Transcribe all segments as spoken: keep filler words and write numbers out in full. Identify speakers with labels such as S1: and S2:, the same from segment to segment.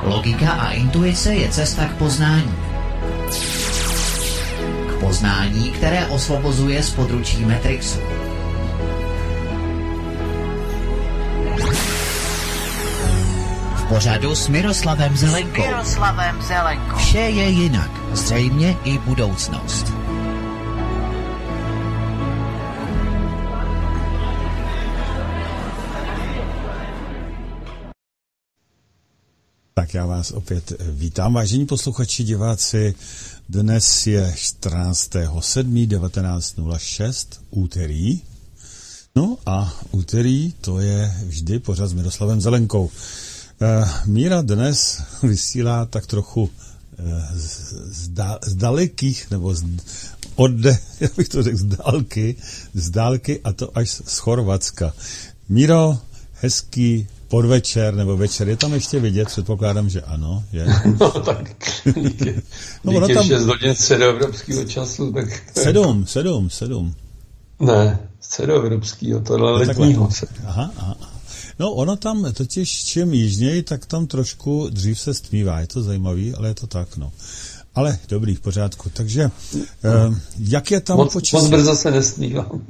S1: Logika a intuice je cesta k poznání. K poznání, které osvobozuje z područí Matrixu. V pořadu s Miroslavem Zelenkou.
S2: Miroslavem Zelenkou.
S1: Vše je jinak, zřejmě i budoucnost.
S3: Tak já vás opět vítám, vážení posluchači, diváci. Dnes je čtrnáctého sedmého devatenáct nula šest, úterý. No a úterý to je vždy pořad s Miroslavem Zelenkou. E, Míra dnes vysílá tak trochu e, z, z, da, z dalekých, nebo z, od, jak bych to řekl, z dálky, z dálky a to až z Chorvatska. Míro, hezký podvečer nebo večer, je tam ještě vidět? Předpokládám, že ano. Je.
S4: No tak díky, no, díky tam... šest hodin středoevropského času. Tak...
S3: Sedm, sedm, sedm.
S4: Ne, středoevropského, tohle letního.
S3: Aha, aha. No ono tam totiž čím jižněji, tak tam trošku dřív se stmívá. Je to zajímavý, ale je to tak, no. Ale dobrý, v pořádku. Takže no. eh, jak je tam
S4: moc,
S3: počasí?
S4: Moc brzo se nestmívám.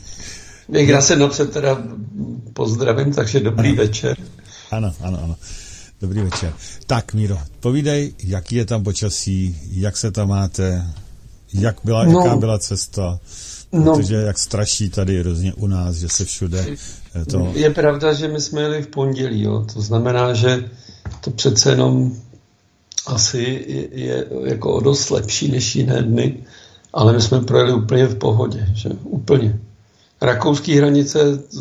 S4: Já se napřed teda pozdravím, takže dobrý ano. večer.
S3: Ano, ano, ano. Dobrý večer. Tak, Míro, povídej, jaký je tam počasí, jak se tam máte, jak byla, no, jaká byla cesta,
S4: no,
S3: protože jak straší tady hrozně u nás, že se všude to...
S4: Je pravda, že my jsme jeli v pondělí, jo. To znamená, že to přece jenom asi je, je jako o dost lepší než jiné dny, ale my jsme projeli úplně v pohodě, že úplně. Rakouský hranice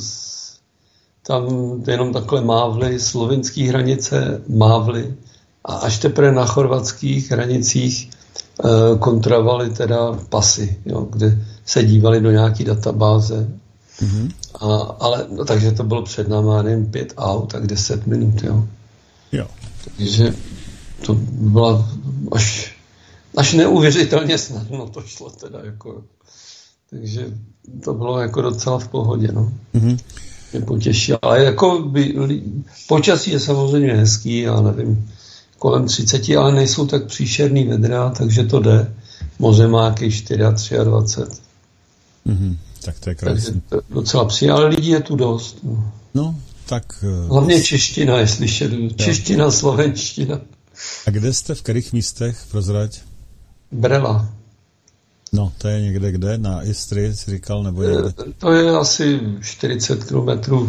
S4: tam jenom takhle mávly, slovinský hranice mávly a až teprve na chorvatských hranicích e, kontrolovali teda pasy, jo, kde se dívali do nějaký databáze. Mm-hmm. A, ale, no, takže to bylo před náma, nevím, pět aut, tak deset minut, jo.
S3: jo.
S4: Takže to byla až, až neuvěřitelně snadno to šlo teda, jako... Takže to bylo jako docela v pohodě, no. Mm-hmm. Mě potěšilo. Ale jako by, počasí je samozřejmě hezký, já nevím, kolem třicet, ale nejsou tak příšerný vedra, takže to jde. Moře má jaký dvacet čtyři.
S3: Mm-hmm. Tak to je krásný.
S4: To je docela příjemné, ale lidí je tu dost. No,
S3: no tak...
S4: Hlavně čeština je slyšet. Čeština, jo. Slovenština.
S3: A kde jste, v kterých místech, prozrať?
S4: Brela.
S3: No, to je někde kde? Na Istrii, jsi říkal, nebo někde?
S4: To je asi čtyřicet kilometrů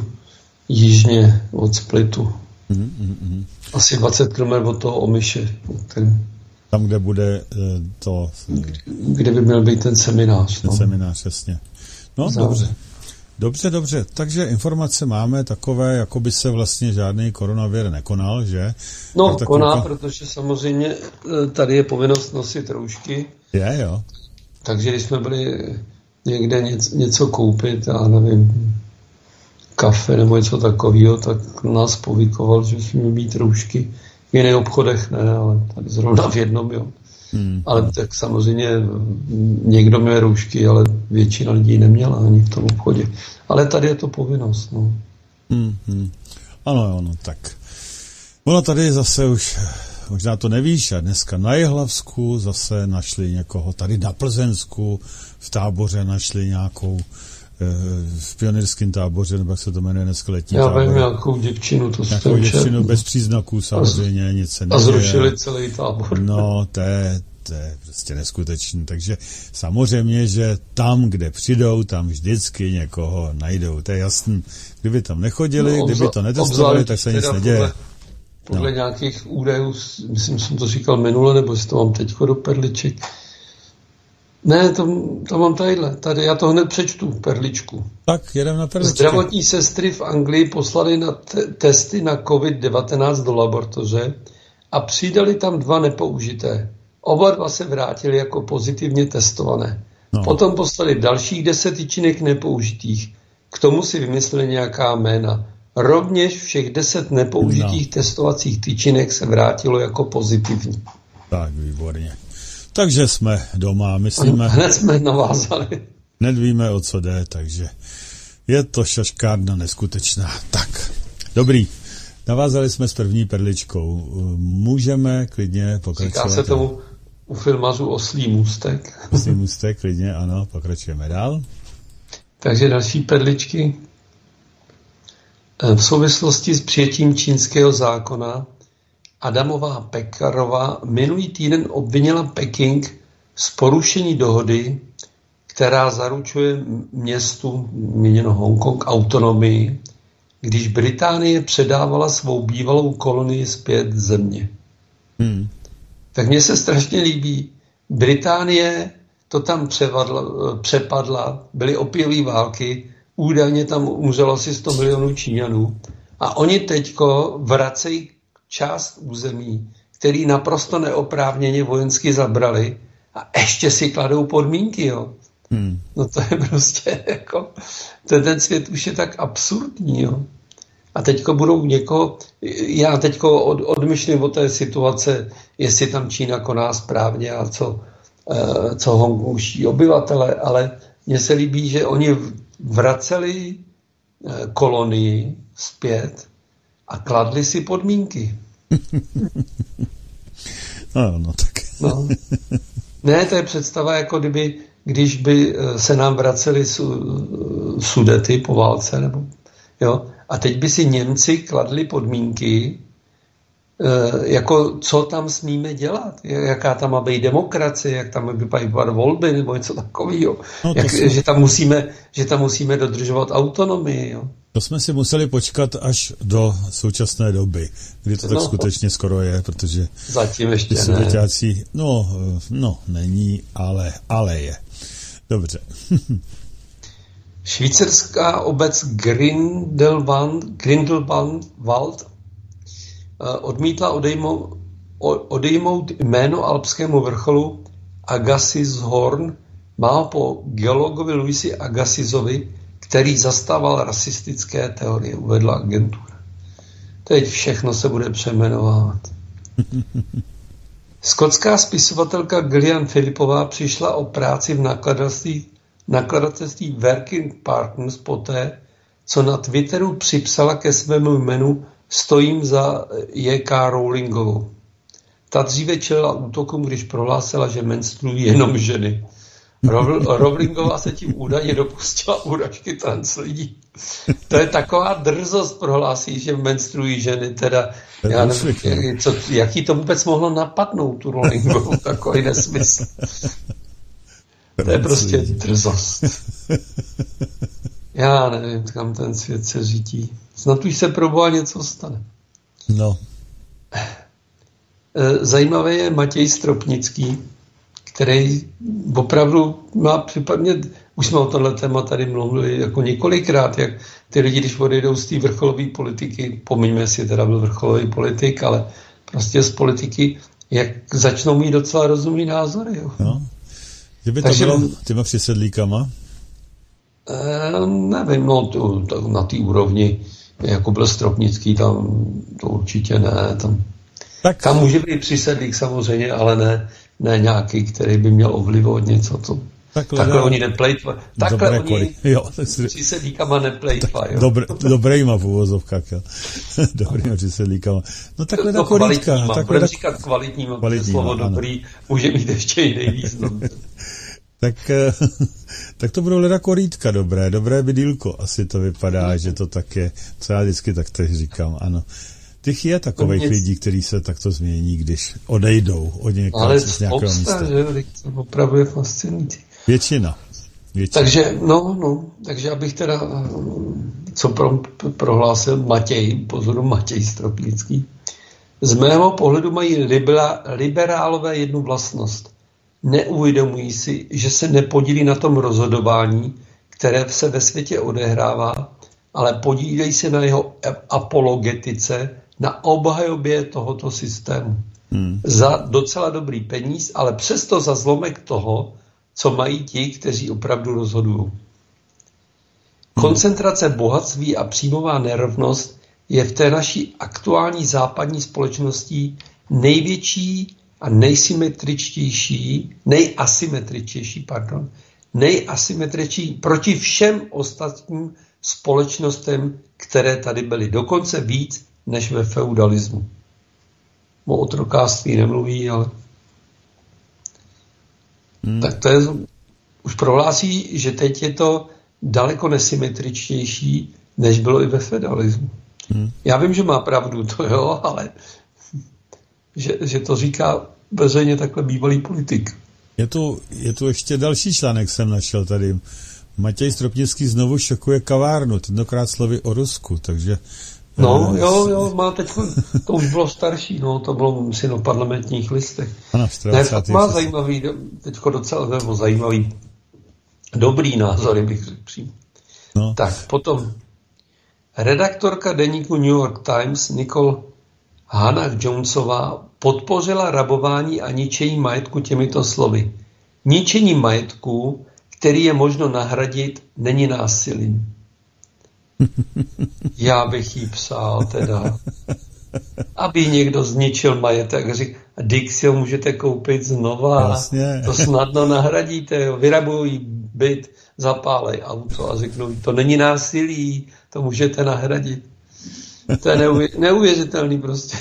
S4: jižně od Splitu.
S3: Mm, mm, mm.
S4: Asi dvacet kilometrů od toho Omiše. Ten,
S3: tam, kde bude to...
S4: Kde by měl být ten seminář.
S3: Ten
S4: no.
S3: seminář, jasně. No, Zále. dobře. Dobře, dobře. Takže informace máme takové, jako by se vlastně žádný koronavir nekonal, že?
S4: No, tak koná, kolik... protože samozřejmě tady je povinnost nosit roušky.
S3: Je, jo.
S4: Takže když jsme byli někde něco, něco koupit, já nevím, kafe nebo něco takového, tak nás povykoval, že musíme mít roušky. V jiných obchodech ne, ale tady zrovna v jednom, jo. Hmm. Ale tak samozřejmě někdo měl roušky, ale většina lidí neměla ani v tom obchodě. Ale tady je to povinnost, no.
S3: Hmm, hmm. Ano, ano, tak. Ono tady zase už... Možná to nevíš, a dneska na Jihlavsku zase našli někoho, tady na Plzeňsku v táboře našli nějakou, v pionýrském táboře, nebo jak se to jmenuje dneska letní
S4: Já
S3: tábor.
S4: vím, nějakou děvčinu, to
S3: Nějakou děvčinu bez příznaků, samozřejmě, nic se neděje.
S4: A zrušili celý tábor.
S3: No, to je, to je prostě neskutečný. Takže samozřejmě, že tam, kde přijdou, tam vždycky někoho najdou. To je jasný. Kdyby tam nechodili, no, obzla, kdyby to netestovali, tak se nic neděje.
S4: Podle, podle no. nějakých údajů, myslím, jsem to říkal minule, nebo si to mám teďko do perliček. Ne, to, to mám tadyhle. Tady, já to hned přečtu, perličku.
S3: Tak, jedem na perličky.
S4: Zdravotní sestry v Anglii poslali na te- testy na covid devatenáct do laboratoře a přidali tam dva nepoužité. Oba dva se vrátili jako pozitivně testované. No. Potom poslali dalších deset tyčinek nepoužitých. K tomu si vymysleli nějaká jména. Rovněž všech deset nepoužitých no. testovacích tyčinek se vrátilo jako pozitivní.
S3: Tak, výborně. Takže jsme doma, myslíme...
S4: Hned jsme navázali.
S3: Hned víme, o co jde, takže je to šaškárna neskutečná. Tak, dobrý. Navázali jsme s první perličkou. Můžeme klidně pokračovat.
S4: Říká se tomu u filmařů oslí můstek.
S3: Oslí můstek, klidně, ano, pokračujeme dál.
S4: Takže další perličky. V souvislosti s přijetím čínského zákona Adamová Pekarová minulý týden obvinila Peking z porušení dohody, která zaručuje městu, míněno Hongkong, autonomii, když Británie předávala svou bývalou kolonii zpět země. Hmm. Tak mně se strašně líbí. Británie to tam převadla, přepadla, byly opělý války, údajně tam umřelo asi sto milionů Číňanů a oni teďko vracejí část území, který naprosto neoprávněně vojensky zabrali a ještě si kladou podmínky, jo. Hmm. No to je prostě jako, ten, ten svět už je tak absurdní, jo. A teďko budou někoho, já teďko od, odmyšlím od té situace, jestli tam Čína koná správně a co, uh, co hongkongští obyvatele, ale mně se líbí, že oni vraceli uh, kolonii zpět a kladli si podmínky.
S3: no, no tak.
S4: no. Ne, to je představa, jako kdyby, když by se nám vraceli su, Sudety po válce, nebo, jo, a teď by si Němci kladli podmínky, jako co tam smíme dělat, jaká tam má být demokracie, jak tam má vypadat volby, nebo něco takového, no jak, jsme... že, tam musíme, že tam musíme dodržovat autonomii. Jo.
S3: To jsme si museli počkat až do současné doby, kdy to tak no, skutečně skoro je, protože
S4: zatím ještě ne.
S3: Sověťáci, no, no, není, ale, ale je. Dobře.
S4: Švýcarská obec Grindelwald, Grindelwald odmítla odejmout, odejmout jméno alpskému vrcholu Agassizhorn, má po geologovi Louisi Agassizovi, který zastával rasistické teorie, uvedla agentura. Teď všechno se bude přejmenovávat. Skotská spisovatelka Gillian Phillipová přišla o práci v nakladatelství, nakladatelství Working Partners poté, co na Twitteru připsala ke svému jménu Stojím za J K. Rowlingovou. Ta dříve čelila útokům, když prohlásila, že menstruují jenom ženy. Rowlingová se tím údajně dopustila úražky trans lidí. To je taková drzost prohlásí, že menstruují ženy. Teda, já nevím, co, jaký to vůbec mohlo napadnout, tu Rowlingovou, takový nesmysl. To je prostě drzost. Já nevím, kam ten svět se řítí. Snad už se pro Boha něco stane.
S3: No.
S4: Zajímavé je Matěj Stropnický, který opravdu má připadně, už jsme o tohle téma tady mluvili jako několikrát, jak ty lidi, když odejdou z té vrcholové politiky, pomiňme si, teda byl vrcholový politik, ale prostě z politiky, jak začnou mít docela rozumný názory. Jo.
S3: No. Kdyby to Takže, bylo těma přisedlíkama?
S4: Eh, nevím, no to, to, na té úrovni, jako byl Stropnický, tam to určitě ne. Tam, tak. tam může být přisedlík samozřejmě, ale ne, ne nějaký, který by měl ovlivovat něco. To, takhle, takhle oni neplejtvají. Takhle oni přisedlíkama neplejtvají.
S3: Dobr, dobrejma v uvozovkách. Jo. Dobrýma přisedlíkama. No takhle no, ta korítka.
S4: Budeme tak... říkat kvalitníma, kvalitníma slovo ano. Dobrý může mít ještě jiný význam.
S3: tak, tak to budou leda korítka dobré, dobré bydýlko. Asi to vypadá, že to tak je. Co já vždycky tak teď říkám, ano. Těch je takových nic... lidí, kteří se takto změní, když odejdou od někoho,
S4: ale
S3: z nějakého místa.
S4: Ale že to opravdu je fascinující.
S3: Většina. Většina.
S4: Takže, no, no, takže abych teda, co pro, prohlásil Matěj, pozoru Matěj Stropnický, z mého pohledu mají libera, liberálové jednu vlastnost. Neuvědomují si, že se nepodílí na tom rozhodování, které se ve světě odehrává, ale podílejí se na jeho apologetice, na obhajobě tohoto systému. Hmm. Za docela dobrý peníz, ale přesto za zlomek toho, co mají ti, kteří opravdu rozhodují. Hmm. Koncentrace bohatství a příjmová nerovnost je v té naší aktuální západní společnosti největší a nejsymetričtější, nejasymetričtější, pardon, nejasymetričtější proti všem ostatním společnostem, které tady byly. Dokonce víc než ve feudalismu. O otrokářství nemluví, ale... Hmm. Tak to je... Už prohlásí, že teď je to daleko nesymetričtější, než bylo i ve feudalismu. Hmm. Já vím, že má pravdu, to jo, ale že, že to říká veřejně takhle bývalý politik.
S3: Je tu, je tu ještě další článek, jsem našel tady. Matěj Stropnický znovu šokuje kavárnu, tentokrát slovy o Rusku, takže...
S4: No, jo, jo, má teď, to už bylo starší, no, to bylo, myslím, o parlamentních listech.
S3: Ano,
S4: ne, fakt má zajímavý, teďko docela, nebo zajímavý, dobrý názory, bych řekl přímo. No. Tak, potom redaktorka deníku New York Times Nicole Hannah Jonesová podpořila rabování a ničení majetku těmito slovy. Ničení majetku, který je možno nahradit, není násilím. Já bych jí psal teda, aby někdo zničil majetek. Řík, a Dick si ho můžete koupit znova.
S3: Vlastně.
S4: To snadno nahradíte. Vyrabují byt, zapálej auto a řeknou, to není násilí, to můžete nahradit. To je neuvě- neuvěřitelný prostě.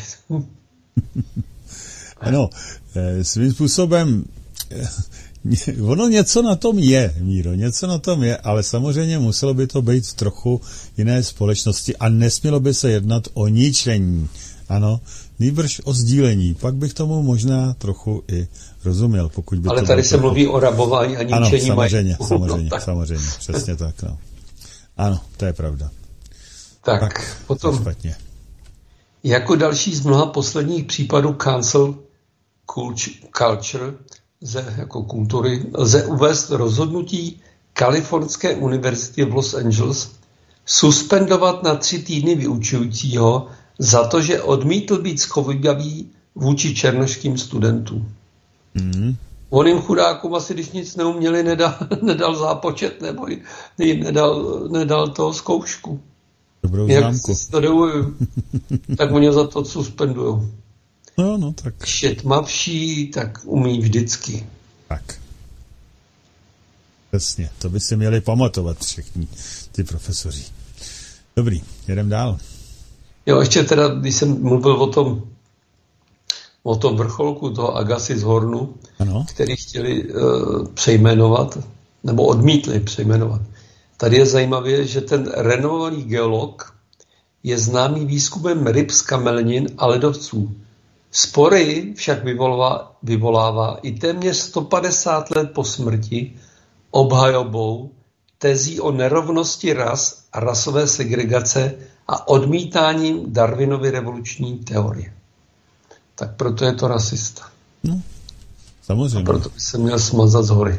S3: Ano, svým způsobem ono něco na tom je, Míro, něco na tom je, ale samozřejmě muselo by to být v trochu jiné společnosti a nesmělo by se jednat o ničení, ano, nýbrž o sdílení, pak bych tomu možná trochu i rozuměl, pokud by
S4: ale
S3: to
S4: tady se
S3: trochu...
S4: mluví o rabování a ničení
S3: ano, samozřejmě,
S4: majetku.
S3: samozřejmě,
S4: no,
S3: samozřejmě, přesně tak, no. Ano, to je pravda.
S4: Tak,
S3: tak
S4: potom,
S3: špatně.
S4: Jako další z mnoha posledních případů cancel culture, lze, jako kultury, lze uvést rozhodnutí Kalifornské univerzity v Los Angeles suspendovat na tři týdny vyučujícího za to, že odmítl být schovývavý vůči černošským studentům. Mm. On jim chudákům asi, když nic neuměli, nedal, nedal zápočet nebo jim nedal, nedal toho zkoušku.
S3: Dobrou
S4: jak
S3: známku.
S4: To dovolil, tak mě za to suspendujou.
S3: No, no, tak.
S4: Šetmavší, tak umí vždycky.
S3: Tak. Přesně, to by si měli pamatovat všichni ty profesoři. Dobrý, jedem dál.
S4: Jo, ještě teda, když jsem mluvil o tom, o tom vrcholku toho Agassiz Hornu, ano. Který chtěli uh, přejmenovat, nebo odmítli přejmenovat. Tady je zajímavé, že ten renomovaný geolog je známý výzkumem ryb z kamelnin a ledovců. Spory však vyvolává, vyvolává i téměř sto padesát let po smrti obhajobou tezí o nerovnosti ras a rasové segregace a odmítáním Darwinovy revoluční teorie. Tak proto je to rasista.
S3: No, samozřejmě.
S4: A proto by se měl smazat z hory.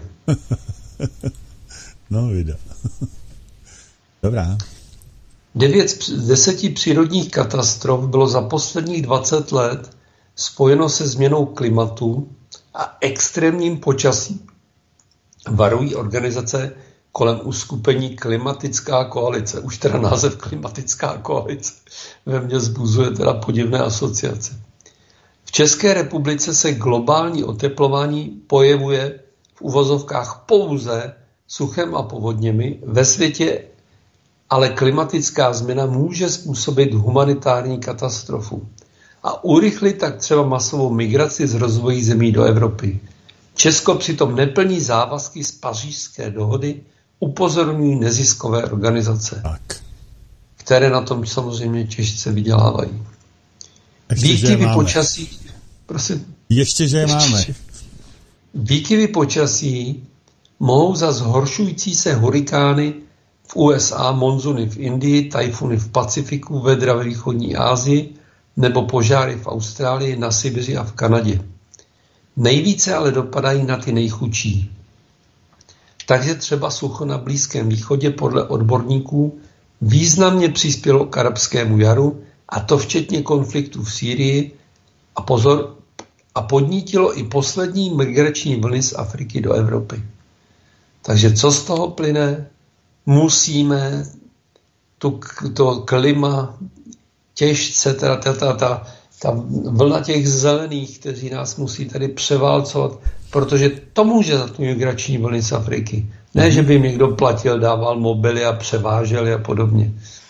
S3: No, vida. Dobrá.
S4: Devět z deseti přírodních katastrof bylo za posledních dvacet let spojeno se změnou klimatu a extrémním počasí. Varují organizace kolem uskupení Klimatická koalice. Už teda název Klimatická koalice ve mně vzbuzuje teda podivné asociace. V České republice se globální oteplování projevuje v uvozovkách pouze suchem a povodněmi. Ve světě ale klimatická změna může způsobit humanitární katastrofu a urychlit tak třeba masovou migraci z rozvojových zemí do Evropy. Česko přitom neplní závazky z Pařížské dohody, upozorňují neziskové organizace, tak. které na tom samozřejmě těžce vydělávají. Výkyvy počasí... Prosím.
S3: Ještě, že je máme.
S4: Výkyvy počasí mohou za zhoršující se hurikány v U S A, monzuny v Indii, tajfuny v Pacifiku, vedra ve východní Asii nebo požáry v Austrálii, na Sibiři a v Kanadě. Nejvíce ale dopadají na ty nejchudší. Takže třeba sucho na Blízkém východě podle odborníků významně přispělo k arabskému jaru, a to včetně konfliktu v Sýrii a pozor, a podnítilo i poslední migrační vlny z Afriky do Evropy. Takže co z toho plyne? Musíme tu, to klima těžce, teda ta, ta, ta, ta vlna těch zelených, kteří nás musí tady převálcovat, protože to může za tu migrační vlny z Afriky. Ne, že by jim někdo platil, dával mobily a převážel a podobně.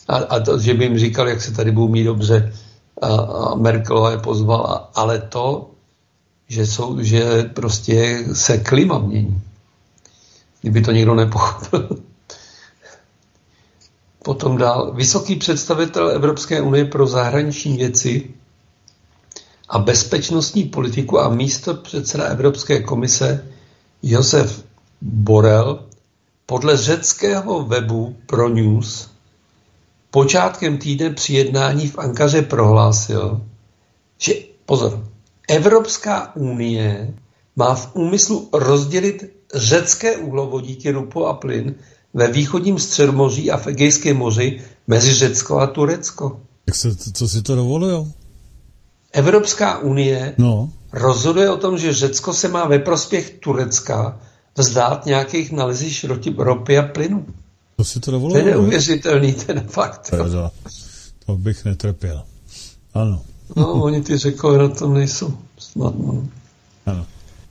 S4: A, a to, že by jim říkal, jak se tady budou mít dobře a, a Merkelová je pozvala, ale to, že, jsou, že prostě se klima mění. Kdyby to někdo nepochopil. Potom dál. Vysoký představitel Evropské unie pro zahraniční věci a bezpečnostní politiku a místo předseda Evropské komise Josef Borrell podle řeckého webu ProNews počátkem týdne při jednání v Ankaře prohlásil, že, pozor, Evropská unie má v úmyslu rozdělit řecké uhlovodíky, ropu a plyn ve východním Středomoří a v Egejském moři mezi Řecko a Turecko.
S3: Jak se, co si to dovolujou?
S4: Evropská unie
S3: no.
S4: rozhoduje o tom, že Řecko se má ve prospěch Turecka vzdát nějakých nalezišť ropy a plynu.
S3: To si to dovolujou?
S4: To je neuvěřitelný ten fakt.
S3: To, to bych netrpěl. Ano.
S4: No, oni ty Řekové na tom nejsou snadno.
S3: Ano.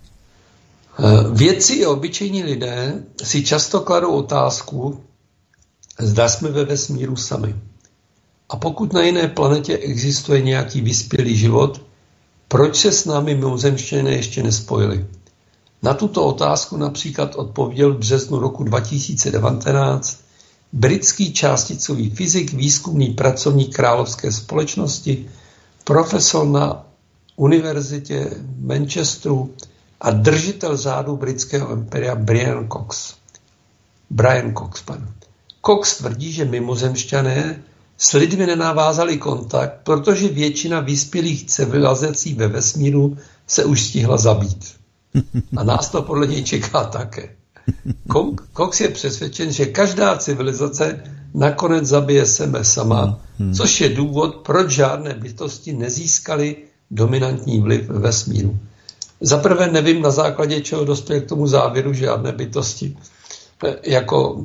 S4: Vědci i obyčejní lidé si často kladou otázku, zda jsme ve vesmíru sami. A pokud na jiné planetě existuje nějaký vyspělý život, proč se s námi mimozemštěné ještě nespojili? Na tuto otázku například odpověděl v březnu roku dva tisíce devatenáct britský částicový fyzik, výzkumný pracovník Královské společnosti, profesor na univerzitě v Manchesteru a držitel řádu britského imperia Brian Cox. Brian Cox, pan. Cox tvrdí, že mimozemšťané s lidmi nenavázali kontakt, protože většina vyspělých civilizací ve vesmíru se už stihla zabít. A nás to podle něj čeká také. Cox je přesvědčen, že každá civilizace nakonec zabije sebe sama, což je důvod, proč žádné bytosti nezískaly dominantní vliv ve vesmíru. Zaprvé nevím, na základě čeho dospěl k tomu závěru, že žádné bytosti jako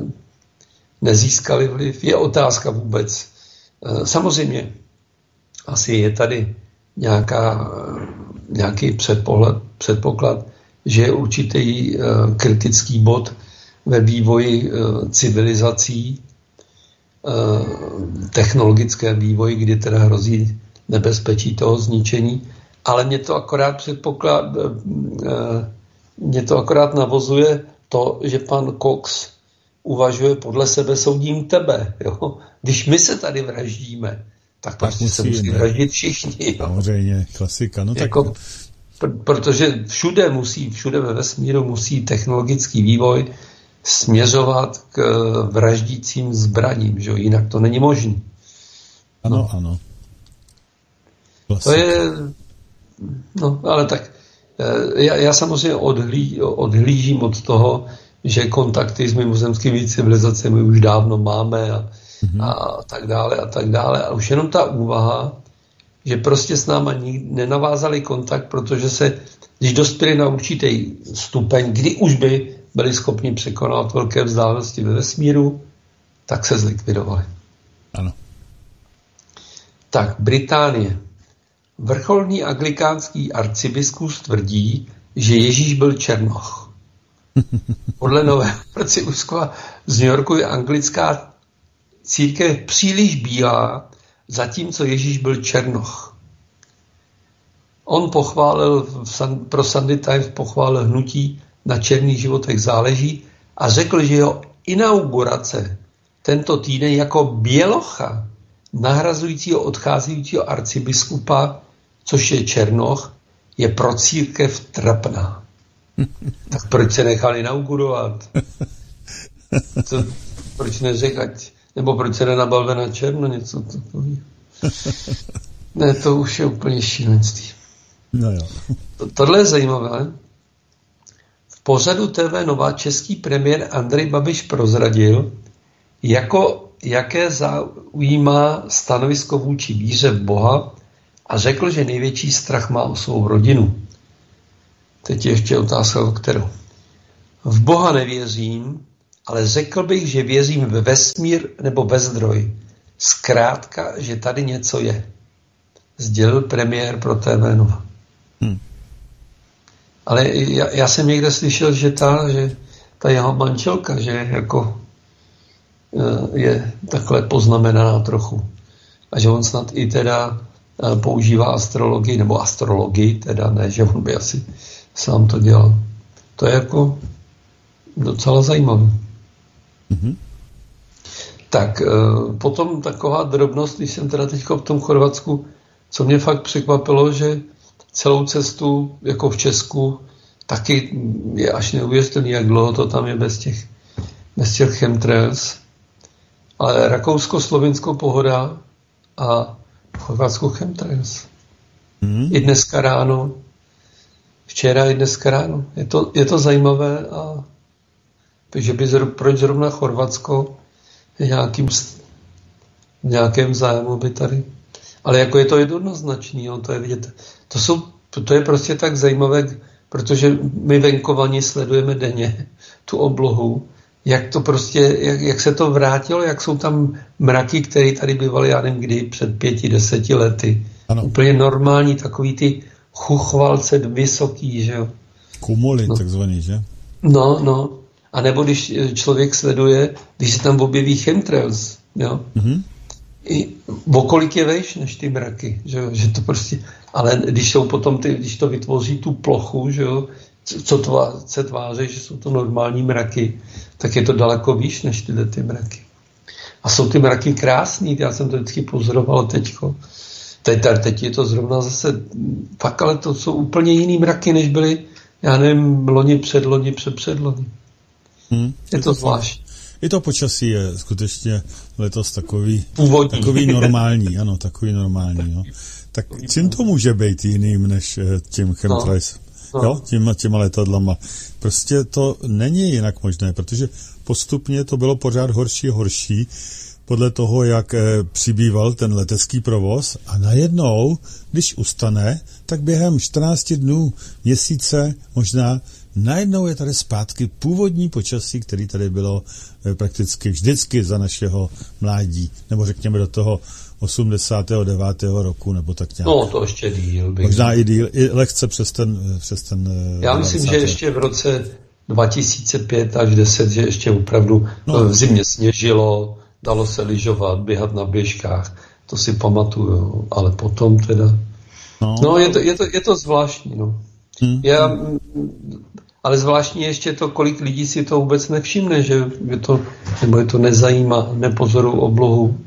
S4: nezískaly vliv. Je otázka vůbec. Samozřejmě asi je tady nějaká, nějaký předpoklad, předpoklad, že je určitý kritický bod ve vývoji civilizací, technologické vývoji, kdy teda hrozí nebezpečí toho zničení, ale mě to akorát předpoklad, mě to akorát navozuje to, že pan Cox uvažuje podle sebe soudím tebe. Jo? Když my se tady vraždíme, tak, tak prostě se musí vraždit všichni. Jo?
S3: Samozřejmě, klasika. No,
S4: jako,
S3: tak...
S4: pr- protože všude musí, všude ve vesmíru musí technologický vývoj směřovat k vraždícím zbraním, že? Jinak to není možné.
S3: Ano,
S4: no.
S3: ano.
S4: Klasika. To je, no, ale tak já, já samozřejmě odhlí, odhlížím od toho, že kontakty s mimozemskými civilizacemi už dávno máme a, mm-hmm. a tak dále a tak dále. A už jenom ta úvaha, že prostě s náma nikdy nenavázali kontakt, protože se, když dospěli na určitý stupeň, kdy už by byli schopni překonat velké vzdálenosti ve vesmíru, tak se zlikvidovali.
S3: Ano.
S4: Tak, Británie. Vrcholný anglikánský arcibiskup tvrdí, že Ježíš byl černoch. Podle nového arcibiskupa z New Yorku je anglická církev příliš bílá, zatímco Ježíš byl černoch. On pochválil, pro Sunday Times pochválil hnutí Na černých životech záleží a řekl, že jeho inaugurace tento týden jako bělocha nahrazujícího odcházejícího arcibiskupa, což je černoch, je pro církev trapná. Tak proč se nechal inaugurovat? To, proč neřekať? Nebo proč se nenabalve na černo něco takového? Ne, to už je úplně šílenství.
S3: No jo.
S4: Tohle je zajímavé. V pořadu T V Nova český premiér Andrej Babiš prozradil, jako, jaké zaujímá stanovisko vůči víře v Boha a řekl, že největší strach má o svou rodinu. Teď je ještě otázka, o kterou. V Boha nevěřím, ale řekl bych, že věřím ve vesmír nebo ve zdroj. Zkrátka, že tady něco je. Sdělil premiér pro T V Nova. Hmm. Ale já, já jsem někde slyšel, že ta, že ta jeho manželka, že jako je takhle poznamenaná trochu. A že on snad i teda používá astrologii, nebo astrologii, teda ne, že on by asi sám to dělal. To je jako docela zajímavé. Mm-hmm. Tak potom taková drobnost, když jsem teda teď v tom Chorvatsku, co mě fakt překvapilo, že celou cestu, jako v Česku, taky je až neuvěřitelný, jak dlouho to tam je bez těch, bez těch chemtrails. Ale Rakousko-Slovinsko pohoda a v Chorvatsku chemtrails. Mm. I dneska ráno, včera i dneska ráno. Je to, je to zajímavé a že by zr, proč zrovna Chorvatsko je nějakým, nějakém zájmu by tady. Ale jako je to jednoznačný, jo, to je vidět. To, jsou, to je prostě tak zajímavé, protože my venkovaní sledujeme denně tu oblohu, jak to prostě, jak, jak se to vrátilo, jak jsou tam mraky, které tady bývaly, já nevím kdy, před pěti, deseti lety. Ano. Úplně normální, takový ty chuchvalce vysoký, že jo.
S3: Kumuly,
S4: no.
S3: takzvaný, že?
S4: No, no. A nebo když člověk sleduje, když se tam objeví chemtrails, jo. Mm-hmm. I okolik je vejš než ty mraky, že jo, že to prostě, ale když jsou potom ty, když to vytvoří tu plochu, že jo, co tvá, se tváří, že jsou to normální mraky, tak je to daleko výš než tyhle ty mraky. A jsou ty mraky krásný, já jsem to vždycky pozoroval teďko. Teď, teď je to zrovna zase, fakt, ale to jsou úplně jiný mraky, než byly, já nevím, loni, předloni, předpředloni. Hmm. Je to zvláštní.
S3: I to počasí je skutečně letos takový, takový normální, ano, takový normální, no. Tak čím to může být jiným než tím chemtrails? No, no. Jo, těma, těma letadlama. Prostě to není jinak možné, protože postupně to bylo pořád horší a horší podle toho, jak přibýval ten letecký provoz a najednou, když ustane, tak během čtrnácti dnů, měsíce, možná najednou je tady zpátky původní počasí, který tady bylo prakticky vždycky za našeho mládí, nebo řekněme do toho osmdesátého devátého roku, nebo tak nějak.
S4: No, to ještě díl. Bych
S3: Možná i díl, i lehce přes ten... Přes ten
S4: Já myslím, dvacátý že ještě v roce dva tisíce pět až deset, že ještě opravdu no. v zimě sněžilo, dalo se lyžovat, běhat na běžkách, to si pamatuju, ale potom teda... No, no je, to, je, to, je to zvláštní, no. Hmm. Já... Ale zvláštní ještě to, kolik lidí si to vůbec nevšimne, že je to, nebo je to nezajímá, nepozorují oblohu.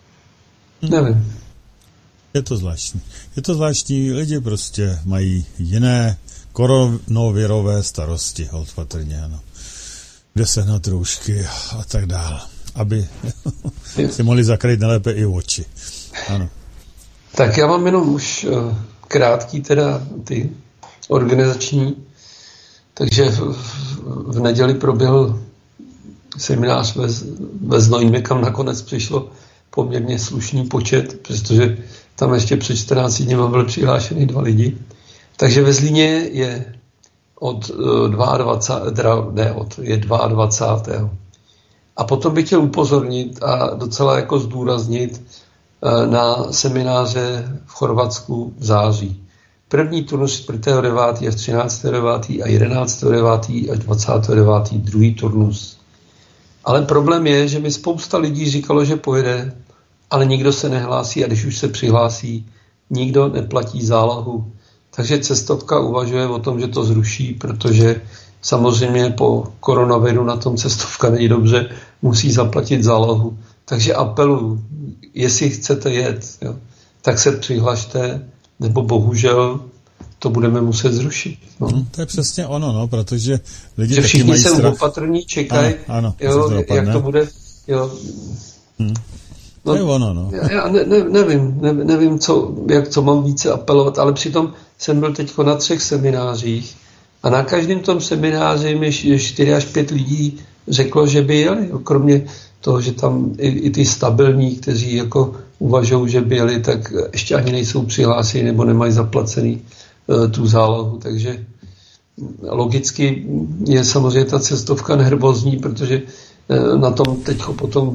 S4: Nevím.
S3: Je to zvláštní. Je to zvláštní, lidi prostě mají jiné koronavirové starosti, opatrně, ano. Kde sehnat roušky a tak dál, aby si mohli zakrýt nejlépe i oči. Ano.
S4: Tak já mám jenom už krátký teda ty organizační. Takže v, v neděli proběhl seminář ve, ve Znojmě, kam nakonec přišlo poměrně slušný počet, přestože tam ještě před čtrnácti dny byly přihlášeny dva lidi. Takže ve Zlíně je od dvacátého ne, od, je dvacátého A potom bych chtěl upozornit a docela jako zdůraznit na semináře v Chorvatsku v září. První turnus čtvrtého devátého až třináctého devátého a jedenáctého devátého až dvacátého devátého druhý turnus. Ale problém je, že mi spousta lidí říkalo, že pojede, ale nikdo se nehlásí a když už se přihlásí, nikdo neplatí zálohu. Takže cestovka uvažuje o tom, že to zruší, protože samozřejmě po koronaviru na tom cestovka není dobře, musí zaplatit zálohu. Takže apeluju, jestli chcete jet, jo, tak se přihlašte, nebo bohužel to budeme muset zrušit. No.
S3: No, to je přesně ono, no, protože lidi
S4: že
S3: taky
S4: všichni
S3: mají
S4: se
S3: strach.
S4: opatrní, čekají,
S3: ano, ano,
S4: jo,
S3: to
S4: jak to bude. Jo.
S3: Hmm. To
S4: No,
S3: je ono, no.
S4: Já, já ne, ne, nevím, ne, nevím co, jak co mám více apelovat, ale přitom jsem byl teď na třech seminářích a na každém tom semináři mi čtyři až pět lidí řeklo, že by jeli, kromě toho, že tam i, i ty stabilní, kteří jako uvažují, že by jeli, tak ještě ani nejsou přihlášeni nebo nemají zaplacený uh, tu zálohu, takže logicky je samozřejmě ta cestovka nervózní, protože uh, na tom teďko potom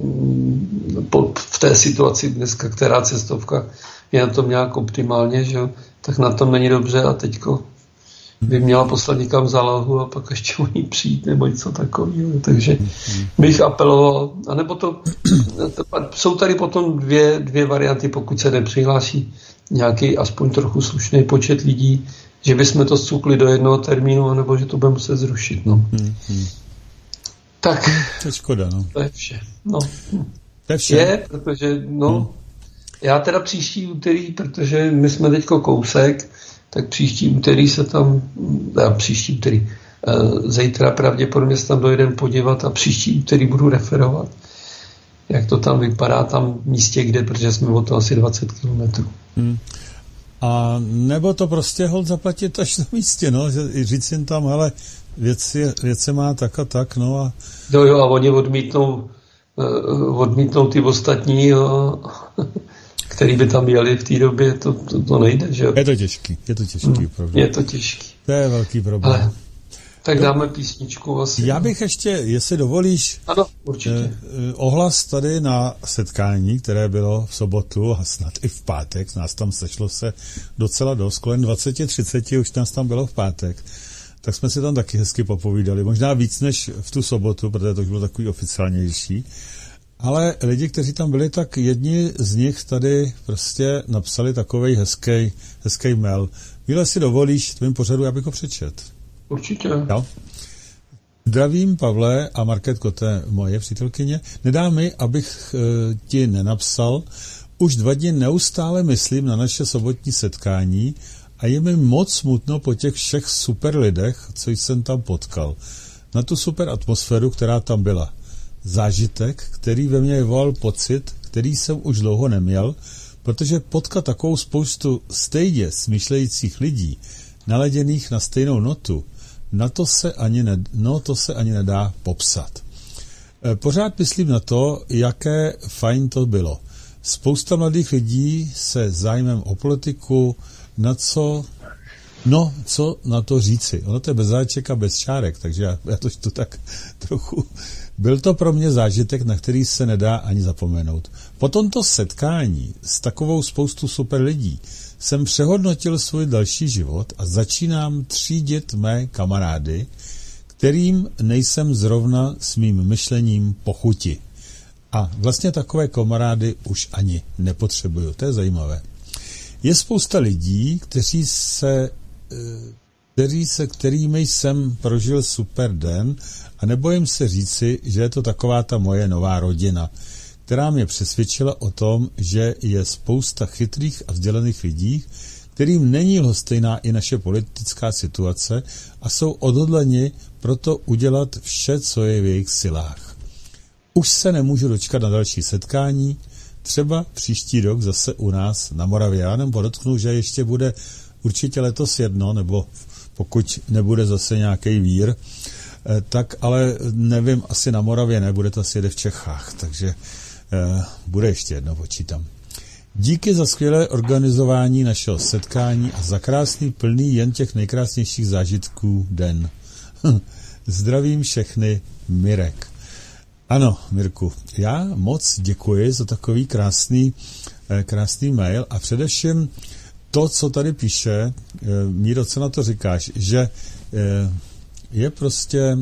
S4: po, v té situaci dneska, která cestovka je na tom nějak optimálně, že jo, tak na tom není dobře a teďko by měla poslat někam zálohu a pak ještě o ní přijít nebo něco takového. Takže bych apeloval. A nebo to, jsou tady potom dvě, dvě varianty, pokud se nepřihlásí nějaký aspoň trochu slušný počet lidí, že bychom to zcukli do jednoho termínu, anebo že to budeme muset zrušit. No. Hmm, hmm. Tak.
S3: To je škoda, no.
S4: To je vše. No.
S3: To je vše.
S4: Je, protože, no, hmm. já teda příští úterý, protože my jsme teďko kousek, tak příští úterý se tam, já příští úterý, zítra pravděpodobně se tam dojedem podívat a příští úterý budu referovat, jak to tam vypadá tam v místě, kde, protože jsme o to asi dvacet kilometrů. Hmm.
S3: A nebo to prostě holt zaplatit až na místě, no, že říct jim tam, hele, věc, je, věc se má tak a tak, no a...
S4: Jo, jo, a oni odmítnou, odmítnou ty ostatní, jo, který by tam jeli v té době, to, to, to nejde, že jo.
S3: Je to těžký, je to těžký, hmm, opravdu.
S4: Je to těžký.
S3: To je velký problém. Ale,
S4: tak dáme písničku asi.
S3: Já bych ještě, jestli dovolíš,
S4: ano, určitě.
S3: Eh, ohlas tady na setkání, které bylo v sobotu a snad i v pátek, nás tam sešlo se docela dost, kolem dvacet třicet, už nás tam bylo v pátek, tak jsme si tam taky hezky popovídali, možná víc než v tu sobotu, protože to už bylo takový oficiálnější. Ale lidi, kteří tam byli, tak jedni z nich tady prostě napsali takovej hezký, hezký mail. Víle, si dovolíš tvým pořadu, já bych ho přečet.
S4: Určitě.
S3: Jo. Zdravím, Pavle a Markétko, to je moje přítelkyně. Nedá mi, abych e, ti nenapsal. Už dva dny neustále myslím na naše sobotní setkání a je mi moc smutno po těch všech super lidech, co jsem tam potkal. Na tu super atmosféru, která tam byla. Zážitek, který ve mně vyvolal pocit, který jsem už dlouho neměl, protože potkat takovou spoustu stejně smýšlejících lidí, naladěných na stejnou notu, na to se ani ne, no to se ani nedá popsat. E, pořád myslím na to, jaké fajn to bylo. Spousta mladých lidí se zájmem o politiku, na co, no, co na to říci. Ono to je bez záček a bez čárek, takže já, já to čtu tak trochu. Byl to pro mě zážitek, na který se nedá ani zapomenout. Po tomto setkání s takovou spoustu super lidí jsem přehodnotil svůj další život a začínám třídit mé kamarády, kterým nejsem zrovna s mým myšlením po chuti. A vlastně takové kamarády už ani nepotřebuju. To je zajímavé. Je spousta lidí, kteří se, kteří se, kterými jsem prožil super den a nebojím se říci, že je to taková ta moje nová rodina, která mě přesvědčila o tom, že je spousta chytrých a vzdělaných lidí, kterým není lhostejná i naše politická situace a jsou odhodlani proto udělat vše, co je v jejich silách. Už se nemůžu dočkat na další setkání, třeba příští rok zase u nás na Moravě. Já jenom podotknu, že ještě bude určitě letos jedno, nebo pokud nebude zase nějaký vír, tak ale nevím, asi na Moravě ne, bude to asi jede v Čechách, takže eh, bude ještě jedno, počítám. Díky za skvělé organizování našeho setkání a za krásný, plný jen těch nejkrásnějších zážitků den. Zdravím všechny, Mirek. Ano, Mirku, já moc děkuji za takový krásný, eh, krásný mail a především to, co tady píše, eh, Míro, co na to říkáš, že eh, je prostě,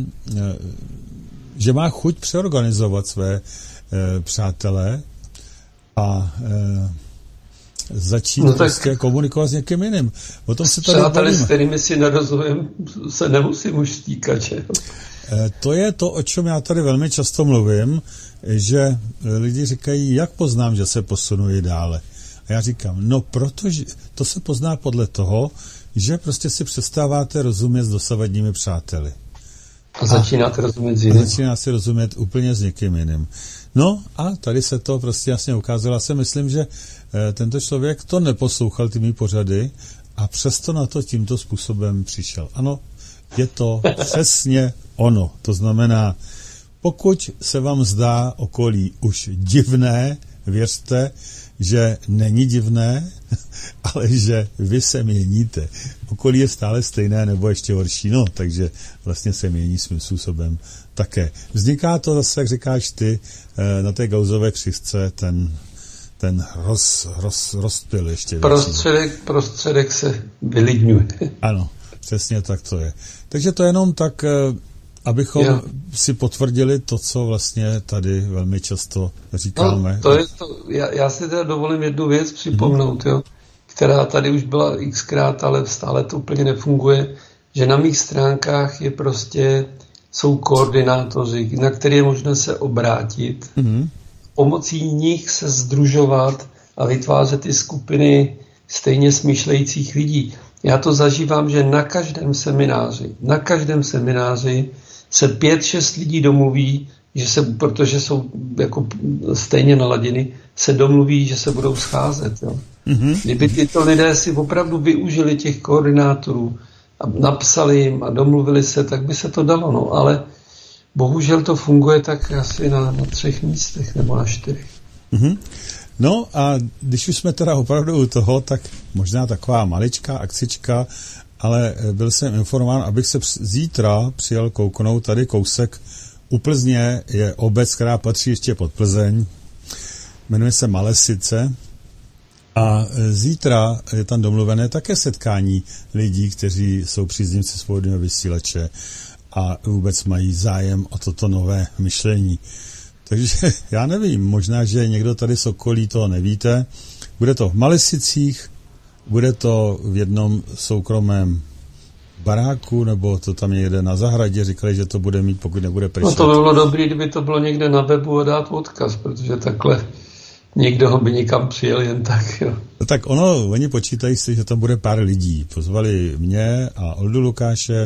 S3: že má chuť přeorganizovat své e, přátelé a e, začít no prostě komunikovat s někým jiným. O tom se tady
S4: přátelé,
S3: bavíme.
S4: S kterými si nerozumím, se nemusím už stýkat, že?
S3: E, to je to, o čem já tady velmi často mluvím, že lidi říkají, jak poznám, že se posunují dále. A já říkám, no protože to se pozná podle toho, že prostě si přestáváte rozumět s dosavadními přáteli.
S4: A začínáte rozumět s jiným.
S3: Začíná si rozumět úplně s někým jiným. No a tady se to prostě jasně ukázalo. Já si myslím, že e, tento člověk to neposlouchal těmi pořady a přesto na to tímto způsobem přišel. Ano, je to přesně ono. To znamená, pokud se vám zdá okolí už divné, věřte, že není divné, ale že vy se měníte. Okolí je stále stejné nebo ještě horší, no, takže vlastně se mění svým způsobem také. Vzniká to zase, jak říkáš ty, na té gauzové křivce ten, ten roz, roz, rozptyl ještě.
S4: Prostředek, prostředek se vylidňuje.
S3: Ano. Přesně tak to je. Takže to jenom tak, abychom jo. si potvrdili to, co vlastně tady velmi často říkáme.
S4: No, to je to, já, já si teda dovolím jednu věc připomnout, hmm. jo, která tady už byla xkrát, ale stále to úplně nefunguje, že na mých stránkách je prostě, jsou koordinátoři, na které je možné se obrátit, hmm. pomocí nich se sdružovat a vytvářet ty skupiny stejně smýšlejících lidí. Já to zažívám, že na každém semináři, na každém semináři se pět, šest lidí domluví, že se, protože jsou jako stejně naladěni, se domluví, že se budou scházet. Jo. Mm-hmm. Kdyby tyto lidé si opravdu využili těch koordinátorů a napsali jim a domluvili se, tak by se to dalo. No. Ale bohužel to funguje tak asi na, na třech místech nebo na čtyřech.
S3: Mm-hmm. No a když už jsme teda opravdu u toho, tak možná taková maličká akcička, ale byl jsem informován, abych se zítra přijel kouknout tady kousek. U Plzně je obec, která patří ještě pod Plzeň, jmenuje se Malesice a zítra je tam domluvené také setkání lidí, kteří jsou příznivci svobodného vysílače a vůbec mají zájem o toto nové myšlení. Takže já nevím, možná, že někdo tady z okolí toho nevíte. Bude to v Malesicích, bude to v jednom soukromém baráku, nebo to tam někde na zahradě, říkali, že to bude mít, pokud nebude pršet.
S4: No to by bylo dobré, kdyby to bylo někde na webu a dát odkaz, protože takhle někdo ho by nikam přijel jen tak. Jo.
S3: No tak ono, oni počítají si, že tam bude pár lidí. Pozvali mě a Oldu Lukáše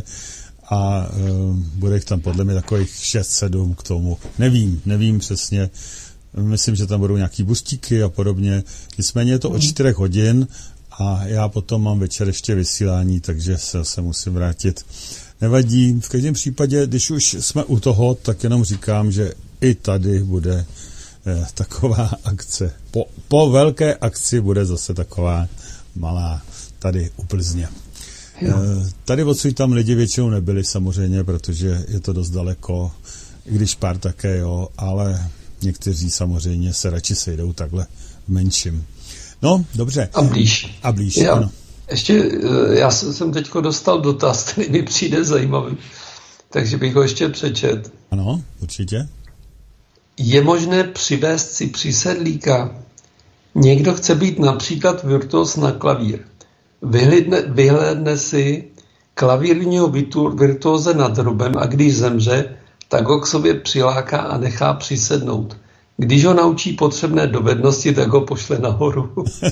S3: a uh, bude jich tam podle mě takových šest sedm k tomu. Nevím, nevím přesně. Myslím, že tam budou nějaký bustíky a podobně. Nicméně je to o čtyřech hodin a já potom mám večer ještě vysílání, takže se, se musím vrátit. Nevadí. V každém případě, když už jsme u toho, tak jenom říkám, že i tady bude eh, taková akce. Po, po velké akci bude zase taková malá tady u Plzně. Jo. Tady odsud tam lidi většinou nebyli samozřejmě, protože je to dost daleko, i když pár také, jo, ale někteří samozřejmě se radši sejdou takhle v menším. No, dobře.
S4: A blíž.
S3: A blíž,
S4: já,
S3: ano.
S4: Ještě, já jsem teďko dostal dotaz, který mi přijde zajímavý, takže bych ho ještě přečet.
S3: Ano, určitě.
S4: Je možné přivést si přisedlíka? Někdo chce být například virtuos na klavír. Vyhledne, vyhledne si klavírního virtuóze nad hrobem a když zemře, tak ho k sobě přiláká a nechá přisednout. Když ho naučí potřebné dovednosti, tak ho pošle nahoru.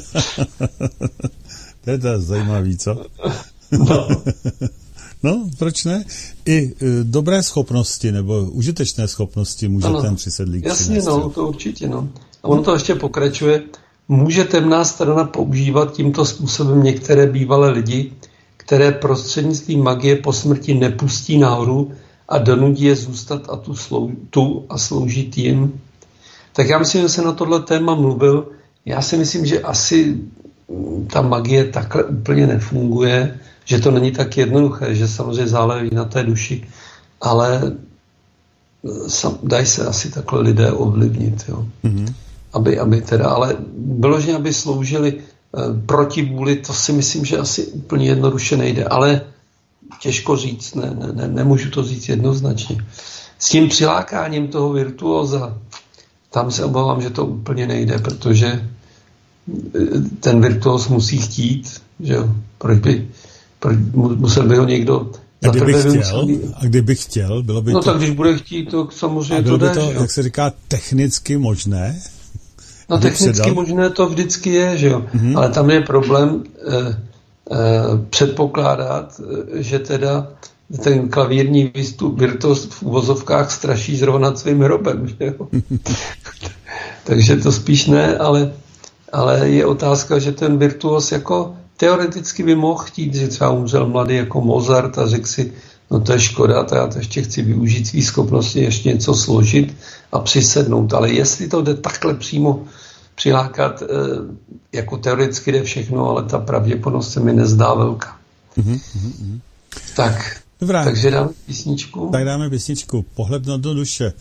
S3: To je to zajímavý, co?
S4: No.
S3: No, proč ne? I e, dobré schopnosti nebo užitečné schopnosti může ano, ten přisedlík
S4: jasně,
S3: přinést.
S4: no, to určitě, no. A ono to ještě pokračuje. Může temná strana používat tímto způsobem některé bývalé lidi, které prostřednictvím magie po smrti nepustí nahoru a donudí je zůstat a tu, slou, tu a sloužit jim. Tak já myslím, že se na tohle téma mluvil. Já si myslím, že asi ta magie takhle úplně nefunguje, že to není tak jednoduché, že samozřejmě záleží na té duši, ale dají se asi takhle lidé ovlivnit, jo. Mm-hmm. Aby, aby teda, ale vyloženě, aby sloužili eh, proti vůli, to si myslím, že asi úplně jednoduše nejde, ale těžko říct, ne, ne, ne, nemůžu to říct jednoznačně. S tím přilákáním toho virtuóza, tam se obávám, že to úplně nejde, protože ten virtuóz musí chtít, že jo, proč by, proč, musel by ho někdo...
S3: A kdyby chtěl, a kdyby chtěl, bylo by
S4: no
S3: to...
S4: tak když bude chtít, to samozřejmě
S3: a bylo
S4: to
S3: by
S4: jde,
S3: to,
S4: že?
S3: Jak se říká, technicky možné?
S4: No technicky předal? Možné to vždycky je, že jo. Mm-hmm. Ale tam je problém eh, eh, předpokládat, eh, že teda ten klavírní výstup, virtuos v uvozovkách straší zrovna nad svým hrobem, že jo. Takže to spíš ne, ale, ale je otázka, že ten virtuos jako teoreticky by mohl chtít, že třeba umřel mladý jako Mozart a řekl si, no to je škoda, to já to ještě chci využít svý schopnosti, ještě něco složit a přisednout. Ale jestli to jde takhle přímo přilákat, jako teoreticky jde všechno, ale ta pravděpodobnost se mi nezdá velká. Mm-hmm, mm-hmm. Tak, Dobrá. Takže dáme písničku.
S3: Tak dáme písničku. Pohled do duše.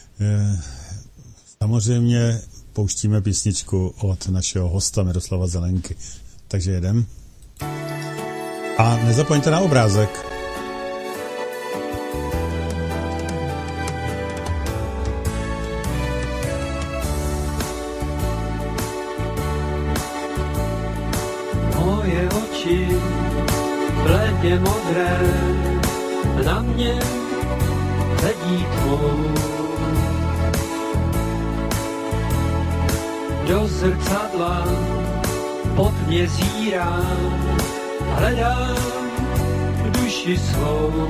S3: Samozřejmě pouštíme písničku od našeho hosta Miroslava Zelenky. Takže jedem. A nezapomeňte na obrázek.
S2: Moje oči bledě modré na mě hledí tvou. Do zrcadla pod mě zírám, hledám duši svou.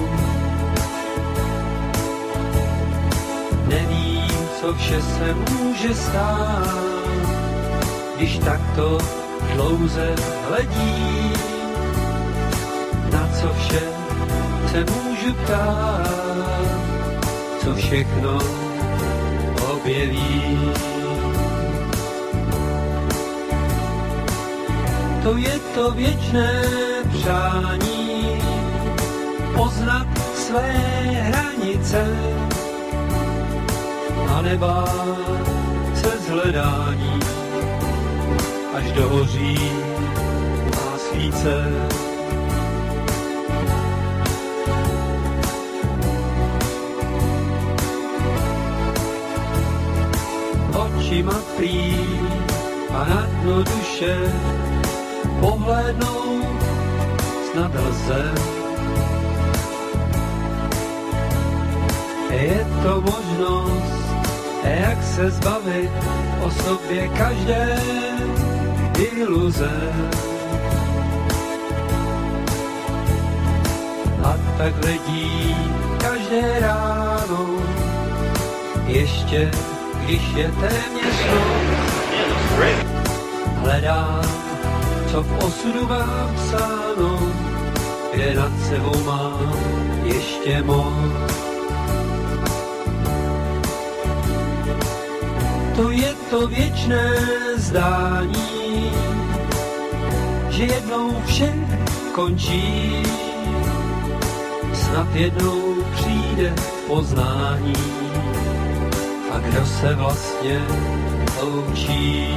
S2: Nevím, co vše se může stát, když takto dlouze hledím. Na co vše se můžu ptát, co všechno objeví. To je to věčné přání, poznat své hranice a nebát se z hledání, až dohoří má svíce. Očima prý a na dno duše pohlédnout snad lze. Je to možnost, jak se zbavit o sobě každé iluze. A tak hledí každé ráno, ještě když je téměř noc. Hledám, co v osudu mám psáno, kde nad sebou mám ještě moc. To je to věčné zdání, že jednou vše končí, snad jednou přijde poznání, a kdo se vlastně loučí.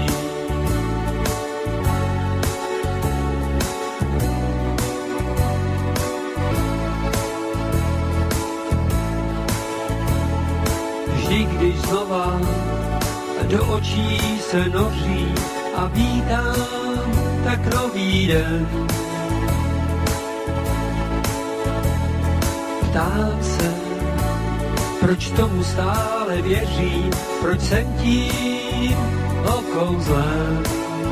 S2: Vždy, když znova do očí se noří a vítám tak nový den. Ptám se, proč tomu stále věřím, proč jsem tím okouzlen.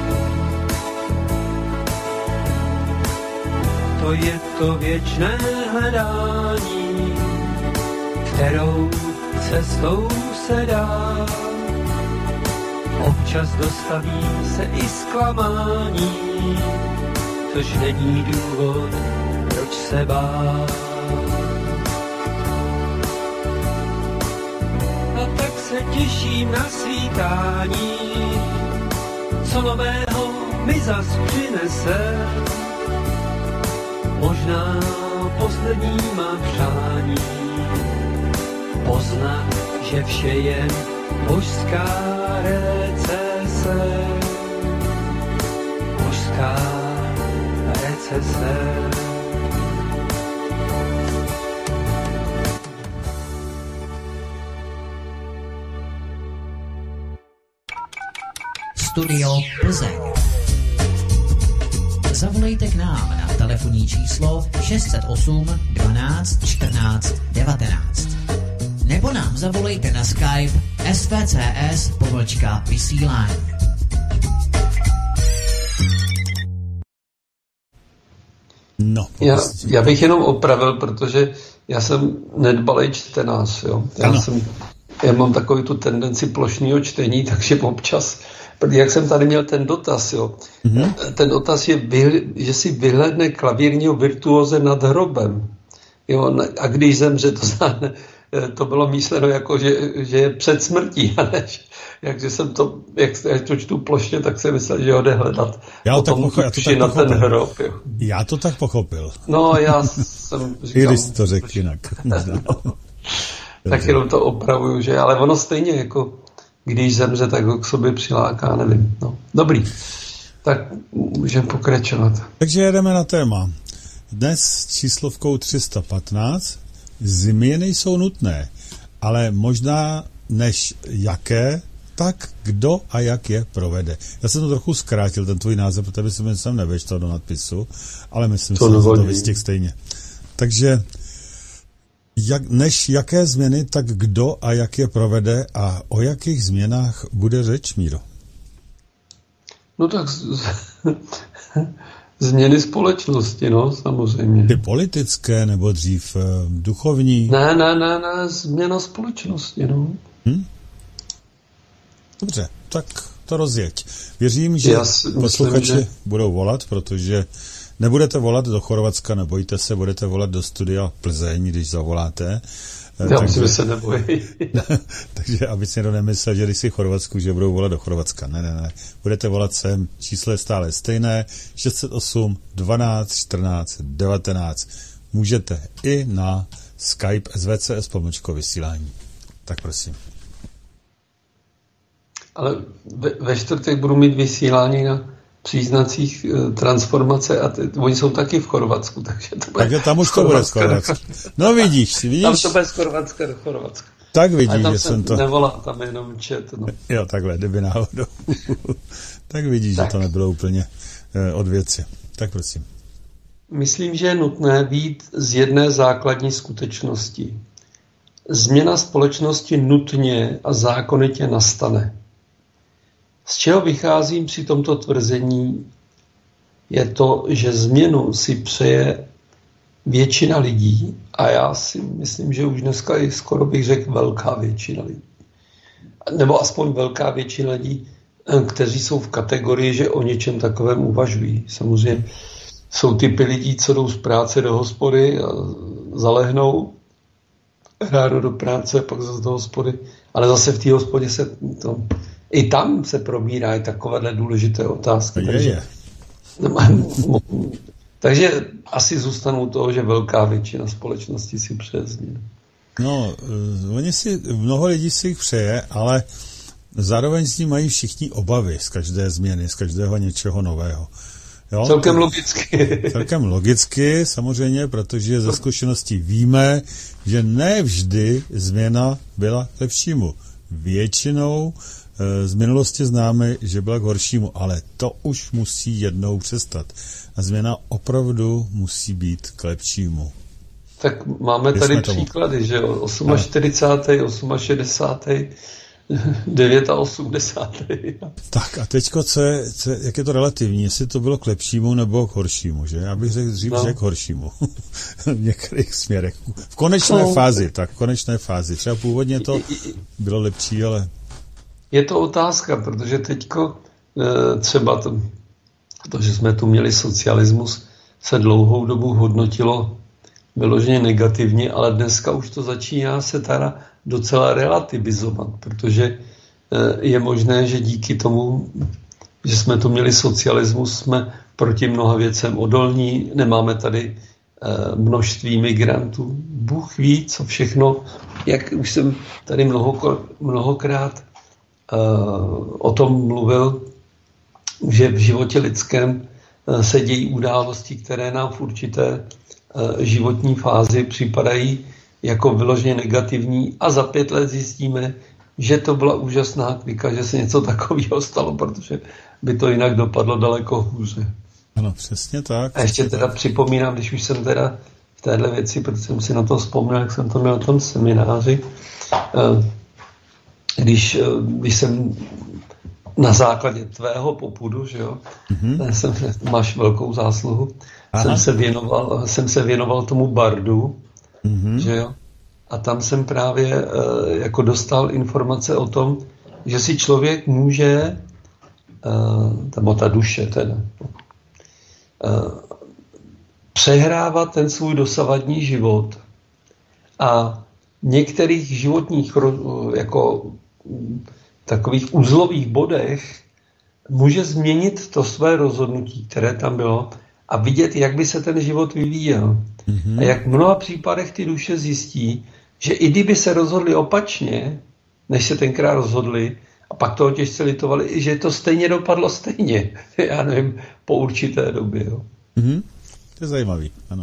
S2: To je to věčné hledání, kterou cestou se dá. Občas dostaví se i zklamání, což není důvod, proč se bát. A tak se těším na svítání, co nového mi zas přinese. Možná poslední mám přání, poznat, že vše je božská recese. Božská recese.
S1: Studio Plzeň. Zavolejte k nám na telefonní číslo šest set osm dvanáct čtrnáct devatenáct. Nebo nám zavolejte na Skype S V C S pomlčka vysílání.
S3: No,
S4: já, já bych jenom opravil, protože já jsem nedbalej čtenář. Jo. Já, jsem, já mám takovou tu tendenci plošného čtení, takže občas, jak jsem tady měl ten dotaz, jo, mm-hmm. ten dotaz je, že si vyhlédne klavírního virtuóze nad hrobem. Jo, a když zemře, to znamená, to bylo myšleno jako, že, že je před smrtí, a než, jakže jsem to, jak to čtu plošně, tak jsem myslel, že ho jde hledat.
S3: Já to tak, pocho- já to tak
S4: na
S3: pochopil.
S4: Ten hrob, jo.
S3: Já to tak pochopil.
S4: No, já jsem říkal...
S3: I když to řekl jinak.
S4: Tak jenom to opravuju, že, ale ono stejně jako, když zemře, tak ho k sobě přiláká, nevím. No, dobrý, tak můžeme pokračovat.
S3: Takže jedeme na téma. dnes s číslovkou tři sta patnáct. Změny jsou nutné, ale možná než jaké, tak kdo a jak je provede. Já jsem to trochu zkrátil, ten tvůj název, protože jsem sem neveštal do nadpisu, ale myslím, že jsem to vystihl stejně. Takže jak, než jaké změny, tak kdo a jak je provede a o jakých změnách bude řeč, Míro?
S4: No tak z, z, změny společnosti, no, samozřejmě.
S3: Ty politické nebo dřív eh, duchovní?
S4: Ne, ne, ne, ne, změna společnosti, no. Hm?
S3: Dobře, tak to rozjeď. Věřím, že posluchači že... budou volat, protože nebudete volat do Chorvatska, nebojte se, budete volat do studia Plzeň, když zavoláte.
S4: Já takže, myslím, že se nebojí.
S3: Takže aby si někdo nemyslel, že když jsi v Chorvatsku, že budou volat do Chorvatska. Ne, ne, ne. Budete volat sem, číslo je stále stejné, šest set osm, dvanáct, čtrnáct, devatenáct. Můžete i na Skype S V C S pomlčko vysílání. Tak prosím.
S4: Ale ve, ve čtvrtek budu mít vysílání na příznacích e, transformace a ty, oni jsou taky v Chorvatsku, takže to bude...
S3: Takže tam už to bude z Chorvatska. No vidíš, vidíš.
S4: Tam to bude z Chorvatska do Chorvatska.
S3: Tak vidíš, že jsem to...
S4: nevolá, tam je jenom čet, no.
S3: Jo, takhle, kdyby náhodou. Tak vidíš, tak. Že to nebylo úplně e, od věci. Tak prosím.
S4: Myslím, že je nutné vyjít z jedné základní skutečnosti. Změna společnosti nutně a zákonitě nastane. Z čeho vycházím při tomto tvrzení, je to, že změnu si přeje většina lidí a já si myslím, že už dneska i skoro bych řekl velká většina lidí. Nebo aspoň velká většina lidí, kteří jsou v kategorii, že o něčem takovém uvažují. Samozřejmě jsou typy lidí, co jdou z práce do hospody a zalehnou ráno do práce, pak zase do hospody, ale zase v té hospodě se to, i tam se probírají takovéhle důležité otázky.
S3: Je,
S4: takže,
S3: je.
S4: takže asi zůstanou toho, že velká většina společnosti si přeje změnu.
S3: No, oni si, mnoho lidí si jich přeje, ale zároveň s ním mají všichni obavy z každé změny, z každého něčeho nového. Jo?
S4: Celkem logicky.
S3: Celkem logicky, samozřejmě, protože ze zkušeností víme, že ne vždy změna byla k lepšímu. Většinou e, z minulosti známe, že byla k horšímu, ale to už musí jednou přestat. A změna opravdu musí být k lepšímu.
S4: Tak máme tady Jsme příklady, tomu. Že čtyřicátým šedesátým osmdesátým devátým
S3: Tak a teďko, co je, co, jak je to relativní, jestli to bylo k lepšímu nebo k horšímu, že? Já bych řekl dřív, no. že k horšímu. V některých směrech. V konečné no. fázi, tak v konečné fázi. Třeba původně to bylo lepší, ale...
S4: Je to otázka, protože teďko třeba to, to, že jsme tu měli socialismus, se dlouhou dobu hodnotilo vyloženě negativně, ale dneska už to začíná se teda docela relativizovat, protože je možné, že díky tomu, že jsme tu měli socialismus, jsme proti mnoha věcem odolní, nemáme tady množství migrantů. Bůh ví, co všechno, jak už jsem tady mnoho, mnohokrát o tom mluvil, že v životě lidském se dějí události, které nám v určité životní fázi připadají jako vyloženě negativní a za pět let zjistíme, že to byla úžasná klika, že se něco takového stalo, protože by to jinak dopadlo daleko hůře.
S3: Ano, přesně tak.
S4: A ještě teda tak. Připomínám, když už jsem teda v téhle věci, protože jsem si na to vzpomněl, jak jsem to měl na tom semináři, když, když jsem na základě tvého popudu, že jo, mm-hmm. jsem, máš velkou zásluhu, jsem se, věnoval, jsem se věnoval tomu bardu, mm-hmm. že jo, a tam jsem právě uh, jako dostal informace o tom, že si člověk může, uh, nebo ta duše teda, uh, přehrávat ten svůj dosavadní život a v některých životních jako takových uzlových bodech může změnit to své rozhodnutí, které tam bylo, a vidět, jak by se ten život vyvíjel. Mm-hmm. A jak v mnoha případech ty duše zjistí, že i kdyby se rozhodli opačně, než se tenkrát rozhodli, a pak toho těžce litovali, že to stejně dopadlo stejně. Já nevím, po určité době. Jo.
S3: Mm-hmm. To je zajímavý, ano.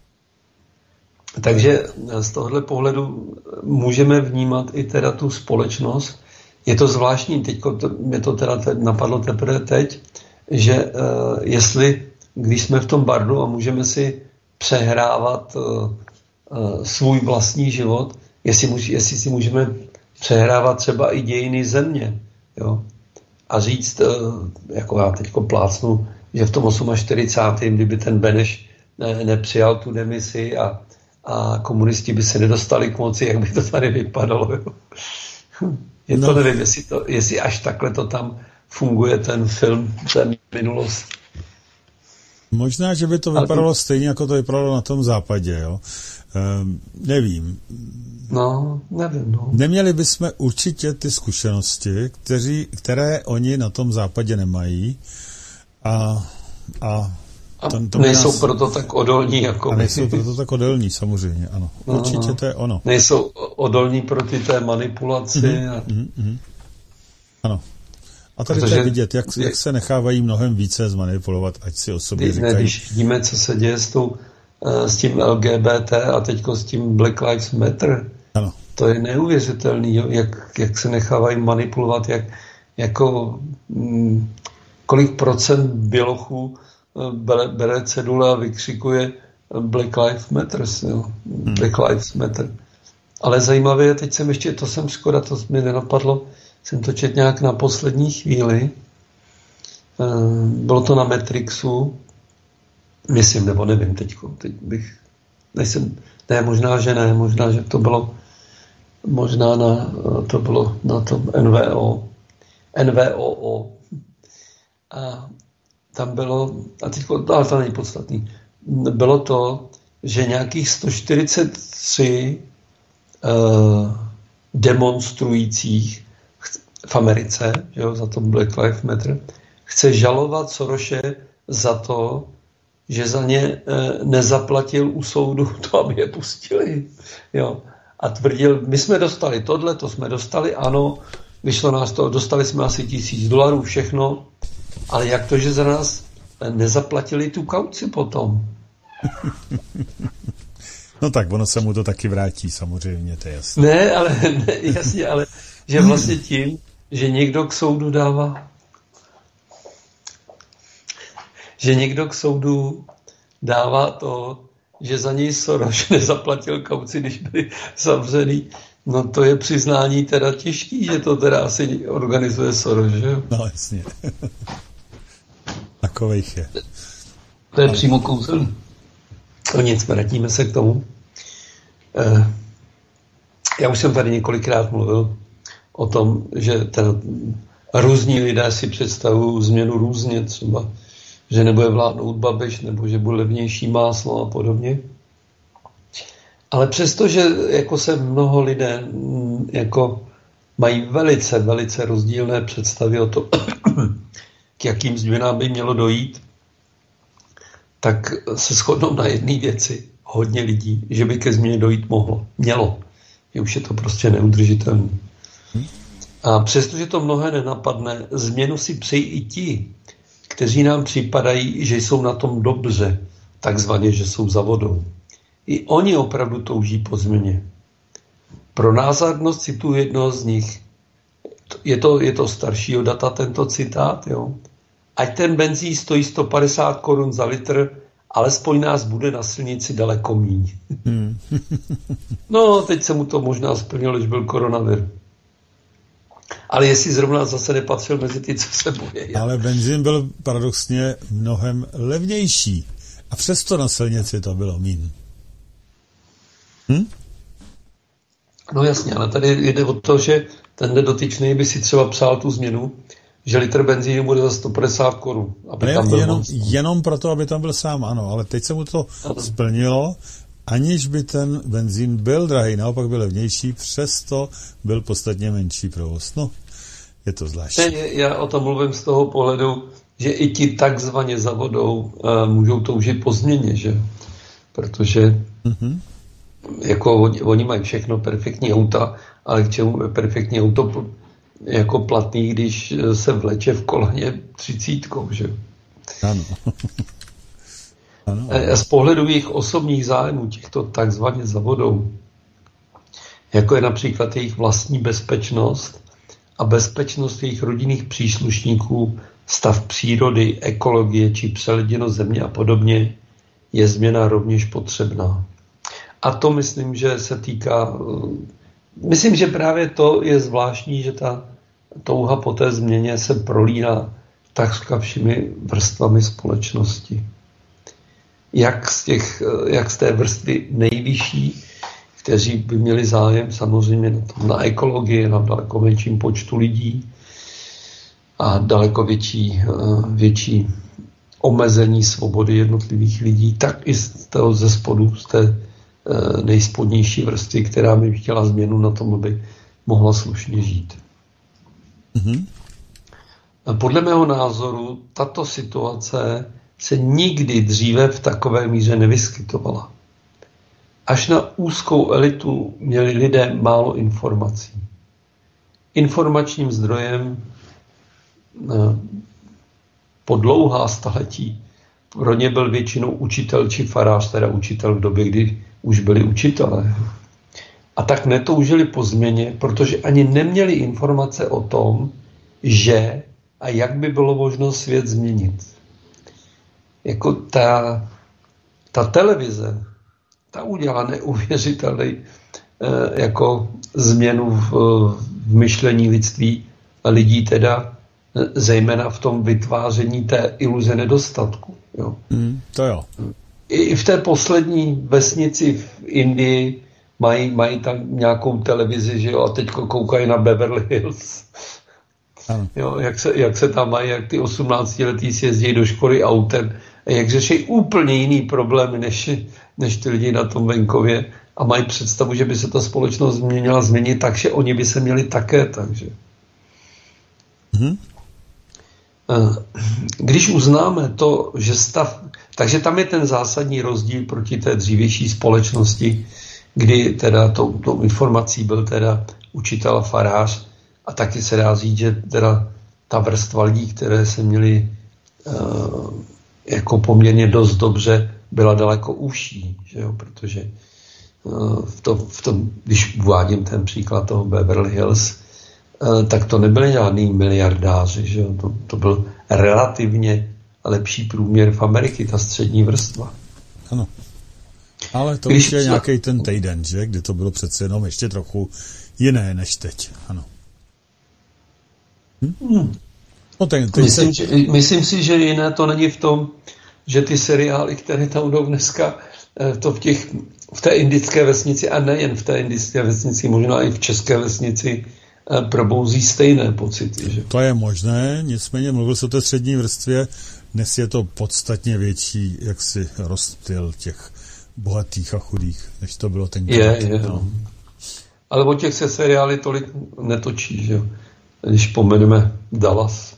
S4: Takže z tohohle pohledu můžeme vnímat i teda tu společnost. Je to zvláštní, teďko to, mě to teda te, napadlo teprve teď, že uh, jestli, když jsme v tom bardu a můžeme si přehrávat uh, uh, svůj vlastní život, jestli, můž, jestli si můžeme přehrávat třeba i dějiny země, jo? A říct, uh, jako já teďko plácnu, že v tom čtyřicátém osmém kdyby ten Beneš ne, nepřijal tu demisi a, a komunisti by se nedostali k moci, jak by to tady vypadalo. Jo? Je to, no. Nevím, jestli, to, jestli až takhle to tam funguje, ten film, ten minulost.
S3: Možná, že by to vypadalo Ale... stejně, jako to vypadalo na tom západě, jo. Ehm, nevím.
S4: No, nevím, no.
S3: Neměli bychom určitě ty zkušenosti, kteří, které oni na tom západě nemají a, a
S4: A to, to nejsou nás... proto tak odolní jako
S3: A nejsou proto tak odolní, samozřejmě, ano. No, určitě no. To je ono.
S4: Nejsou odolní proti té manipulaci. Mm-hmm, a...
S3: mm-hmm. Ano. A tady Protože... to je vidět, jak, jak se nechávají mnohem více zmanipulovat, ať si o sobě
S4: Kdy,
S3: říkají.
S4: Ne, když vidíme, co se děje s, tou, s tím L G B T a teďko s tím Black Lives Matter,
S3: ano.
S4: To je neuvěřitelný, jo? Jak, jak se nechávají manipulovat, jak, jako hm, kolik procent bělochů bere, bere cedule a vykřikuje Black Lives Matter, jo. Hmm. Black Lives Matter. Ale zajímavé je, teď jsem ještě, to jsem škoda, to mi nenapadlo, jsem to četl nějak na poslední chvíli, bylo to na Matrixu, myslím, nebo nevím teďko, teď bych, nejsem, ne, možná, že ne, možná, že to bylo, možná na, to bylo na tom N V O, N V O O. A tam bylo, a teď, ale to není podstatný, bylo to, že nějakých sto čtyřicet tři uh, demonstrujících v Americe, že jo, za to Black Lives Matter, chce žalovat Soroše za to, že za ně uh, nezaplatil u soudu to, aby je pustili. Jo. A tvrdil, my jsme dostali tohle, to jsme dostali, ano, vyšlo nás to, dostali jsme asi tisíc dolarů, všechno, ale jak to, že za nás nezaplatili tu kauci potom?
S3: No tak, ono se mu to taky vrátí, samozřejmě, to je jasné.
S4: Ne, ale, ne, jasně, ale že vlastně tím, že někdo k soudu dává, že někdo k soudu dává to, že za něj Soros nezaplatil kauci, když byli zavřený, no to je přiznání teda těžký, že to teda asi organizuje Soros, že jo?
S3: No jasně. Takovejch je.
S4: To je přímo kouzelný. No nic, vrátíme se k tomu. Já už jsem tady několikrát mluvil o tom, že ten různí lidé si představují změnu různě, třeba, že nebude vládnout Babiš, nebo že bude levnější máslo a podobně. Ale přesto, že jako se mnoho lidé jako mají velice, velice rozdílné představy o to, k jakým změnám by mělo dojít, tak se shodnou na jedné věci hodně lidí, že by ke změně dojít mohlo. Mělo. Je už je to prostě neudržitelné. A přestože to mnohé nenapadne, změnu si přejí i ti, kteří nám připadají, že jsou na tom dobře, takzvaně, že jsou za vodou. I oni opravdu touží po změně. Pro názornost cituji jednoho z nich. Je to, je to staršího data tento citát, jo. Ať ten benzín stojí sto padesát korun za litr, alespoň nás bude na silnici daleko míň. Hmm. No, teď se mu to možná splnilo, když byl koronavir. Ale jestli zrovna zase nepatřil mezi ty, co se bojí.
S3: Ale benzín byl paradoxně mnohem levnější. A přesto na silnici to bylo míň. Hm?
S4: No jasně, ale tady jde o to, že ten dotyčný by si třeba psal tu změnu, že litr benzínu bude za sto padesát korun. Aby
S3: ne,
S4: tam byl
S3: jenom, jenom proto, aby tam byl sám, ano, ale teď se mu to ano. splnilo, aniž by ten benzín byl drahý, naopak byl levnější, přesto byl podstatně menší provoz. No, je to zvláštní.
S4: Ne, já o tom mluvím z toho pohledu, že i ti takzvaně za vodou uh, můžou toužit po změně, že? Protože mm-hmm. jako oni, oni mají všechno perfektní auta, ale k čemu je perfektní auto jako platný, když se vleče v kolaně třicítkou, že?
S3: Ano. Ano.
S4: A z pohledu jejich osobních zájmů, těchto takzvaně za vodou, jako je například jejich vlastní bezpečnost a bezpečnost jejich rodinných příslušníků, stav přírody, ekologie či přeleděnost země a podobně, je změna rovněž potřebná. A to myslím, že se týká, myslím, že právě to je zvláštní, že ta touha po té změně se prolíná takřka všemi vrstvami společnosti. Jak z, těch, jak z té vrstvy nejvyšší, kteří by měli zájem samozřejmě na, tom, na ekologii, na daleko větším počtu lidí a daleko větší, větší omezení svobody jednotlivých lidí, tak i z toho ze spodu, z té nejspodnější vrstvy, která by chtěla změnu na tom, aby mohla slušně žít. Mm-hmm. Podle mého názoru tato situace se nikdy dříve v takové míře nevyskytovala. Až na úzkou elitu měli lidé málo informací. Informačním zdrojem po dlouhá staletí pro ně byl většinou učitel či farář, teda učitel v době, kdy už byli učitelé. A tak netoužili po změně, protože ani neměli informace o tom, že a jak by bylo možno svět změnit. Jako ta, ta televize, ta udělala neuvěřitelný eh, jako změnu v, v myšlení lidství a lidí, teda eh, zejména v tom vytváření té iluze nedostatku. Jo.
S3: Mm, to jo.
S4: I v té poslední vesnici v Indii mají, mají tam nějakou televizi, že jo, a teď koukají na Beverly Hills. Jo, jak, se, jak se tam mají, jak ty osmnáctiletí si jezdí do školy autem, a jak řeší úplně jiný problémy než, než ty lidi na tom venkově a mají představu, že by se ta společnost měla změnit tak, že oni by se měli také, takže. Mm-hmm. Když uznáme to, že stav, takže tam je ten zásadní rozdíl proti té dřívější společnosti, kdy teda tou, tou informací byl teda učitel a farář, a taky se dá říct, že teda ta vrstva lidí, které se měly uh, jako poměrně dost dobře, byla daleko užší, že jo? Protože uh, v tom, v tom, když uvádím ten příklad toho Beverly Hills, uh, tak to nebyly žádný miliardáři, že jo? To, to byl relativně lepší průměr v Americe, ta střední vrstva.
S3: Ano. Ale to když už je nějaký ten týden, že? Kdy to bylo přece jenom ještě trochu jiné než teď. Ano.
S4: Hmm.
S3: No ten, ten
S4: myslím,
S3: se...
S4: že, myslím si, že jiné to není v tom, že ty seriály, které tam jdou dneska, to v, těch, v té indické vesnici, a nejen v té indické vesnici, možná i v české vesnici, probouzí stejné pocity. Že?
S3: To je možné, nicméně mluvil se o té střední vrstvě, dnes je to podstatně větší jaksi rozptyl těch bohatých a chudých, než to bylo tenkrát.
S4: Je, je. No. Ale o těch se seriály tolik netočí, že jo. Když pomeneme Dallas.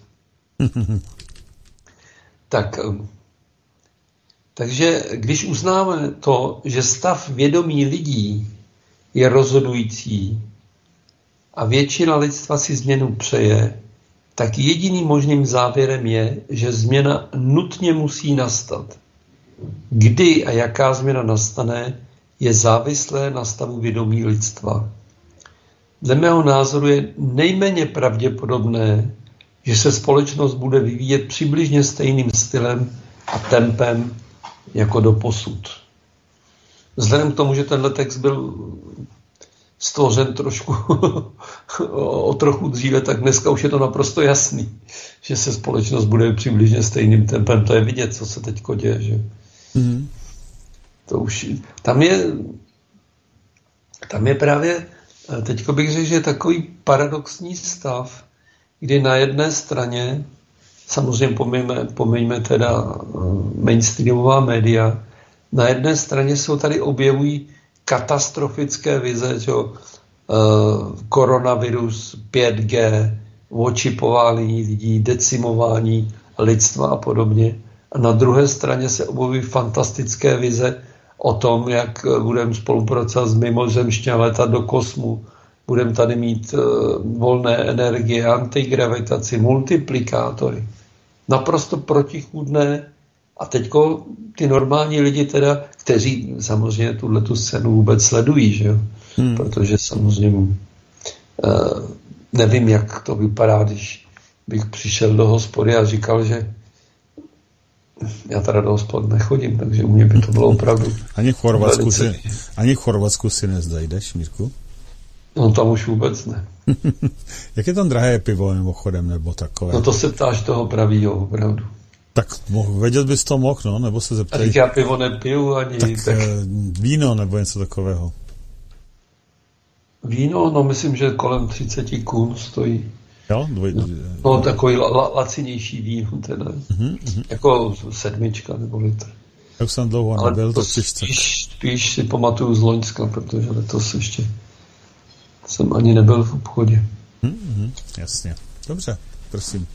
S4: tak, takže když uznáme to, že stav vědomí lidí je rozhodující a většina lidstva si změnu přeje, tak jediným možným závěrem je, že změna nutně musí nastat. Kdy a jaká změna nastane, je závislé na stavu vědomí lidstva. Dle mého názoru je nejméně pravděpodobné, že se společnost bude vyvíjet přibližně stejným stylem a tempem jako doposud. Vzhledem k tomu, že tenhle text byl stvořen trošku o trochu dříve, tak dneska už je to naprosto jasný, že se společnost bude přibližně stejným tempem. To je vidět, co se teď děje. Že? Mm. To už, tam je tam je právě teďko bych řekl, že je takový paradoxní stav, kdy na jedné straně, samozřejmě pomijme, pomijme teda mainstreamová média, na jedné straně se tady objevují katastrofické vize, že uh, koronavirus, pět G, očipování lidí, decimování lidstva a podobně. A na druhé straně se objevují fantastické vize o tom, jak budeme spolupracovat s mimozemšťany, letat do kosmu, budeme tady mít uh, volné energie, antigravitaci, multiplikátory. Naprosto protichůdné A teďko ty normální lidi teda, kteří samozřejmě tuhletu scénu vůbec sledují, že jo? Hmm. Protože samozřejmě uh, nevím, jak to vypadá, když bych přišel do hospody a říkal, že já teda do hospod nechodím, takže u mě by to bylo opravdu...
S3: Ani v Chorvatsku si, ani v Chorvatsku si nezdajdeš, Mírku?
S4: No tam už vůbec ne.
S3: Jak je tam drahé pivo mimochodem, nebo takové?
S4: No to se ptáš toho pravýho, opravdu.
S3: Tak mohl, vědět bys to mohl, no, nebo se zeptají.
S4: Tak já pivo nepiju ani...
S3: Tak, tak... víno nebo něco takového.
S4: Víno, no myslím, že kolem třicet kun stojí.
S3: Jo? Dvoj...
S4: No, no takový la, la, lacinější víno teda. Uh-huh, uh-huh. Jako sedmička nebo litr.
S3: Jak jsem dlouho
S4: ale
S3: nebyl,
S4: to
S3: tak
S4: spíš, spíš si pamatuju z Loňska, protože letos ještě jsem ani nebyl v obchodě.
S3: Uh-huh, jasně. Dobře, prosím.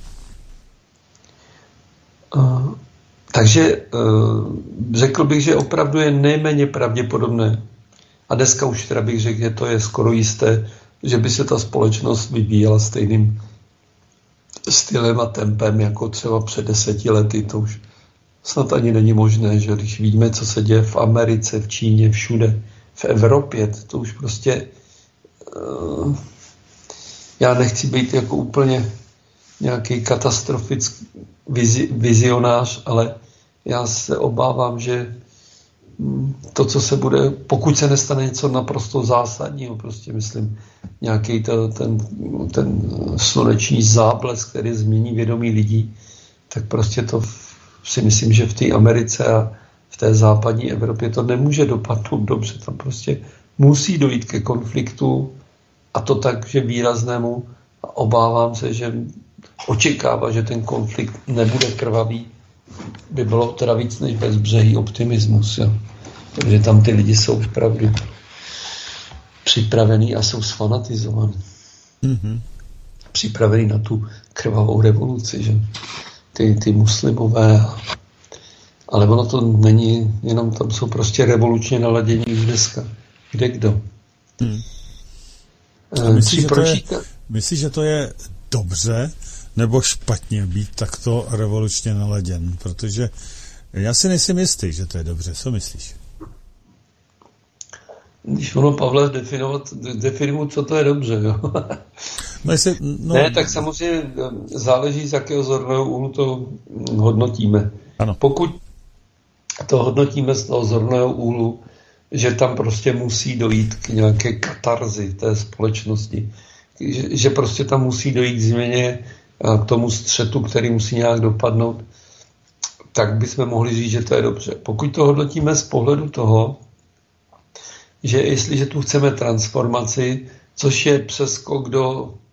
S4: Uh, takže uh, řekl bych, že opravdu je nejméně pravděpodobné, a dneska už teda bych řekl, že to je skoro jisté, že by se ta společnost vyvíjela stejným stylem a tempem jako třeba před deseti lety. To už snad ani není možné, že když vidíme, co se děje v Americe, v Číně, všude, v Evropě, to už prostě uh, já nechci být jako úplně nějaký katastrofický vizi, vizionář, ale já se obávám, že to, co se bude, pokud se nestane něco naprosto zásadního, prostě myslím, nějaký to, ten, ten sluneční záblesk, který změní vědomí lidí, tak prostě to si myslím, že v té Americe a v té západní Evropě to nemůže dopadnout dobře. Tam prostě musí dojít ke konfliktu a to tak, že výraznému, a obávám se, že očekává, že ten konflikt nebude krvavý, by bylo teda víc než bezbřehý optimismus. Jo. Protože tam ty lidi jsou opravdu připravení a jsou sfanatizovaní. Mm-hmm. Připravení na tu krvavou revoluci, že ty, ty muslimové. Ale ono to není, jenom tam jsou prostě revolučně naladění už dneska. Kde kdo. Mm.
S3: Myslíš, že to je, myslí, že to je dobře nebo špatně být takto revolučně naladěn? Protože já si nejsem jistý, že to je dobře. Co myslíš?
S4: Když ono, Pavle, definovat, definuju, co to je dobře. Jo?
S3: No jestli, no...
S4: Ne, tak samozřejmě záleží, z jakého zorného úhlu to hodnotíme.
S3: Ano.
S4: Pokud to hodnotíme z toho zorného úhlu, že tam prostě musí dojít k nějaké katarzi té společnosti, že, že prostě tam musí dojít k změně, k tomu střetu, který musí nějak dopadnout, tak bychom mohli říct, že to je dobře. Pokud to hodnotíme z pohledu toho, že jestliže tu chceme transformaci, což je přeskok do uh,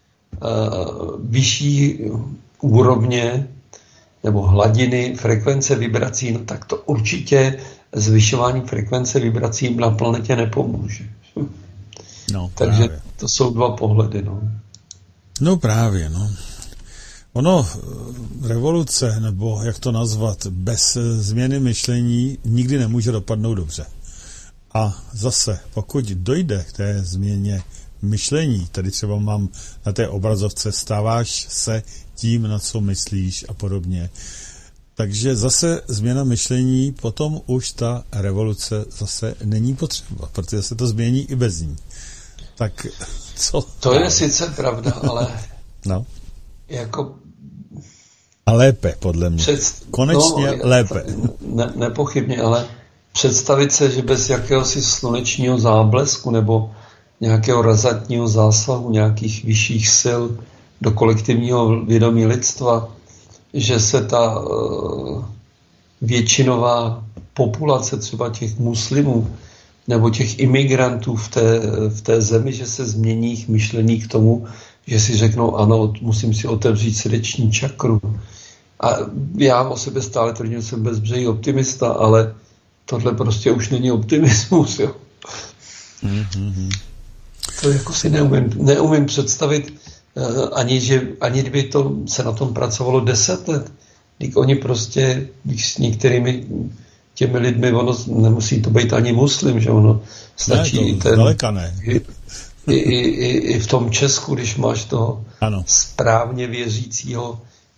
S4: vyšší úrovně nebo hladiny frekvence vibrací, no tak to určitě zvyšování frekvence vibrací na planetě nepomůže.
S3: No,
S4: takže
S3: právě.
S4: To jsou dva pohledy. No,
S3: no právě, no. Ono, revoluce, nebo jak to nazvat, bez změny myšlení nikdy nemůže dopadnout dobře. A zase, pokud dojde k té změně myšlení, tedy třeba mám na té obrazovce, stáváš se tím, na co myslíš a podobně. Takže zase změna myšlení, potom už ta revoluce zase není potřeba, protože se to změní i bez ní. Tak co?
S4: To je sice pravda, ale
S3: no.
S4: jako
S3: a lépe, podle mě. Před... Konečně no, lépe.
S4: Ne, nepochybně, ale představit se, že bez jakéhosi slunečního záblesku nebo nějakého razantního zásahu nějakých vyšších sil do kolektivního vědomí lidstva, že se ta uh, většinová populace třeba těch muslimů nebo těch imigrantů v té, v té zemi, že se změní jejich myšlení k tomu, že si řeknou, ano, musím si otevřít srdeční čakru. A já o sebe stále tvrdím, že jsem bezbřehý optimista, ale tohle prostě už není optimismus. Jo. Mm-hmm. To jako si neumím, neumím představit, ani, že, ani kdyby to se na tom pracovalo deset let. Když oni prostě, když s některými těmi lidmi, ono nemusí to být ani muslim, že ono stačí
S3: ne,
S4: i ten...
S3: Daleka ne.
S4: I, i, i, I v tom Česku, když máš toho
S3: ano.
S4: správně věřícího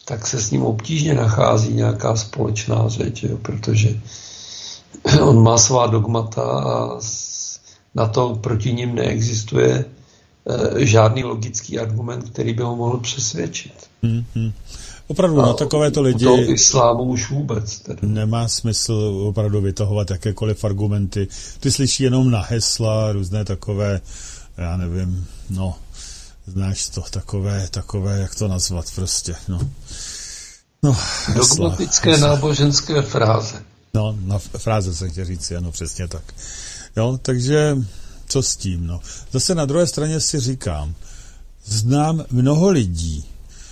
S4: tak se s ním obtížně nachází nějaká společná řeč, jo, protože on má svá dogmata a na to proti ním neexistuje e, žádný logický argument, který by ho mohl přesvědčit.
S3: Hmm, hmm. Opravdu
S4: a
S3: na takovéto lidi
S4: toho islámu už vůbec. Tedy.
S3: Nemá smysl opravdu vytahovat jakékoliv argumenty. Ty slyší jenom na hesla, různé takové, já nevím, no, znáš to, takové, takové, jak to nazvat prostě, no. no hesla,
S4: Dogmatické
S3: hesla.
S4: náboženské fráze.
S3: No, na fráze jsem chtěl říct, ano, přesně tak. Jo, takže co s tím, no. Zase na druhé straně si říkám, znám mnoho lidí,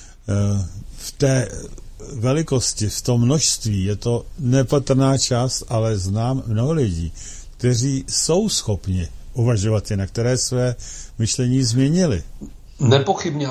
S3: v té velikosti, v tom množství, je to nepatrná část, ale znám mnoho lidí, kteří jsou schopni uvažovat jinak, které své myšlení změnili.
S4: Nepochybně,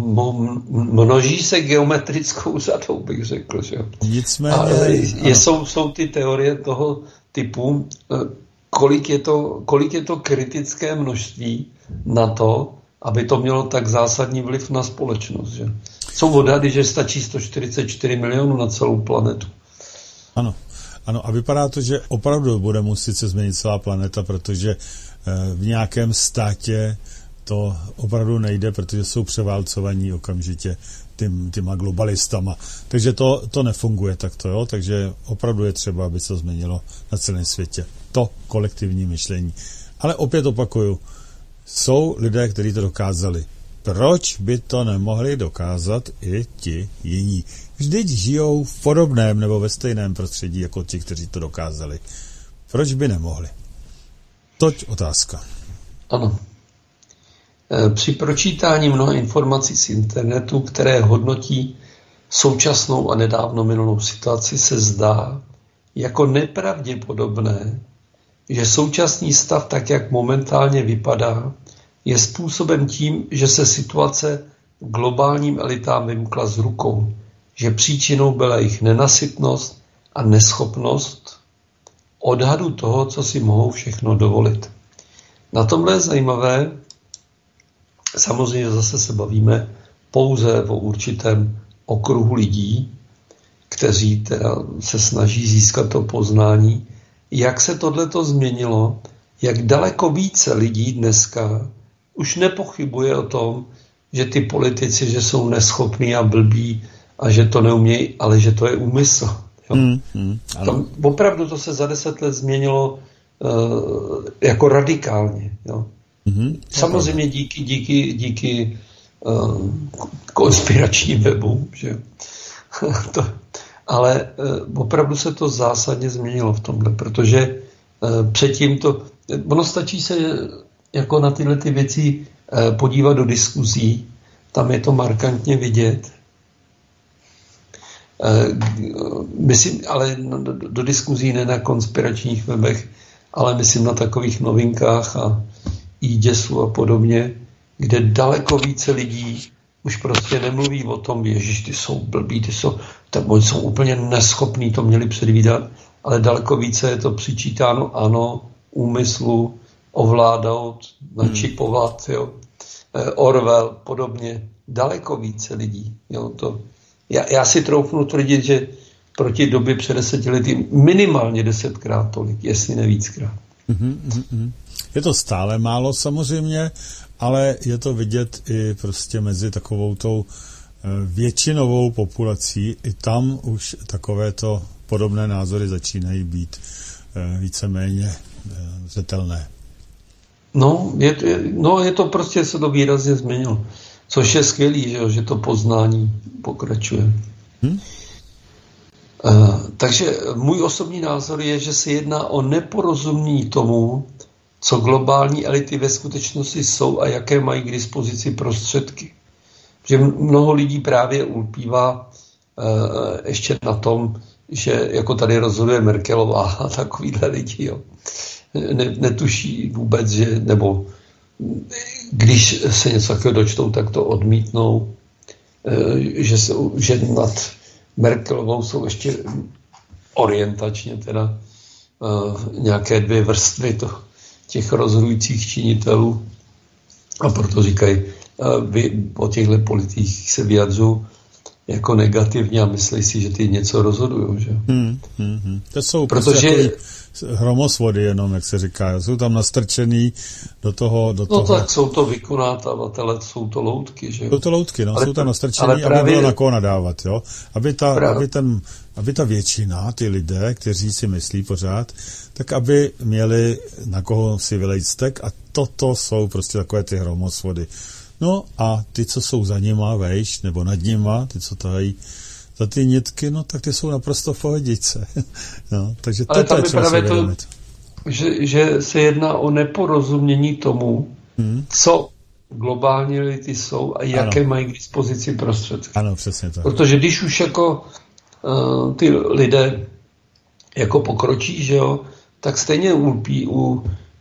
S4: množí se geometrickou řadou, bych řekl. Že?
S3: Nicméně...
S4: A je, jsou, jsou ty teorie toho typu, kolik je to, kolik je to kritické množství na to, aby to mělo tak zásadní vliv na společnost. Že? Jsou odhady, že stačí sto čtyřicet čtyři milionů na celou planetu.
S3: Ano, ano, a vypadá to, že opravdu bude muset se změnit celá planeta, protože v nějakém státě to opravdu nejde, protože jsou převálcovaní okamžitě tím, těma globalistama. Takže to, to nefunguje takto, jo? Takže opravdu je třeba, aby se to změnilo na celém světě. To kolektivní myšlení. Ale opět opakuju, jsou lidé, kteří to dokázali. Proč by to nemohli dokázat i ti jiní? Vždyť žijou v podobném nebo ve stejném prostředí jako ti, kteří to dokázali. Proč by nemohli? Toť otázka.
S4: Ano. Při pročítání mnoha informací z internetu, které hodnotí současnou a nedávno minulou situaci, se zdá jako nepravděpodobné, že současný stav, tak jak momentálně vypadá, je způsoben tím, že se situace globálním elitám vymkla z rukou, že příčinou byla jejich nenasytnost a neschopnost odhadu toho, co si mohou všechno dovolit. Na tomhle je zajímavé, samozřejmě zase se bavíme pouze o určitém okruhu lidí, kteří teda se snaží získat to poznání, jak se tohleto změnilo, jak daleko více lidí dneska už nepochybuje o tom, že ty politici, že jsou neschopní a blbí a že to neumějí, ale že to je úmysl. Jo? Mm, mm, Tam, opravdu to se za deset let změnilo uh, jako radikálně. Jo? Mm, Samozřejmě díky, díky, díky uh, konspiračním webům. Že? to, ale uh, opravdu se to zásadně změnilo v tomhle, protože uh, předtím to... Ono stačí se jako na tyhle ty věci uh, podívat do diskuzí, tam je to markantně vidět. Uh, myslím, ale do, do diskuzí ne na konspiračních webech, ale myslím na takových novinkách a iDesu a podobně, kde daleko více lidí už prostě nemluví o tom, ježiš, ty jsou blbí, ty jsou, tak oni jsou úplně neschopní, to měli předvídat, ale daleko více je to přičítáno, ano, úmyslu, ovládat, načipovat, jo. Orwell, podobně, daleko více lidí. Jo, to, já, já si troufnu tvrdit, že proti době před deseti lety minimálně desetkrát tolik, jestli ne víckrát.
S3: Mm-hmm, mm-hmm. Je to stále málo samozřejmě, ale je to vidět i prostě mezi takovou tou většinovou populací. I tam už takovéto podobné názory začínají být víceméně zřetelné.
S4: No je, no, je to prostě, se to výrazně změnilo. Což je skvělý, že, že to poznání pokračuje. Hmm? Uh, takže můj osobní názor je, že se jedná o neporozumění tomu, co globální elity ve skutečnosti jsou a jaké mají k dispozici prostředky. Že mnoho lidí právě ulpívá uh, ještě na tom, že jako tady rozhoduje Merkelová a takovýhle lidi, jo. Ne, netuší vůbec, že, nebo když se něco takového dočtou, tak to odmítnou, že, jsou, že nad Merkelovou jsou ještě orientačně teda nějaké dvě vrstvy to, těch rozhodujících činitelů a proto říkají, vy o těchto politicích se vyjadřují jako negativně a myslí si, že ty něco rozhodují, že?
S3: Hmm, hmm, hmm. To jsou
S4: protože
S3: prostě hromosvody jenom, jak se říká. Jsou tam nastrčený do toho... Do
S4: no
S3: toho...
S4: tak jsou to vykonávatel, jsou to loutky, že?
S3: Jsou to loutky, no,
S4: ale,
S3: jsou tam nastrčený,
S4: právě,
S3: aby bylo na koho nadávat, jo. Aby ta,
S4: právě,
S3: aby, ten, aby ta většina, ty lidé, kteří si myslí pořád, tak aby měli na koho si vylejt stek a toto jsou prostě takové ty hromosvody. No a ty, co jsou za nima, vejš, nebo nad nima, ty, co tahají za ty nitky, no tak ty jsou naprosto v pohodice. No, takže
S4: ale
S3: toto je třeba si uvědomit.
S4: Že, že se jedná o neporozumění tomu, hmm. co globální elity jsou a jaké ano. mají k dispozici prostředky.
S3: Ano, přesně tak.
S4: Protože když už jako uh, ty lidé jako pokročí, že jo, tak stejně ulpí u,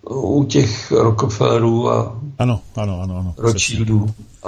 S4: u těch Rockefellerů a
S3: ano, ano, ano, ano,
S4: Rothschildů a,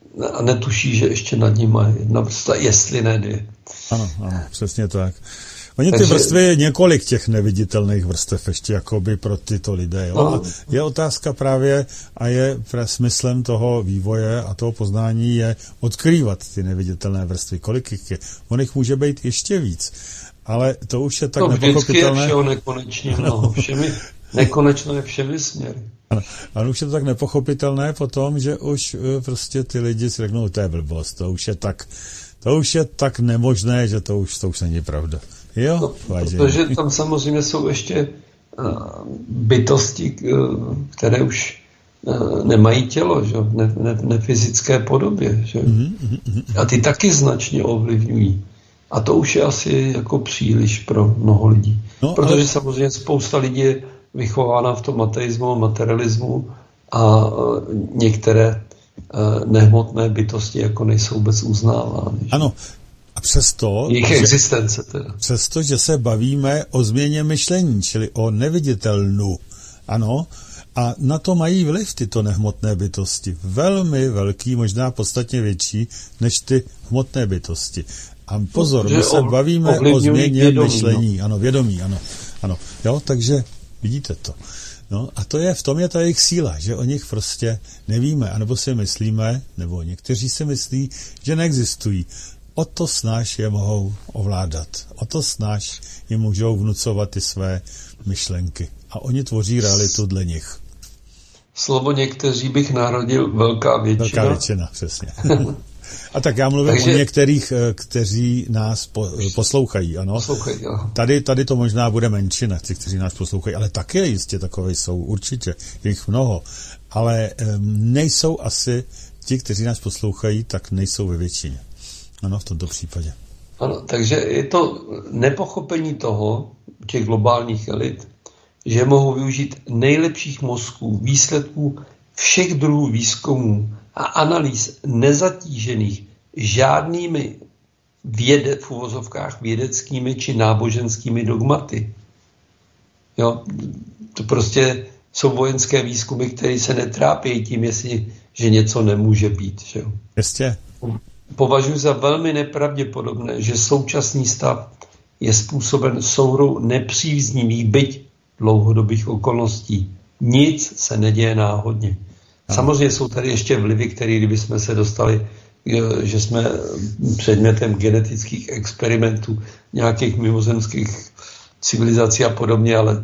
S4: a netuší, že ještě nad nimi je jedna vrstva, jestli ne dvě.
S3: Ano, ano, přesně tak. Oni ty Takže, vrstvy je několik těch neviditelných vrstev ještě jakoby pro tyto lidé. Jo? No. A je otázka právě a je smyslem toho vývoje a toho poznání je odkrývat ty neviditelné vrstvy. Kolik jich je? On jich může být ještě víc. Ale to už je tak
S4: no,
S3: nepochopitelné.
S4: Vždycky je všeho nekonečně mnoho. Všemi, nekonečno je všemi směry.
S3: Ano, ale už je to tak nepochopitelné potom, že už prostě ty lidi si řeknou, to je blbost, to už je tak, to už je tak nemožné, že to už, to už není pravda. Jo,
S4: no, protože tam samozřejmě jsou ještě uh, bytosti, uh, které už uh, nemají tělo, že? Ne, ne, nefyzické podobě. Že? Mm-hmm, mm-hmm. A ty taky značně ovlivňují. A to už je asi jako příliš pro mnoho lidí. No, protože ale... samozřejmě spousta lidí je vychována v tom ateismu, materialismu a uh, některé uh, nehmotné bytosti jako nejsou vůbec uznávány. Že?
S3: Ano. A přesto,
S4: jejich existence teda.
S3: Přesto, že se bavíme o změně myšlení, čili o neviditelnu, ano, a na to mají vliv tyto nehmotné bytosti. Velmi velký, možná podstatně větší, než ty hmotné bytosti. A pozor, no, my se o, bavíme o změně vědomí, myšlení, no. Ano, vědomí, ano, ano. Jo, takže vidíte to. No, a to je, v tom je ta jejich síla, že o nich prostě nevíme, anebo si myslíme, nebo někteří si myslí, že neexistují. O to snáš je mohou ovládat. O to snáš jim můžou vnucovat ty své myšlenky. A oni tvoří realitu dle nich.
S4: Slovo někteří bych narodil velká většina.
S3: Velká většina, přesně. A tak já mluvím Takže... o některých, kteří nás po, poslouchají. Ano.
S4: Poslouchají, jo.
S3: Tady, tady to možná bude menšina, ti, kteří nás poslouchají, ale také jistě takové jsou, určitě. Je jich mnoho. Ale um, nejsou asi ti, kteří nás poslouchají, tak nejsou ve většině. Ano, v tomto případě.
S4: Ano, takže je to nepochopení toho, těch globálních elit, že mohou využít nejlepších mozků, výsledků všech druhů výzkumů a analýz nezatížených žádnými věde, v uvozovkách vědeckými či náboženskými dogmaty. Jo, to prostě jsou vojenské výzkumy, které se netrápí tím, jestli, že něco nemůže být. Že jo.
S3: Jistě.
S4: Považuji za velmi nepravděpodobné, že současný stav je způsoben souhrou nepříznivých, byť dlouhodobých okolností. Nic se neděje náhodně. Samozřejmě jsou tady ještě vlivy, které kdybychom se dostali, že jsme předmětem genetických experimentů, nějakých mimozemských civilizací a podobně, ale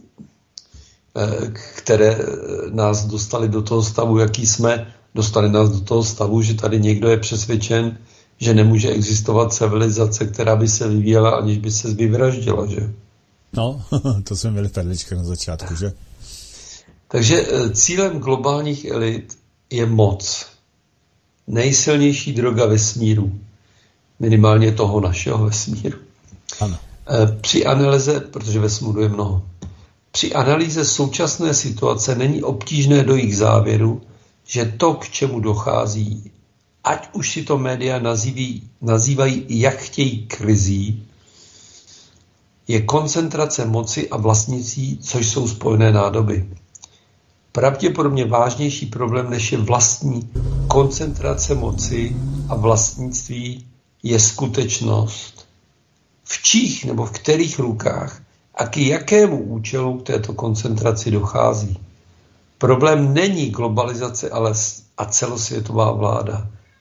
S4: které nás dostali do toho stavu, jaký jsme, dostali nás do toho stavu, že tady někdo je přesvědčen, že nemůže existovat civilizace, která by se vyvíjela, aniž by se vyvraždila, že?
S3: No, to jsme měli perlička na začátku, že?
S4: Takže cílem globálních elit je moc. Nejsilnější droga vesmíru. Minimálně toho našeho vesmíru.
S3: Ano.
S4: Při analýze, protože vesmíru je mnoho, při analýze současné situace není obtížné dojít k závěru, že to, k čemu dochází, ať už si to média nazývají, nazývají jak chtějí krizí, je koncentrace moci a vlastnictví, což jsou spojené nádoby. Pravděpodobně vážnější problém, než je vlastní koncentrace moci a vlastnictví, je skutečnost, v čích nebo v kterých rukách a k jakému účelu k této koncentraci dochází. Problém není globalizace ale a celosvětová vláda.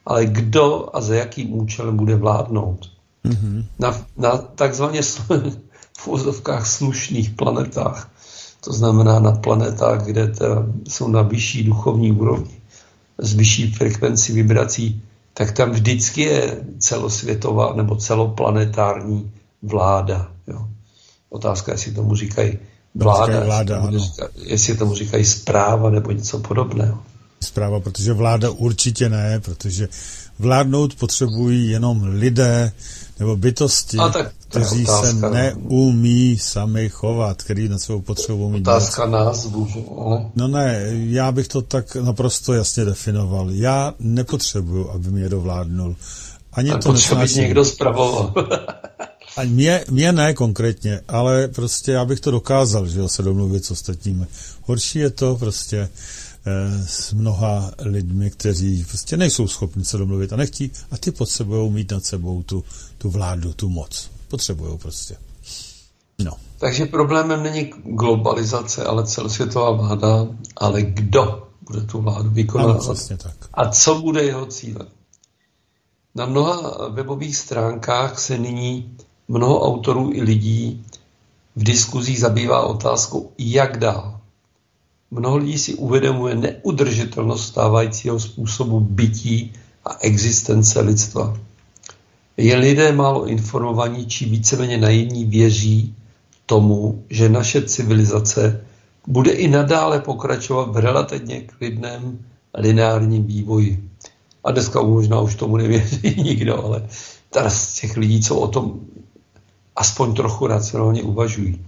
S4: ale kdo a za jakým účelem bude vládnout. Mm-hmm. Na, na takzvaně v úzovkách slušných planetách, to znamená na planetách, kde teda jsou na vyšší duchovní úrovni, s vyšší frekvencí vibrací, tak tam vždycky je celosvětová nebo celoplanetární vláda. Jo. Otázka, jestli tomu říkají vláda,
S3: vláda
S4: jestli, tomu říkají, jestli tomu říkají správa nebo něco podobného.
S3: Správa, protože vláda určitě ne, protože vládnout potřebují jenom lidé nebo bytosti, tak, kteří otázka, se neumí sami chovat, který na svou potřebu mít.
S4: Otázka názvu, že? Ale...
S3: No ne, já bych to tak naprosto jasně definoval. Já nepotřebuju, aby mě dovládnul. Ani
S4: a
S3: to
S4: nesnáším. Někdo spravoval.
S3: A mě, mě ne konkrétně, ale prostě já bych to dokázal, že jo, se domluvit s ostatními. Horší je to prostě s mnoha lidmi, kteří prostě nejsou schopni se domluvit a nechtí a ty potřebují mít nad sebou tu, tu vládu, tu moc. Potřebují prostě. No.
S4: Takže problémem není globalizace, ale celosvětová vláda, ale kdo bude tu vládu vykonávat.
S3: Ano, přesně tak.
S4: A co bude jeho cílem. Na mnoha webových stránkách se nyní mnoho autorů i lidí v diskuzích zabývá otázkou, jak dál. Mnoho lidí si uvědomuje neudržitelnost stávajícího způsobu bytí a existence lidstva. Jen lidé málo informovaní či víceméně naivní věří tomu, že naše civilizace bude i nadále pokračovat v relativně klidném lineárním vývoji. A dneska možná už tomu nevěří nikdo, ale teda z těch lidí, co o tom aspoň trochu racionálně uvažují.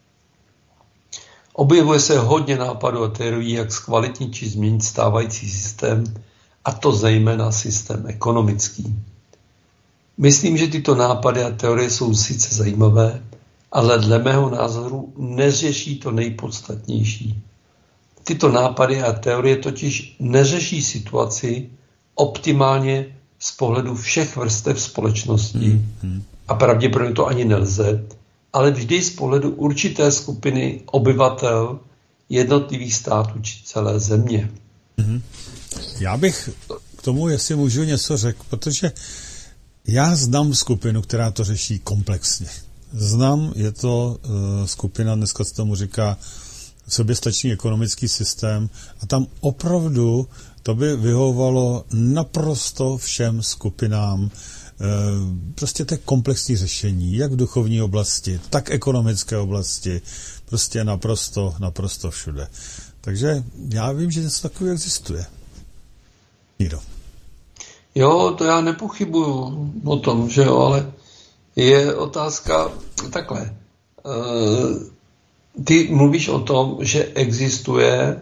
S4: Objevuje se hodně nápadů a teorií, jak zkvalitnit či změnit stávající systém, a to zejména systém ekonomický. Myslím, že tyto nápady a teorie jsou sice zajímavé, ale dle mého názoru neřeší to nejpodstatnější. Tyto nápady a teorie totiž neřeší situaci optimálně z pohledu všech vrstev společnosti mm-hmm. a pravděpodobně to ani nelze, ale vždy z pohledu určité skupiny obyvatel jednotlivých států či celé země.
S3: Mm-hmm. Já bych k tomu, jestli můžu něco řekl, protože já znám skupinu, která to řeší komplexně. Znám, je to uh, skupina, dneska se tomu říká soběstačný ekonomický systém a tam opravdu to by vyhovovalo naprosto všem skupinám. Prostě to je komplexní řešení, jak v duchovní oblasti, tak ekonomické oblasti, prostě naprosto, naprosto všude. Takže já vím, že něco takového existuje. Nikdo.
S4: Jo, to já nepochybuju o tom, že jo, ale je otázka takhle. Ty mluvíš o tom, že existuje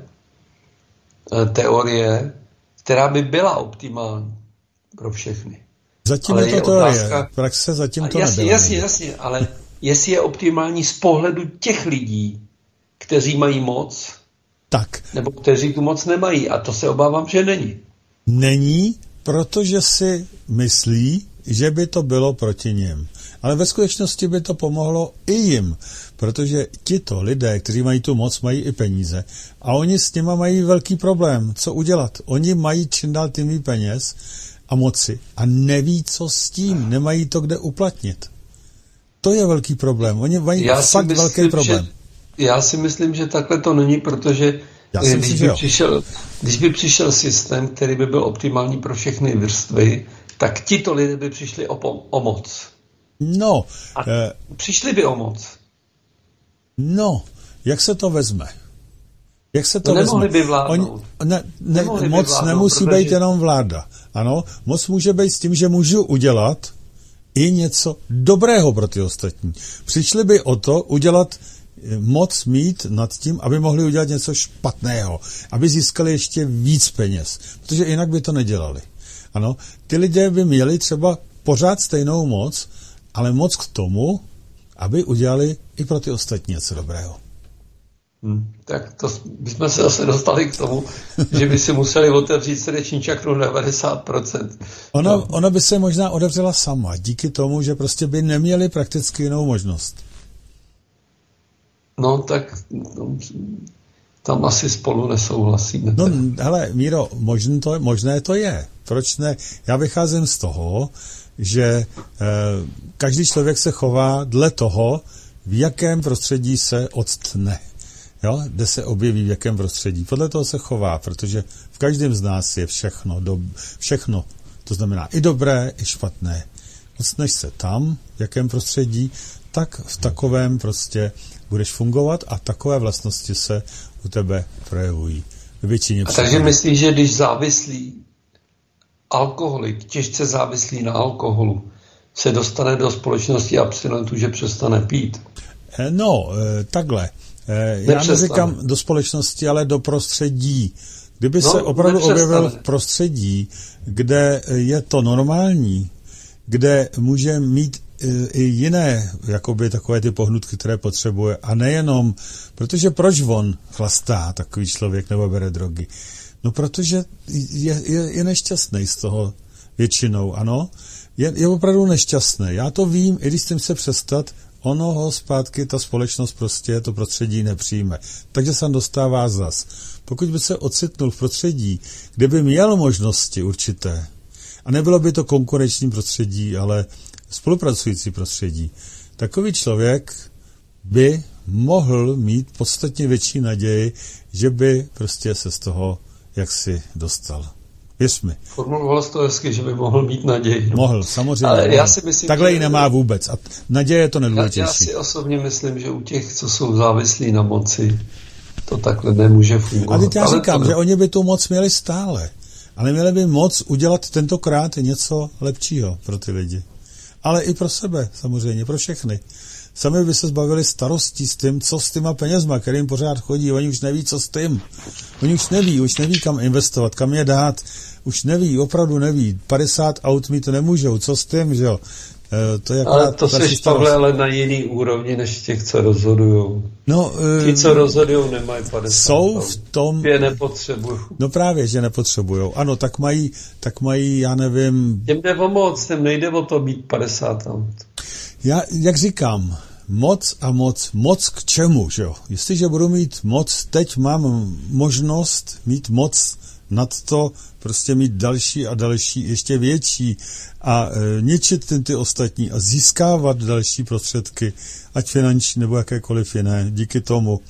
S4: teorie, která by byla optimální pro všechny.
S3: Zatím ale je to teorie, otázka, praxe zatím to
S4: jasně,
S3: nebyla.
S4: Jasně, jasně, ale jestli je optimální z pohledu těch lidí, kteří mají moc,
S3: tak.
S4: nebo kteří tu moc nemají, a to se obávám, že není.
S3: Není, protože si myslí, že by to bylo proti nim. Ale ve skutečnosti by to pomohlo i jim, protože tito lidé, kteří mají tu moc, mají i peníze a oni s nima mají velký problém. Co udělat? Oni mají čím dál tím víc peněz a moci a neví, co s tím, nemají to kde uplatnit. To je velký problém. Oni mají já fakt myslím, velký problém.
S4: Že, já si myslím, že takhle to není, protože když, myslím, by přišel, když by přišel systém, který by byl optimální pro všechny vrstvy, tak tito lidé by přišli o, o moc.
S3: No.
S4: A eh, přišli by o moc.
S3: No, jak se to vezme? Jak se to
S4: no,
S3: vezme?
S4: By vládnout.
S3: Oni, ne, ne,
S4: nemohli
S3: moc
S4: by vládnout,
S3: nemusí
S4: protože...
S3: být jenom vláda. Ano, moc může být s tím, že můžu udělat i něco dobrého pro ty ostatní. Přišli by o to udělat, moc mít nad tím, aby mohli udělat něco špatného, aby získali ještě víc peněz, protože jinak by to nedělali. Ano, ty lidé by měli třeba pořád stejnou moc, ale moc k tomu, aby udělali i pro ty ostatní něco dobrého.
S4: Hmm, tak to bychom se zase dostali k tomu, že by si museli otevřít srdeční čakru na devadesát procent.
S3: Ona, no. ona by se možná otevřela sama, díky tomu, že prostě by neměli prakticky jinou možnost.
S4: No tak no, tam asi spolu nesouhlasíme.
S3: No, hele, Míro, možné to, možné to je. Proč ne? Já vycházím z toho, že eh, každý člověk se chová dle toho, v jakém prostředí se odstne. Jo? Kde se objeví, v jakém prostředí. Podle toho se chová, protože v každém z nás je všechno, do, všechno. To znamená i dobré, i špatné. Odstneš se tam, v jakém prostředí, tak v takovém prostě budeš fungovat a takové vlastnosti se u tebe projevují. Většině
S4: a takže myslíš, že když závislý alkoholik, těžce závislý na alkoholu, se dostane do společnosti abstinentů, že přestane pít?
S3: No, takhle. Já neříkám do společnosti, ale do prostředí. Kdyby no, se opravdu nepřestane. Objevil v prostředí, kde je to normální, kde může mít i jiné, jakoby takové ty pohnutky, které potřebuje. A nejenom, protože proč on chlastá takový člověk nebo bere drogy? No, protože je, je, je nešťastný z toho většinou, ano. Je, je opravdu nešťastný. Já to vím, i když s tím se přestat, ono ho zpátky, ta společnost prostě to prostředí nepřijme. Takže se dostává zas. Pokud by se ocitnul v prostředí, kde by měl možnosti určité, a nebylo by to konkurenční prostředí, ale spolupracující prostředí, takový člověk by mohl mít podstatně větší naději, že by prostě se z toho jaksi dostal. Věř mi.
S4: Formuloval jsi to hezky, že by mohl mít naději. No.
S3: Mohl, samozřejmě.
S4: Ale
S3: mohl.
S4: Já si myslím,
S3: takhle
S4: že...
S3: ji nemá vůbec. A naděje je to nejdůležitější.
S4: Já, já si osobně myslím, že u těch, co jsou závislí na moci, to takhle nemůže fungovat.
S3: A teď já
S4: ale
S3: říkám,
S4: to...
S3: že oni by tu moc měli stále. Ale měli by moc udělat tentokrát něco lepšího pro ty lidi. Ale i pro sebe, samozřejmě, pro všechny. Sami by se zbavili starostí s tím, co s těma penězma, kterým pořád chodí. Oni už neví, co s tím. Oni už neví, už neví, kam investovat, kam je dát. Už neví, opravdu neví. padesát aut mi to nemůžou, co s tím, že jo? E, to je
S4: ale to seš, Pavle, ale na jiný úrovni, než těch, co rozhodujou.
S3: No,
S4: Ti, co rozhodujou, nemají padesát
S3: jsou
S4: aut.
S3: v tom...
S4: Je nepotřebují.
S3: No právě, že nepotřebujou. Ano, tak mají, tak mají, já nevím...
S4: Těm jde o moc, těm nejde o to mít padesát aut.
S3: Já, jak říkám, moc a moc, moc k čemu, že jo? Jestliže budu mít moc, teď mám možnost mít moc nad to, prostě mít další a další, ještě větší a e, ničit ty, ty ostatní a získávat další prostředky, ať finanční nebo jakékoliv jiné, díky tomu.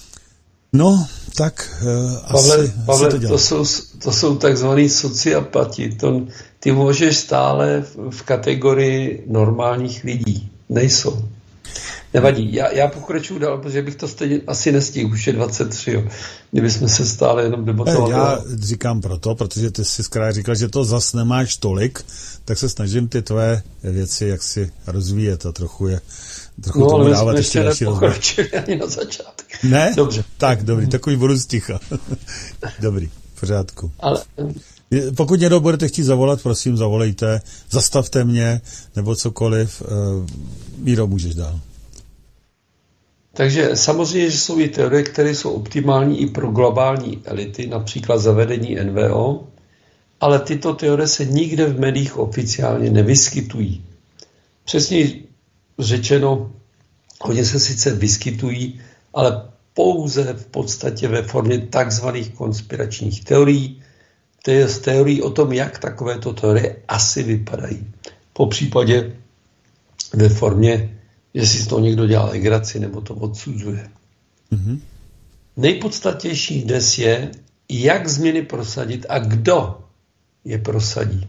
S3: No, tak e,
S4: Pavle,
S3: asi,
S4: Pavle,
S3: asi to dělá.
S4: To jsou, to jsou takzvaný sociopati. To, ty můžeš stále v, v kategorii normálních lidí. Nejsou. Nevadí, já, já pokračuju dál, protože bych to stejně asi nestihl, už je dvacet tři, jo. Kdybychom se stále jenom debatovali.
S3: Já říkám proto, protože ty jsi zkrát říkal, že to zas nemáš tolik, tak se snažím ty tvoje věci jaksi rozvíjet a trochu je trochu
S4: no,
S3: tomu
S4: ale
S3: dávat ještě další rozvoj.
S4: ani na začátek.
S3: Ne?
S4: Dobře.
S3: Tak, dobrý, takový budu sticha. Dobrý, v pořádku.
S4: Ale...
S3: Pokud někdo budete chtít zavolat, prosím, zavolejte, zastavte mě, nebo cokoliv. Míro, můžeš dál.
S4: Takže samozřejmě, že jsou i teorie, které jsou optimální i pro globální elity, například zavedení N V O, ale tyto teorie se nikde v médiích oficiálně nevyskytují. Přesně řečeno, hodně se sice vyskytují, ale pouze v podstatě ve formě takzvaných konspiračních teorií, to je z teorií o tom, jak takovéto teorie asi vypadají. Po případě ve formě, že si to někdo dělá legraci nebo to odsuzuje. Mm-hmm. Nejpodstatnější dnes je, jak změny prosadit a kdo je prosadí.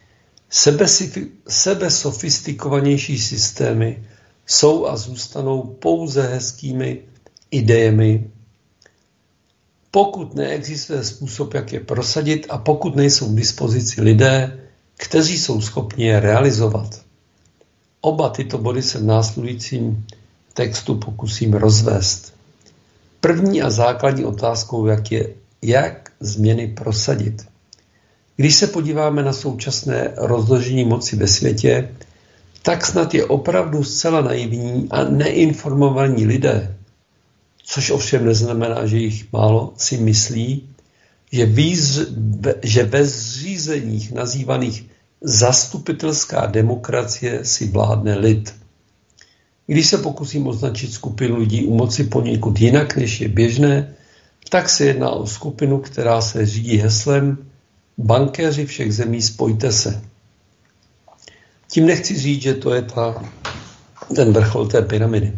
S4: Sebesofistikovanější systémy jsou a zůstanou pouze hezkými idejemi, pokud neexistuje způsob, jak je prosadit a pokud nejsou k dispozici lidé, kteří jsou schopni je realizovat. Oba tyto body se v následujícím textu pokusím rozvést. První a základní otázkou jak je, jak změny prosadit. Když se podíváme na současné rozložení moci ve světě, tak snad je opravdu zcela naivní a neinformovaní lidé, což ovšem neznamená, že jich málo, si myslí, že, výz, že ve zřízeních nazývaných zastupitelská demokracie si vládne lid. Když se pokusím označit skupinu lidí u moci poněkud jinak, než je běžné, tak se jedná o skupinu, která se řídí heslem bankéři všech zemí, spojte se. Tím nechci říct, že to je ta, ten vrchol té pyramidy.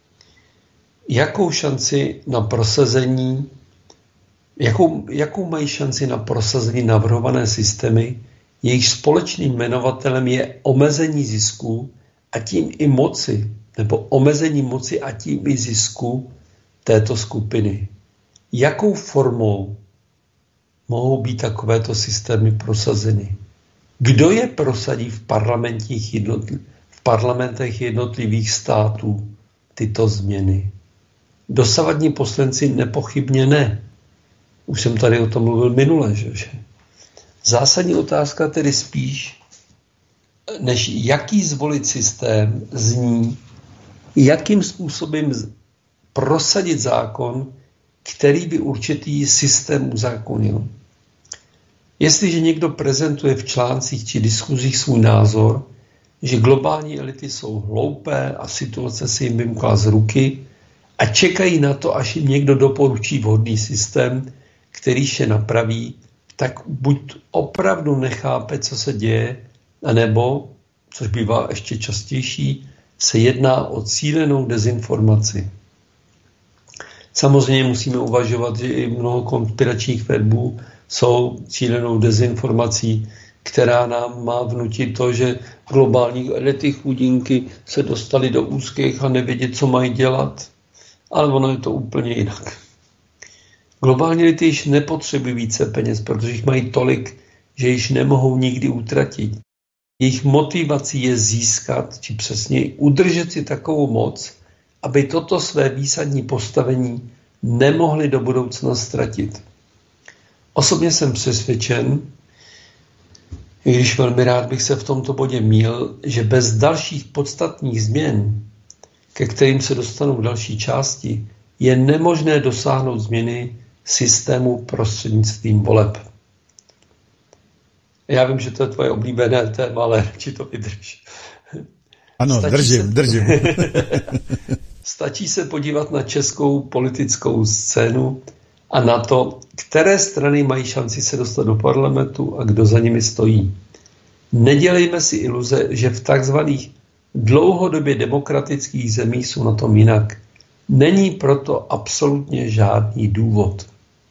S4: Jakou šanci na prosazení, jakou, jakou mají šanci na prosazení navrhované systémy, jejich společným jmenovatelem je omezení zisku a tím i moci, nebo omezení moci a tím i zisku této skupiny. Jakou formou mohou být takovéto systémy prosazeny? Kdo je prosadí v, parlamentních jednotl- v parlamentech jednotlivých států tyto změny? Dosavadní poslanci nepochybně ne. Už jsem tady o tom mluvil minule, že? Zásadní otázka tedy spíš, než jaký zvolit systém, zní, jakým způsobem prosadit zákon, který by určitý systém uzákonil. Jestliže někdo prezentuje v článcích či diskuzích svůj názor, že globální elity jsou hloupé a situace se jim vymkla z ruky a čekají na to, až jim někdo doporučí vhodný systém, který je napraví, tak buď opravdu nechápe, co se děje, anebo, což bývá ještě častější, se jedná o cílenou dezinformaci. Samozřejmě musíme uvažovat, že i mnoho konspiračních webů jsou cílenou dezinformací, která nám má vnutit to, že globální elity chudinky se dostaly do úzkých a nevědí, co mají dělat. Ale ono je to úplně jinak. Globální elity již nepotřebují více peněz, protože jich mají tolik, že již nemohou nikdy utratit. Jejich motivací je získat, či přesněji udržet si takovou moc, aby toto své výsadní postavení nemohli do budoucna ztratit. Osobně jsem přesvědčen, i když velmi rád bych se v tomto bodě mýlil, že bez dalších podstatných změn, ke kterým se dostanou v další části, je nemožné dosáhnout změny systému prostřednictvím voleb. Já vím, že to je tvoje oblíbené téma, ale radši to vydrž.
S3: Ano,
S4: Stačí
S3: držím,
S4: se...
S3: držím.
S4: Stačí se podívat na českou politickou scénu a na to, které strany mají šanci se dostat do parlamentu a kdo za nimi stojí. Nedělejme si iluze, že v takzvaných dlouhodobě demokratických zemích jsou na tom jinak. Není proto absolutně žádný důvod.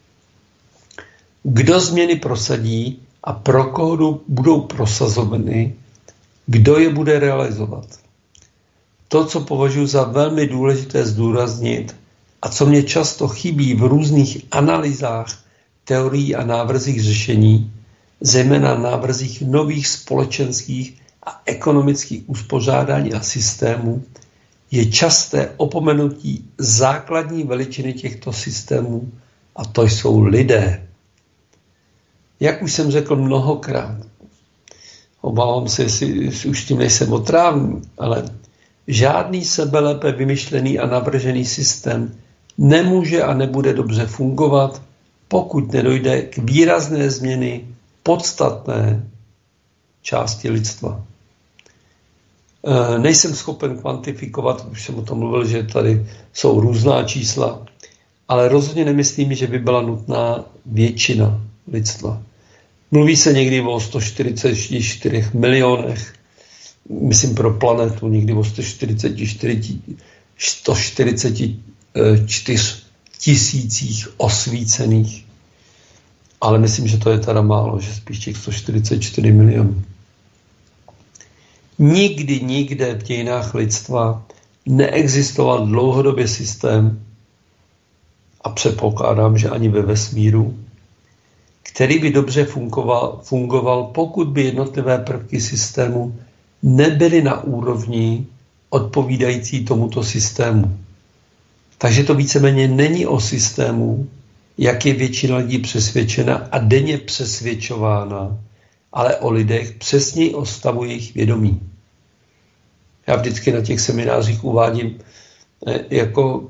S4: Kdo změny prosadí a pro koho budou prosazovány, kdo je bude realizovat. To, co považuji za velmi důležité zdůraznit a co mě často chybí v různých analýzách, teorií a návrzích řešení, zejména návrzích nových společenských a ekonomických uspořádání a systémů, je časté opomenutí základní veličiny těchto systémů, a to jsou lidé. Jak už jsem řekl mnohokrát, obávám se, jestli už tím nejsem otrávný, ale žádný sebelépe vymyšlený a navržený systém nemůže a nebude dobře fungovat, pokud nedojde k výrazné změny podstatné části lidstva. E, nejsem schopen kvantifikovat, už jsem o tom mluvil, že tady jsou různá čísla, ale rozhodně nemyslím, že by byla nutná většina lidstva. Mluví se někdy o sto čtyřicet čtyři milionech, myslím pro planetu, někdy o sto čtyřicet čtyři tisících osvícených. Ale myslím, že to je teda málo, že spíš těch sto čtyřicet čtyři milionů. Nikdy, nikde v dějinách lidstva neexistoval dlouhodobě systém, a předpokládám, že ani ve vesmíru, který by dobře fungoval, fungoval, pokud by jednotlivé prvky systému nebyly na úrovni odpovídající tomuto systému. Takže to víceméně není o systému, jak je většina lidí přesvědčena a denně přesvědčována, ale o lidech, přesněji o stavu jejich vědomí. Já vždycky na těch seminářích uvádím jako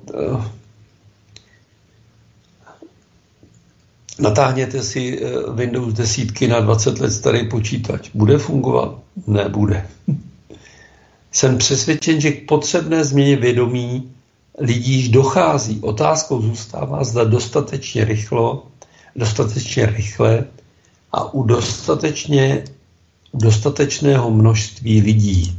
S4: natáhněte si Windows desítky na dvacet let starý počítač. Bude fungovat? Nebude. Jsem přesvědčen, že k potřebné změně vědomí lidí dochází. Otázkou zůstává, zda dostatečně rychlo, dostatečně rychle a u dostatečně, dostatečného množství lidí.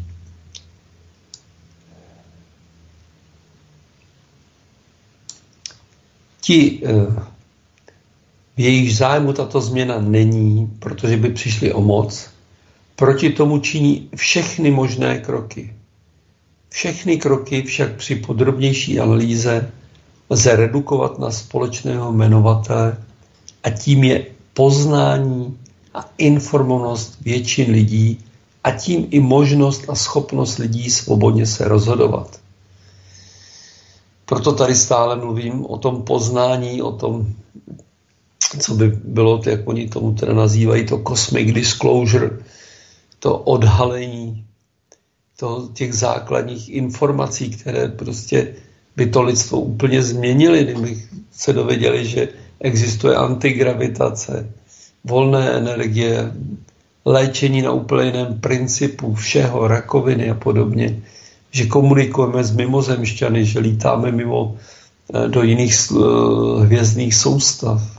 S4: Ti, v jejich zájmu tato změna není, protože by přišli o moc, proti tomu činí všechny možné kroky. Všechny kroky však při podrobnější analýze lze redukovat na společného jmenovatele a tím je poznání a informovanost většin lidí a tím i možnost a schopnost lidí svobodně se rozhodovat. Proto tady stále mluvím o tom poznání, o tom, co by bylo, jak oni tomu teda nazývají, to cosmic disclosure, to odhalení to, těch základních informací, které prostě by to lidstvo úplně změnily, kdyby se dověděli, že existuje antigravitace, volné energie, léčení na úplně jiném principu všeho, rakoviny a podobně, že komunikujeme s mimozemšťany, že lítáme mimo do jiných hvězdných soustav.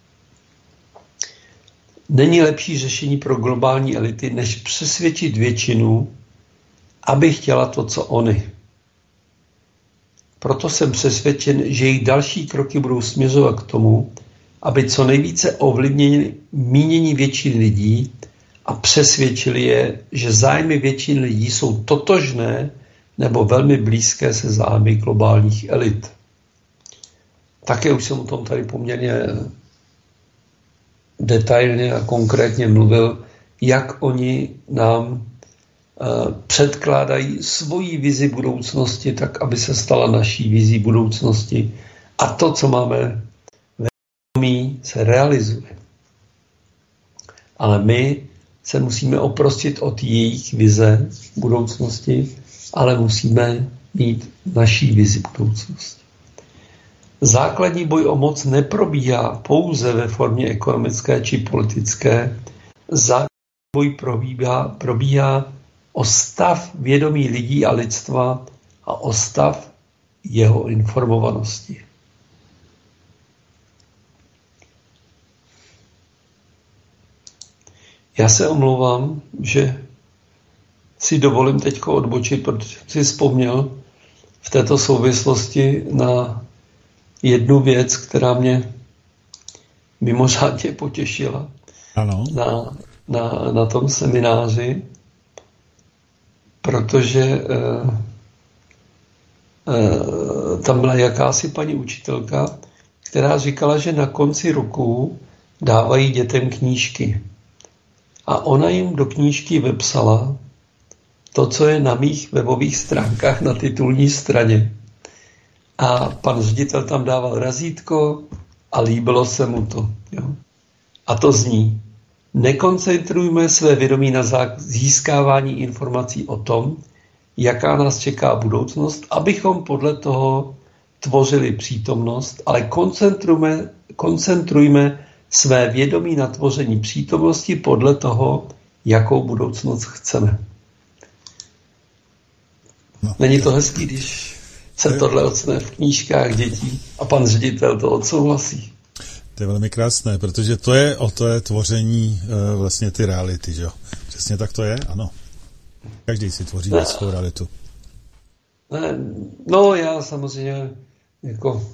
S4: Není lepší řešení pro globální elity, než přesvědčit většinu, aby chtěla to, co oni. Proto jsem přesvědčen, že jejich další kroky budou směřovat k tomu, aby co nejvíce ovlivnili mínění většin lidí a přesvědčili je, že zájmy většin lidí jsou totožné nebo velmi blízké se zájmy globálních elit. Také už jsem o tom tady poměrně detailně a konkrétně mluvil, jak oni nám předkládají svoji vizi budoucnosti, tak aby se stala naší vizí budoucnosti. A to, co máme ve vědomí, se realizuje. Ale my se musíme oprostit od jejich vize budoucnosti, ale musíme mít naší vizi budoucnosti. Základní boj o moc neprobíhá pouze ve formě ekonomické či politické. Základní boj probíhá, probíhá o stav vědomí lidí a lidstva a o stav jeho informovanosti. Já se omlouvám, že si dovolím teď odbočit, protože si vzpomněl v této souvislosti na jednu věc, která mě mimořádně potěšila.
S3: Ano.
S4: Na, na, na tom semináři, protože eh, eh, tam byla jakási paní učitelka, která říkala, že na konci roku dávají dětem knížky. A ona jim do knížky vepsala to, co je na mých webových stránkách na titulní straně. A pan ředitel tam dával razítko a líbilo se mu to. Jo? A to zní: nekoncentrujme své vědomí na získávání informací o tom, jaká nás čeká budoucnost, abychom podle toho tvořili přítomnost, ale koncentrujme, koncentrujme své vědomí na tvoření přítomnosti podle toho, jakou budoucnost chceme.
S3: No,
S4: Není to hezký, když se tohle ocne v knížkách dětí a pan ředitel to odsouhlasí.
S3: To je velmi krásné, protože to je o to je tvoření e, vlastně ty reality, že jo? Přesně tak to je, ano. Každý si tvoří ne, svou realitu.
S4: Ne, no já samozřejmě jako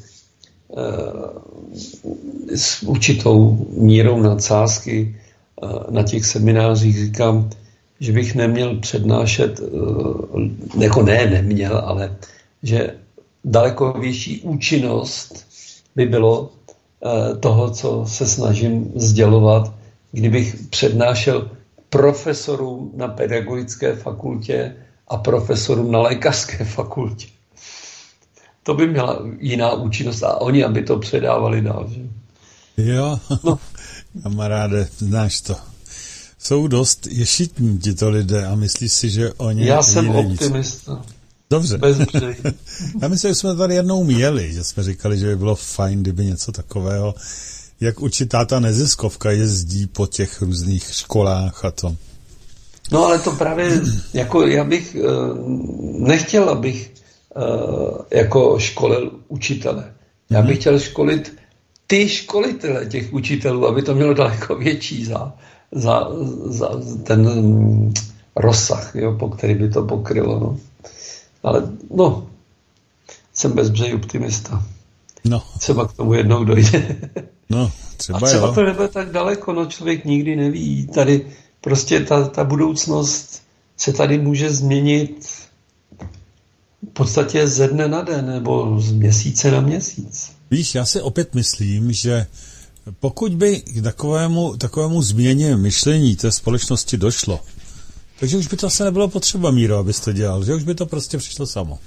S4: e, s určitou mírou nadsázky e, na těch seminářích říkám, že bych neměl přednášet, e, jako ne, neměl, ale že daleko větší účinnost by bylo toho, co se snažím sdělovat, kdybych přednášel profesorům na pedagogické fakultě a profesorům na lékařské fakultě. To by měla jiná účinnost a oni, aby to předávali dál. Že?
S3: Jo, no. Kamaráde, znáš to. Jsou dost ješitní tito lidé a myslíš si, že oni...
S4: Já jsem optimista.
S3: Dobře.
S4: Bez
S3: Já myslím, že jsme tady jednou měli, že jsme říkali, že by bylo fajn, kdyby něco takového, jak určitá ta neziskovka jezdí po těch různých školách a to.
S4: No ale to právě, jako já bych nechtěl, abych jako školil učitele. Já bych chtěl školit ty školitele těch učitelů, aby to mělo daleko větší za, za, za ten rozsah, jo, po který by to pokrylo. No. Ale no, jsem bezbřej optimista.
S3: No.
S4: Třeba k tomu jednou dojde.
S3: No, třeba,
S4: A třeba
S3: jo.
S4: to nebude tak daleko, no člověk nikdy neví. Tady prostě ta, ta budoucnost se tady může změnit v podstatě ze dne na den, nebo z měsíce na měsíc.
S3: Víš, já si opět myslím, že pokud by k takovému, takovému změně myšlení té společnosti došlo, takže už by to asi nebylo potřeba, Míro, abys to dělal, že už by to prostě přišlo samo.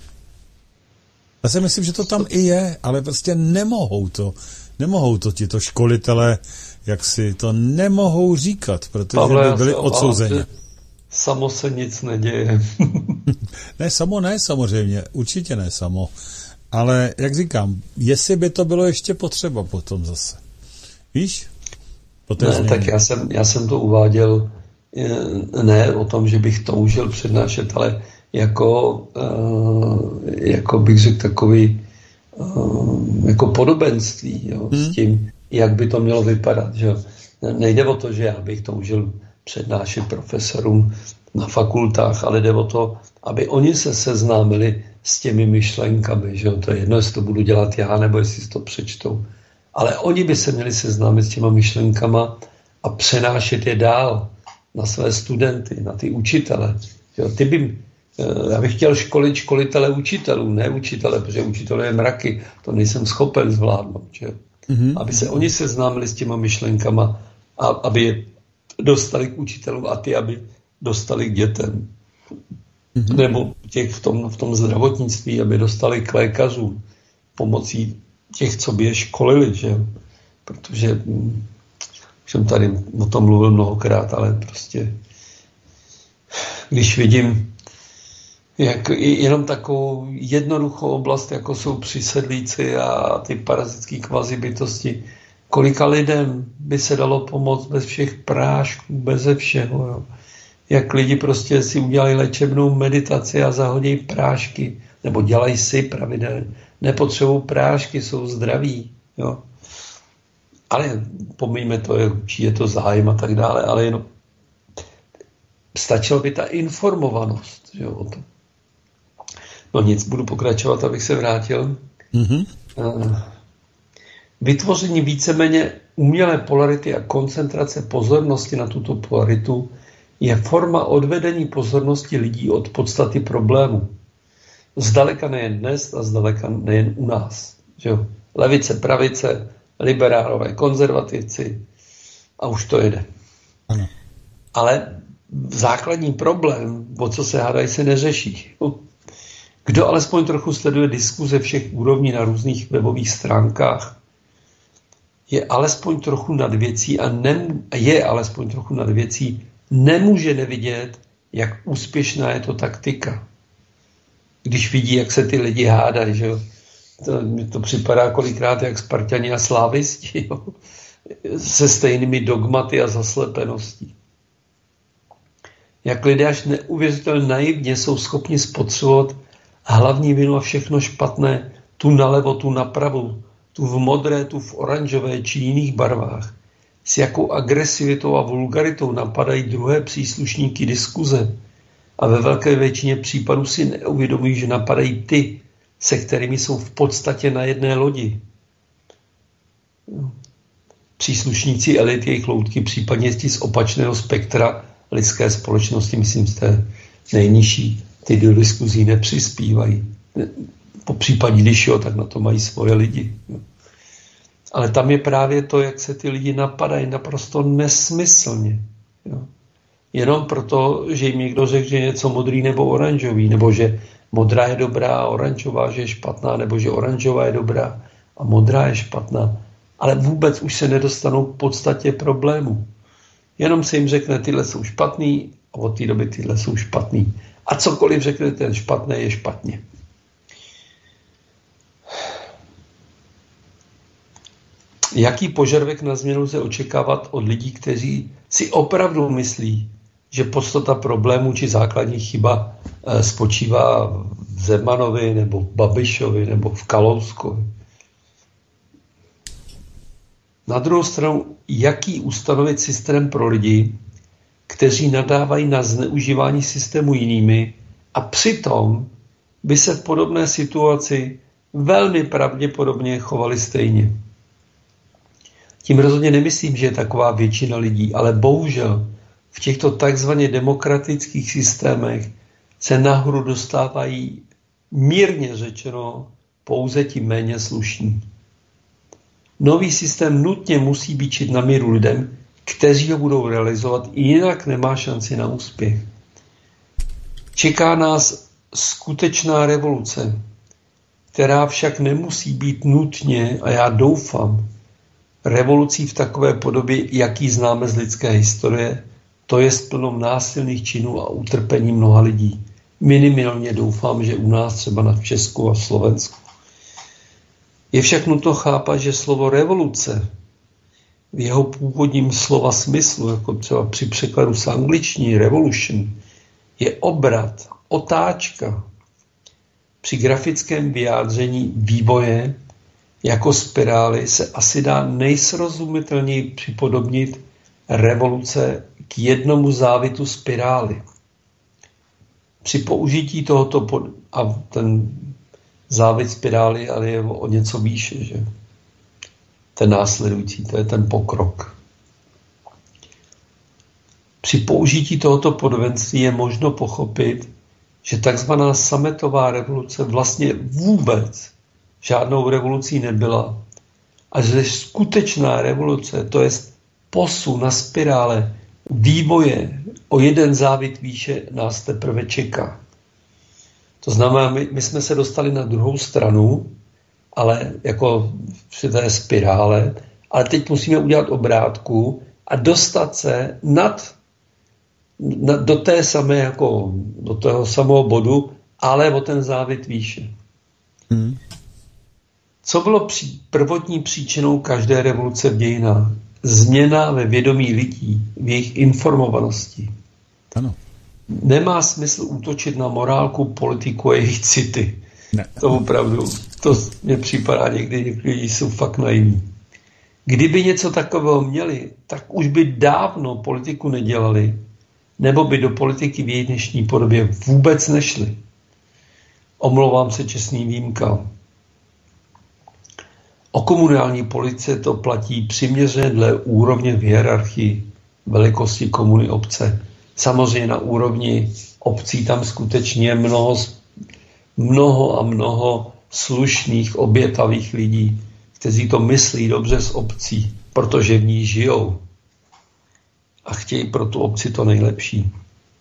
S3: Já si myslím, že to tam i je, ale prostě nemohou to, nemohou to tito školitelé, jak si to nemohou říkat, protože
S4: Pavle,
S3: by byli odsouzeni.
S4: Samo se nic neděje.
S3: Ne, samo ne, samozřejmě, určitě ne samo. Ale, jak říkám, jestli by to bylo ještě potřeba potom zase. Víš?
S4: Ne, tak já jsem, já jsem to uváděl ne o tom, že bych toužil přednášet, ale jako, jako bych řekl takový jako podobenství, jo, hmm. s tím, jak by to mělo vypadat. Že? Nejde o to, že já bych toužil přednášet profesorům na fakultách, ale jde o to, aby oni se seznámili s těmi myšlenkami. Že? To je jedno, jestli to budu dělat já, nebo jestli si to přečtou. Ale oni by se měli seznámit s těma myšlenkama a přenášet je dál na své studenty, na ty učitele. Jo, ty by, já bych chtěl školit školitele učitelů, ne učitele, protože učitele je mraky, to nejsem schopen zvládnout. Že? Mm-hmm. Aby se oni seznámili s těma myšlenkama a aby je dostali k učitelům a ty, aby dostali k dětem. Mm-hmm. Nebo těch v tom, v tom zdravotnictví, aby dostali k lékařům pomocí těch, co by je školili, že? Protože hm, jsem tady o tom mluvil mnohokrát, ale prostě když vidím jak jenom takovou jednoduchou oblast, jako jsou přisedlíci a ty parazitské kvazi bytosti, kolika lidem by se dalo pomoct bez všech prášků, beze všeho. Jo. Jak lidi prostě si udělají léčebnou meditaci a zahodí prášky, nebo dělají si pravidelně. Nepotřebují prášky, jsou zdraví. Jo. Ale pomíjme to, určitě je to zájem a tak dále, ale jenom stačila by ta informovanost, že jo, o tom. No nic, budu pokračovat, abych se vrátil. Mm-hmm. Vytvoření víceméně umělé polarity a koncentrace pozornosti na tuto polaritu je forma odvedení pozornosti lidí od podstaty problému. Zdaleka nejen dnes a zdaleka nejen u nás. Že jo? Levice, pravice, liberálové, konzervativci a už to jede.
S3: Ano.
S4: Ale základní problém, o co se hádají, se neřeší. Kdo alespoň trochu sleduje diskuze všech úrovní na různých webových stránkách, je alespoň trochu nad věcí a nem, je alespoň trochu nad věcí, nemůže nevidět, jak úspěšná je to taktika. Když vidí, jak se ty lidi hádají, že jo. To, mi to připadá kolikrát jak Spartani a slávisti, jo? Se stejnými dogmaty a zaslepeností. Jak lidé až neuvěřitelně naivně jsou schopni spotřebovat hlavní vinu a všechno špatné, tu nalevo, tu napravo, tu v modré, tu v oranžové či jiných barvách. S jakou agresivitou a vulgaritou napadají druhé příslušníky diskuze a ve velké většině případů si neuvědomují, že napadají ty, se kterými jsou v podstatě na jedné lodi. Příslušníci elity, jejich loutky, případně ti z opačného spektra lidské společnosti, myslím, z té nejnižší, ty do diskuzí nepřispívají. Po případě, když jo, tak na to mají svoje lidi. Ale tam je právě to, jak se ty lidi napadají naprosto nesmyslně. Jo. Jenom proto, že jim někdo řekl, že je něco modrý nebo oranžový, nebo že modrá je dobrá a oranžová, že je špatná, nebo že oranžová je dobrá a modrá je špatná. Ale vůbec už se nedostanou k podstatě problému. Jenom se jim řekne, tyhle jsou špatný a od té doby tyhle jsou špatný. A cokoliv řekne ten špatný, je špatně. Jaký požadavek na změnu lze očekávat od lidí, kteří si opravdu myslí, že podstata problému či základní chyba spočívá v Zemanovi nebo v Babišovi nebo v Kalouskovi. Na druhou stranu, jaký ustanovit systém pro lidi, kteří nadávají na zneužívání systému jinými a přitom by se v podobné situaci velmi pravděpodobně chovali stejně. Tím rozhodně nemyslím, že je taková většina lidí, ale bohužel v těchto takzvaně demokratických systémech se nahoru dostávají mírně řečeno pouze ti méně slušní. Nový systém nutně musí být čit na míru lidem, kteří ho budou realizovat, jinak nemá šanci na úspěch. Čeká nás skutečná revoluce, která však nemusí být nutně, a já doufám, revolucí v takové podobě, jaký známe z lidské historie, to je plnou násilných činů a utrpení mnoha lidí. Minimálně doufám, že u nás třeba na Česku a Slovensku. Je však nutno chápat, že slovo revoluce v jeho původním slova smyslu, jako třeba při překladu z angličtiny revolution, je obrat, otáčka. Při grafickém vyjádření vývoje jako spirály se asi dá nejsrozumitelněji připodobnit revoluce k jednomu závitu spirály. Při použití tohoto pod... a ten závit spirály ale je o něco výše, že? Ten následující, to je ten pokrok. Při použití tohoto podobenství je možno pochopit, že takzvaná sametová revoluce vlastně vůbec žádnou revolucí nebyla a že skutečná revoluce, to je posun na spirále vývoje o jeden závit výše, nás teprve čeká. To znamená, my, my jsme se dostali na druhou stranu, ale jako při té spirále, ale teď musíme udělat obrátku a dostat se nad, na, do té samé, jako do toho samého bodu, ale o ten závit výše. Hmm. Co bylo při, prvotní příčinou každé revoluce v dějinách? Změna ve vědomí lidí, v jejich informovanosti.
S3: Ano.
S4: Nemá smysl útočit na morálku, politiku a jejich city. Ne. To opravdu, to mně připadá někdy, někdy jsou fakt naivní. Kdyby něco takového měli, tak už by dávno politiku nedělali, nebo by do politiky v její dnešní podobě vůbec nešli. Omlouvám se čestným výjimkám. O komunální politice to platí přiměřeně dle úrovně v hierarchii velikosti komuny obce. Samozřejmě na úrovni obcí tam skutečně mnoho, mnoho a mnoho slušných, obětavých lidí, kteří to myslí dobře s obcí, protože v ní žijou a chtějí pro tu obci to nejlepší.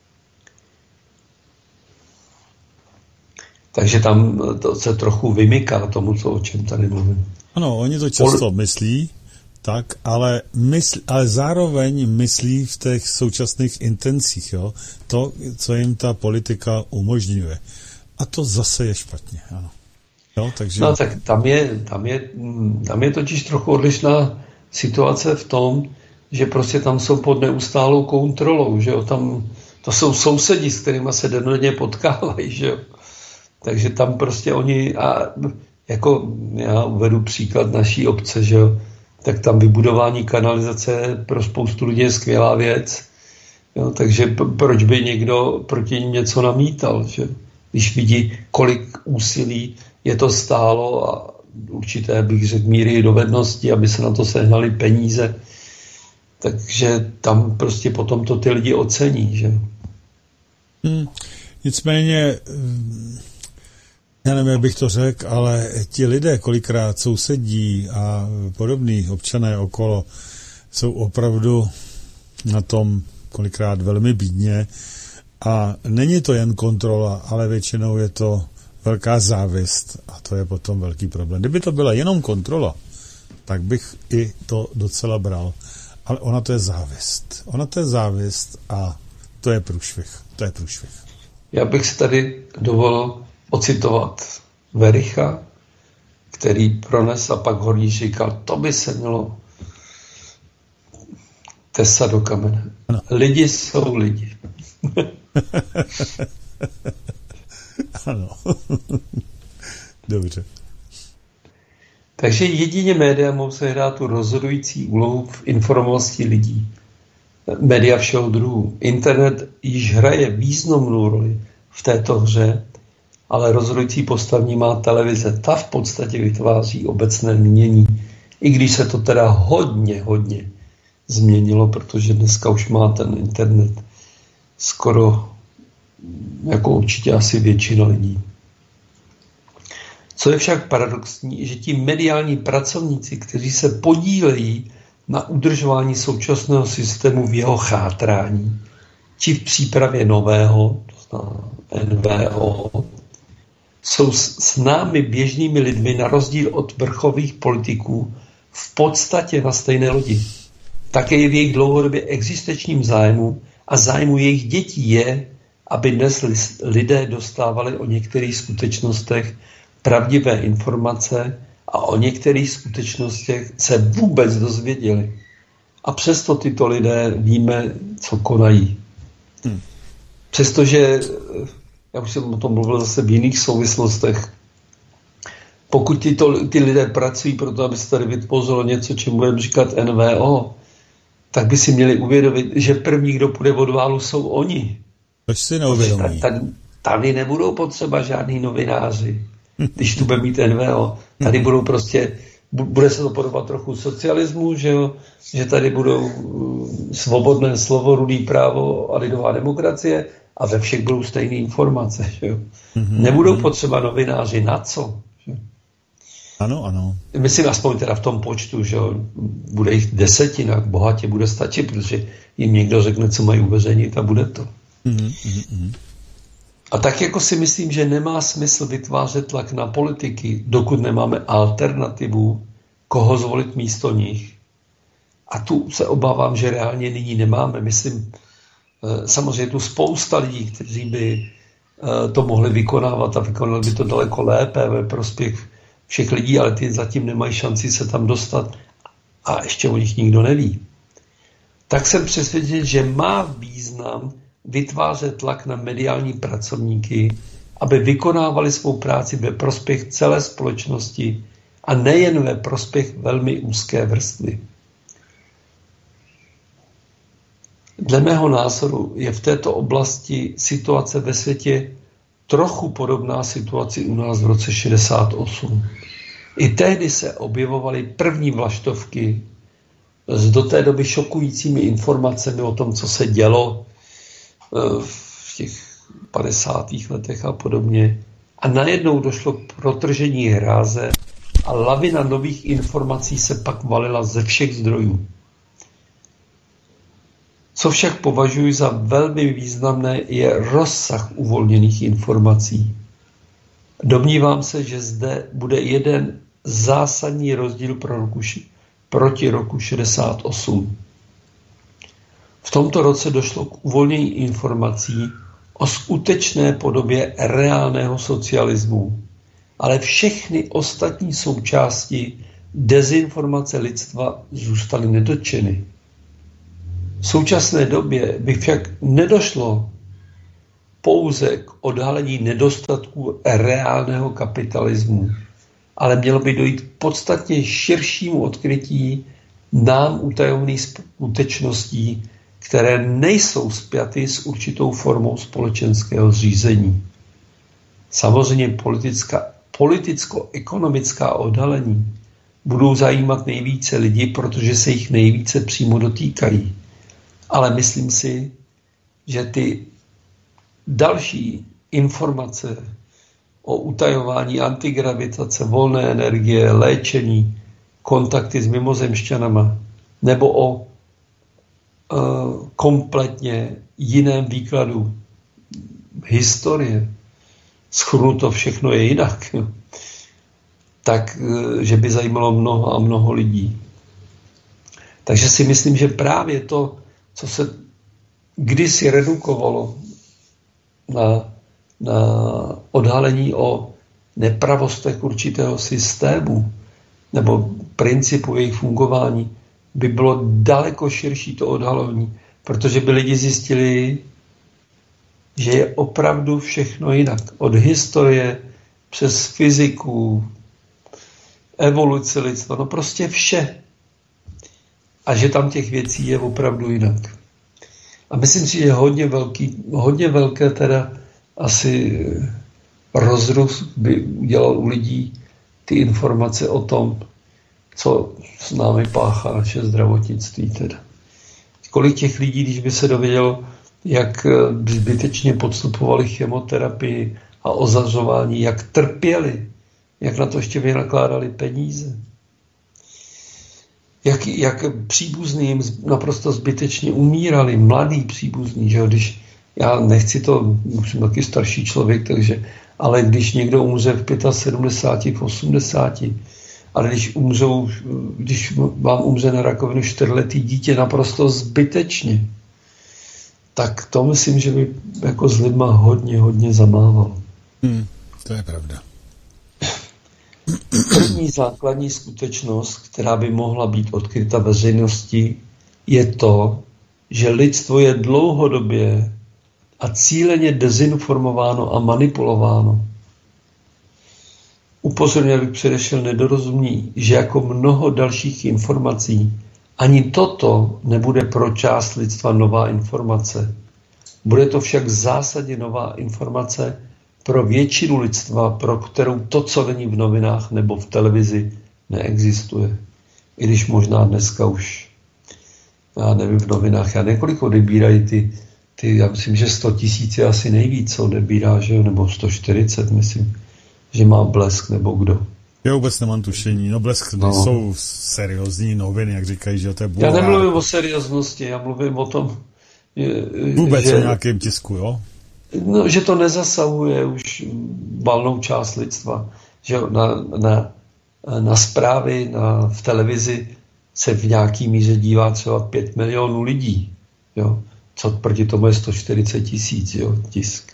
S4: Takže tam to se trochu vymyká tomu, co, o čem tady mluvím.
S3: Ano, oni to často myslí, tak, ale, mysl, ale zároveň myslí v těch současných intencích, jo, to, co jim ta politika umožňuje. A to zase je špatně, ano. Jo, takže...
S4: No tak tam je, tam, je, tam je totiž trochu odlišná situace v tom, že prostě tam jsou pod neustálou kontrolou, že jo, tam to jsou sousedi, s kterými se dennodenně potkávají, že jo. Takže tam prostě oni, a jako já uvedu příklad naší obce, že jo, tak tam vybudování kanalizace pro spoustu lidí je skvělá věc. Jo, takže proč by někdo proti ním něco namítal, že? Když vidí, kolik úsilí je to stálo a určité, bych řekl, míry dovednosti, aby se na to sehnali peníze. Takže tam prostě potom to ty lidi ocení, že?
S3: Hmm, nicméně, já nevím, jak bych to řekl, ale ti lidé kolikrát sousedí a podobní občané okolo jsou opravdu na tom kolikrát velmi bídně a není to jen kontrola, ale většinou je to velká závist a to je potom velký problém. Kdyby to byla jenom kontrola, tak bych i to docela bral. Ale ona to je závist. Ona to je závist a to je průšvih. To je průšvih.
S4: Já bych si tady dovolil ocitovat Vericha, který prones a pak Horníč říkal, to by se mělo Tesa do kamene. Ano. Lidi jsou lidi.
S3: Ano. Dobře.
S4: Takže jedině média mohou sehrát tu rozhodující úlohu v informovanosti lidí. Média všeho druhu. Internet již hraje významnou roli v této hře, ale rozhodující postavení má televize. Ta v podstatě vytváří obecné mínění. I když se to teda hodně, hodně změnilo, protože dneska už má ten internet skoro jako určitě asi většina lidí. Co je však paradoxní, že ti mediální pracovníci, kteří se podílejí na udržování současného systému v jeho chátrání, či v přípravě nového, to znamená N V O, jsou s námi běžnými lidmi na rozdíl od vrchových politiků v podstatě na stejné lodi. Také je v jejich dlouhodobě existenčním zájmu a zájmu jejich dětí je, aby dnes lidé dostávali o některých skutečnostech pravdivé informace a o některých skutečnostech se vůbec dozvěděli. A přesto tyto lidé víme, co konají. Hmm. Přestože, já už jsem o tom mluvil zase v jiných souvislostech, pokud tyto, ty lidé pracují pro to, aby se tady vytvořilo něco, čemu budeme říkat N V O, tak by si měli uvědomit, že první, kdo půjde od válu, jsou oni.
S3: Tož si neuvědomí.
S4: Tady nebudou potřeba žádný novináři, když tu bude mít N V O. Tady budou prostě, bude se to podobat trochu socialismu, že, jo? Že tady budou svobodné slovo, rudý právo a lidová demokracie a ve všech budou stejné informace. Že jo? Nebudou potřeba novináři na co? Že?
S3: Ano, ano.
S4: Myslím aspoň teda v tom počtu, že jo? Bude jich desetina, bohatě bude stačit, protože jim někdo řekne, co mají uveřejnit a bude to.
S3: Mm, mm, mm.
S4: A tak jako si myslím, že nemá smysl vytvářet tlak na politiky, dokud nemáme alternativu, koho zvolit místo nich. A tu se obávám, že reálně nyní nemáme. Myslím, samozřejmě tu spousta lidí, kteří by to mohli vykonávat a vykonali by to daleko lépe ve prospěch všech lidí, ale ty zatím nemají šanci se tam dostat a ještě o nich nikdo neví. Tak jsem přesvědčen, že má význam vytvářet tlak na mediální pracovníky, aby vykonávali svou práci ve prospěch celé společnosti a nejen ve prospěch velmi úzké vrstvy. Dle mého názoru je v této oblasti situace ve světě trochu podobná situaci u nás v roce šedesát osm. I tehdy se objevovaly první vlaštovky s do té doby šokujícími informacemi o tom, co se dělo v těch padesátých letech a podobně. A najednou došlo k protržení hráze a lavina nových informací se pak valila ze všech zdrojů. Co však považuji za velmi významné, je rozsah uvolněných informací. Domnívám se, že zde bude jeden zásadní rozdíl pro roku, proti roku šedesát osm. V tomto roce došlo k uvolnění informací o skutečné podobě reálného socialismu, ale všechny ostatní součásti dezinformace lidstva zůstaly nedotčeny. V současné době by však nedošlo pouze k odhalení nedostatků reálného kapitalismu, ale mělo by dojít k podstatně širšímu odkrytí nám utajovaných skutečností, které nejsou spjaty s určitou formou společenského zřízení. Samozřejmě politická, politicko-ekonomická odhalení budou zajímat nejvíce lidí, protože se jich nejvíce přímo dotýkají. Ale myslím si, že ty další informace o utajování antigravitace, volné energie, léčení, kontakty s mimozemšťanama nebo o uh, kompletně jiném výkladu historie, shrnuto všechno je jinak, tak, uh, že by zajímalo mnoho a mnoho lidí. Takže si myslím, že právě to, co se kdysi redukovalo na, na odhalení o nepravostech určitého systému nebo principu jejich fungování, by bylo daleko širší to odhalování, protože by lidi zjistili, že je opravdu všechno jinak. Od historie přes fyziku, evoluci lidstva, no prostě vše. A že tam těch věcí je opravdu jinak. A myslím si, že hodně velký, hodně velké teda asi rozruch by udělal u lidí ty informace o tom, co s námi páchá naše zdravotnictví teda. Kolik těch lidí, když by se dovědělo, jak zbytečně podstupovali chemoterapii a ozařování, jak trpěli, jak na to ještě vynakládali peníze. Jak, jak příbuzným naprosto zbytečně umírali, mladí příbuzní, že jo, když já nechci to, už jsem taky starší člověk, takže, ale když někdo umře v sedmdesáti pěti, v osmdesáti, ale když umřou, když vám umře na rakovinu čtyřletý dítě naprosto zbytečně, tak to myslím, že by jako s lidma hodně, hodně zamával.
S3: Hmm, to je pravda.
S4: První základní skutečnost, která by mohla být odkryta veřejnosti, je to, že lidstvo je dlouhodobě a cíleně dezinformováno a manipulováno. Upozorňuji, abych předešel nedorozumění, že jako mnoho dalších informací ani toto nebude pro část lidstva nová informace. Bude to však zásadně nová informace pro většinu lidstva, pro kterou to, co není v novinách nebo v televizi, neexistuje. I když možná dneska už, já nevím, v novinách, já několik odebírají ty, ty, já myslím, že sto tisíc je asi nejvíc, co odebírá, že jo, nebo sto čtyřicet, myslím, že má Blesk nebo kdo.
S3: Já vůbec nemám tušení. No Blesk no. Jsou seriózní noviny, jak říkají, že to je bulvár.
S4: Já nemluvím o serióznosti, já mluvím o tom,
S3: vůbec
S4: že,
S3: o nějakém tisku, jo?
S4: No, že to nezasahuje už valnou část lidstva. Že na, na, na zprávy na, v televizi se v nějaký míře dívá třeba pět milionů lidí. Jo? Co proti tomu je sto čtyřicet tisíc, jo, tisk.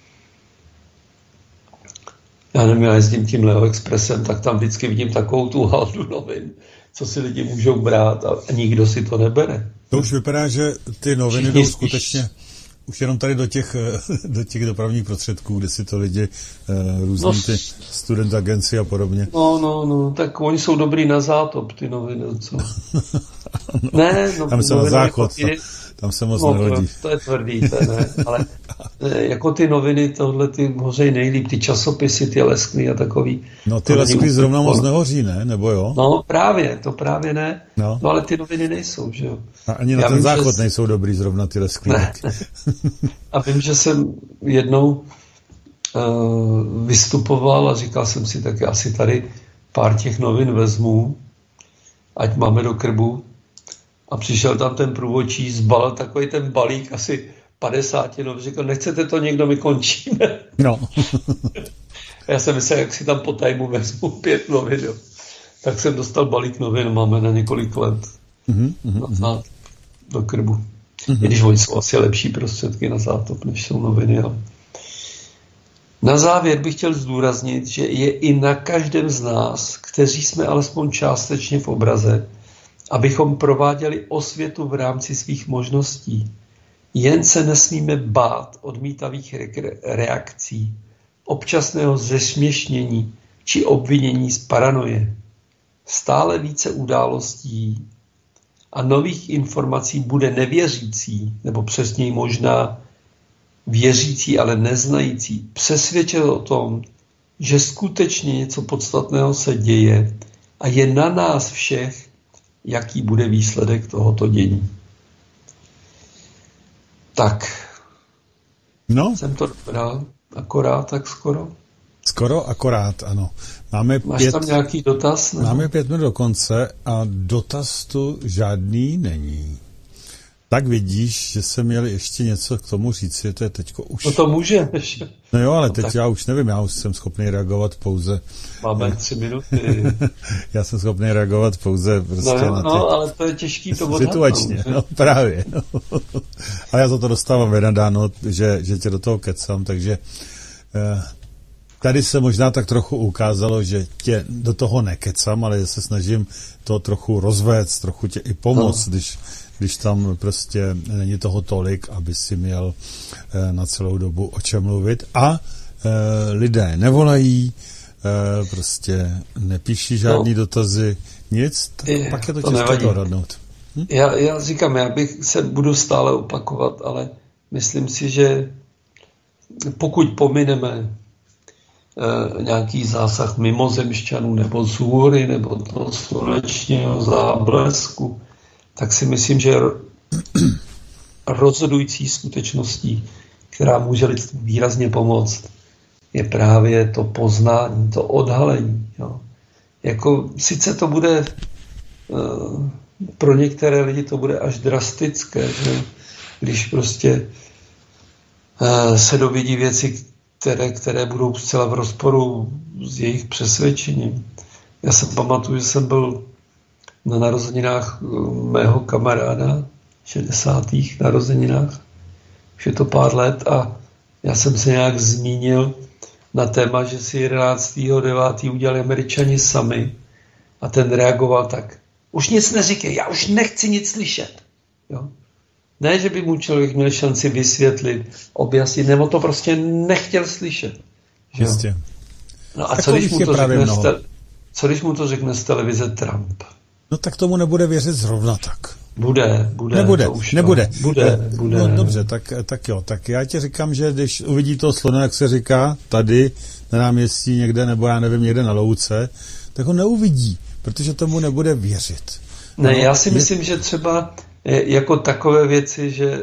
S4: Já nevím, já jezdím tím Leo Expressem, tak tam vždycky vidím takovou tu haldu novin, co si lidi můžou brát a nikdo si to nebere.
S3: To už vypadá, že ty noviny jdou skutečně už jenom tady do těch, do těch dopravních prostředků, kde si to lidi různý no, ty student agenci a podobně.
S4: No, no, no, tak oni jsou dobrý na zátop, ty noviny, co? Ne, no,
S3: tam se na záchod, jako, tam se moc
S4: no,
S3: nehodí.
S4: To, to je tvrdý, to ne, ale jako ty noviny, tohle ty hořejí nejlíp, ty časopisy, ty leskny a takový.
S3: No ty leskny zrovna moc nehoří, ne? Nebo jo?
S4: No právě, to právě ne.
S3: No,
S4: no ale ty noviny nejsou, že jo.
S3: A ani na Já ten vím, záchod že... nejsou dobrý zrovna ty leskny.
S4: Ne. A vím, že jsem jednou uh, vystupoval a říkal jsem si, tak asi tady pár těch novin vezmu, ať máme do krbu. A přišel tam ten průvodčí, zbalil takový ten balík, asi padesát novin, říkal, nechcete to někdo, my končíme.
S3: No.
S4: Já jsem myslel, jak si tam po tajmu vezmu pět novin, jo. Tak jsem dostal balík novin, máme na několik let.
S3: Mm-hmm, mm-hmm.
S4: Na, do krbu. Mm-hmm. I když oni jsou asi lepší prostředky na zátop, než jsou noviny. Ale... Na závěr bych chtěl zdůraznit, že je i na každém z nás, kteří jsme alespoň částečně v obraze, abychom prováděli osvětu v rámci svých možností. Jen se nesmíme bát odmítavých re- reakcí, občasného zesměšnění či obvinění z paranoje. Stále více událostí a nových informací bude nevěřící, nebo přesněji možná věřící, ale neznající, přesvědčit o tom, že skutečně něco podstatného se děje a je na nás všech, jaký bude výsledek tohoto dění. Tak,
S3: no.
S4: Jsem to dobral, akorát tak skoro.
S3: Skoro akorát, ano. Máme
S4: Máš
S3: pět,
S4: tam nějaký dotaz? Ne?
S3: Máme pět minut do konce a dotaz tu žádný není. Tak vidíš, že jsem měl ještě něco k tomu říct, to je teďko už...
S4: No to můžeš.
S3: No jo, ale
S4: no
S3: teď
S4: tak...
S3: já už nevím, já už jsem schopný reagovat pouze...
S4: Máme tři minuty.
S3: Já jsem schopný reagovat pouze prostě
S4: no, jo,
S3: na ty...
S4: No, ale to je těžký to odhadnout.
S3: Situačně, no právě. No. Ale já za to dostávám vynadáno, že, že tě do toho kecám, takže... Eh, tady se možná tak trochu ukázalo, že tě do toho nekecám, ale já se snažím to trochu rozvést, trochu tě i pomoct, no. když, když tam prostě není toho tolik, aby si měl eh, na celou dobu o čem mluvit. A eh, lidé nevolají, eh, prostě nepíší žádný no. dotazy, nic, tak je, pak je to, to těžké to odhadnout. Hm?
S4: Já, já říkám, já bych se budu stále opakovat, ale myslím si, že pokud pomineme e, nějaký zásah mimozemšťanů nebo z hůry nebo toho slunečního záblesku, tak si myslím, že rozhodující skutečností, která může lidstvu výrazně pomoct, je právě to poznání, to odhalení. Jo. Jako, sice to bude e, pro některé lidi to bude až drastické, že? Když prostě e, se dovědí věci, které, které budou zcela v rozporu s jejich přesvědčením. Já se pamatuju, že jsem byl na narozeninách mého kamaráda, šedesátých narozeninách, už je to pár let, a já jsem se nějak zmínil na téma, že si jedenáctého devátého udělali Američani sami, a ten reagoval tak: už nic neříkej, já už nechci nic slyšet. Jo? Ne, že by mu člověk měl šanci vysvětlit, objasnit, nebo to prostě nechtěl slyšet.
S3: Jistě.
S4: No a co když, mu to řekne te, co když mu to řekne z televize Trump?
S3: No tak tomu nebude věřit zrovna tak.
S4: Bude, bude.
S3: Nebude,
S4: už
S3: nebude.
S4: Bude, bude.
S3: No dobře, tak, tak jo. Tak já ti říkám, že když uvidí toho slona, jak se říká, tady na náměstí někde, nebo já nevím, někde na louce, tak ho neuvidí, protože tomu nebude věřit.
S4: Ne,
S3: no,
S4: já si
S3: je...
S4: myslím, že třeba jako takové věci, že,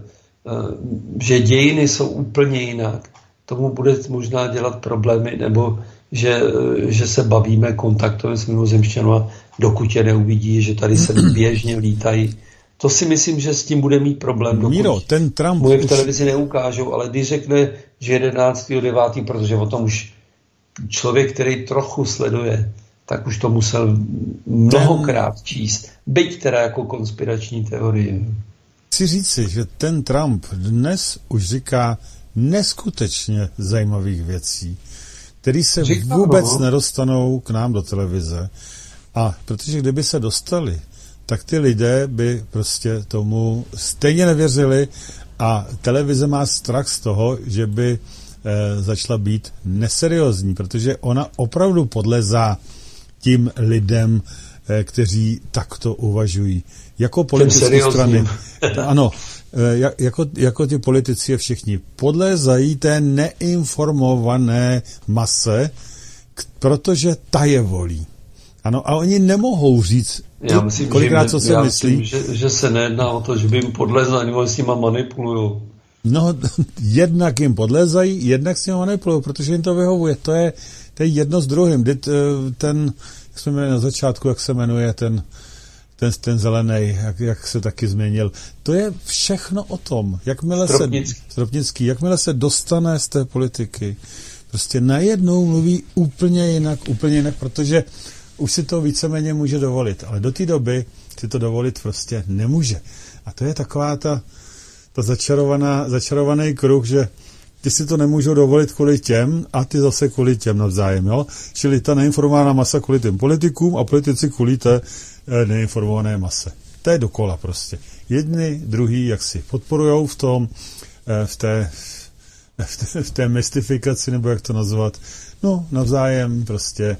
S4: že dějiny jsou úplně jinak, tomu bude možná dělat problémy, nebo že, že se bavíme kontaktově s mimozemšťanama, dokud je neuvidí, že tady se běžně lítají. To si myslím, že s tím bude mít problém. Dokud
S3: Míro, ten Trump
S4: mu je v televizi neukážou, ale když řekne, že jedenáctého devátého protože o tom už člověk, který trochu sleduje, tak už to musel mnohokrát číst. Byť teda jako konspirační teorie.
S3: Chci říci, že ten Trump dnes už říká neskutečně zajímavých věcí, které se říká, vůbec no. nedostanou k nám do televize. A protože kdyby se dostali, tak ty lidé by prostě tomu stejně nevěřili, a televize má strach z toho, že by e, začala být neseriózní, protože ona opravdu podlezá tím lidem, e, kteří takto uvažují. Jako politické strany. Ano, e, jako, jako ty politici všichni podlézají té neinformované mase, k, protože ta je volí. Ano, a oni nemohou říct,
S4: já myslím,
S3: kolikrát,
S4: že,
S3: co se
S4: já
S3: myslí.
S4: Myslím, že, že se nejedná o to, že by jim podlezali, nebo s nima manipulujou.
S3: No, jednak jim podlezají, jednak s nimi manipulují, protože jim to vyhovuje. To je, to je jedno s druhým. Ten, jak jsme měli na začátku, jak se jmenuje ten, ten, ten zelený, jak, jak se taky změnil. To je všechno o tom. Jakmile
S4: Stropnický.
S3: se, Stropnický, jakmile se dostane z té politiky, prostě najednou mluví úplně jinak, úplně jinak, protože už si to víceméně může dovolit, ale do té doby si to dovolit prostě nemůže. A to je taková ta, ta začarovaná, začarovaný kruh, že ty si to nemůžou dovolit kvůli těm a ty zase kvůli těm navzájem, jo? Čili ta neinformovaná masa kvůli těm politikům a politici kvůli té neinformované mase. To je dokola prostě. Jedni, druhý, jak si podporujou v tom, v té, v té, v té mystifikaci, nebo jak to nazvat, no navzájem prostě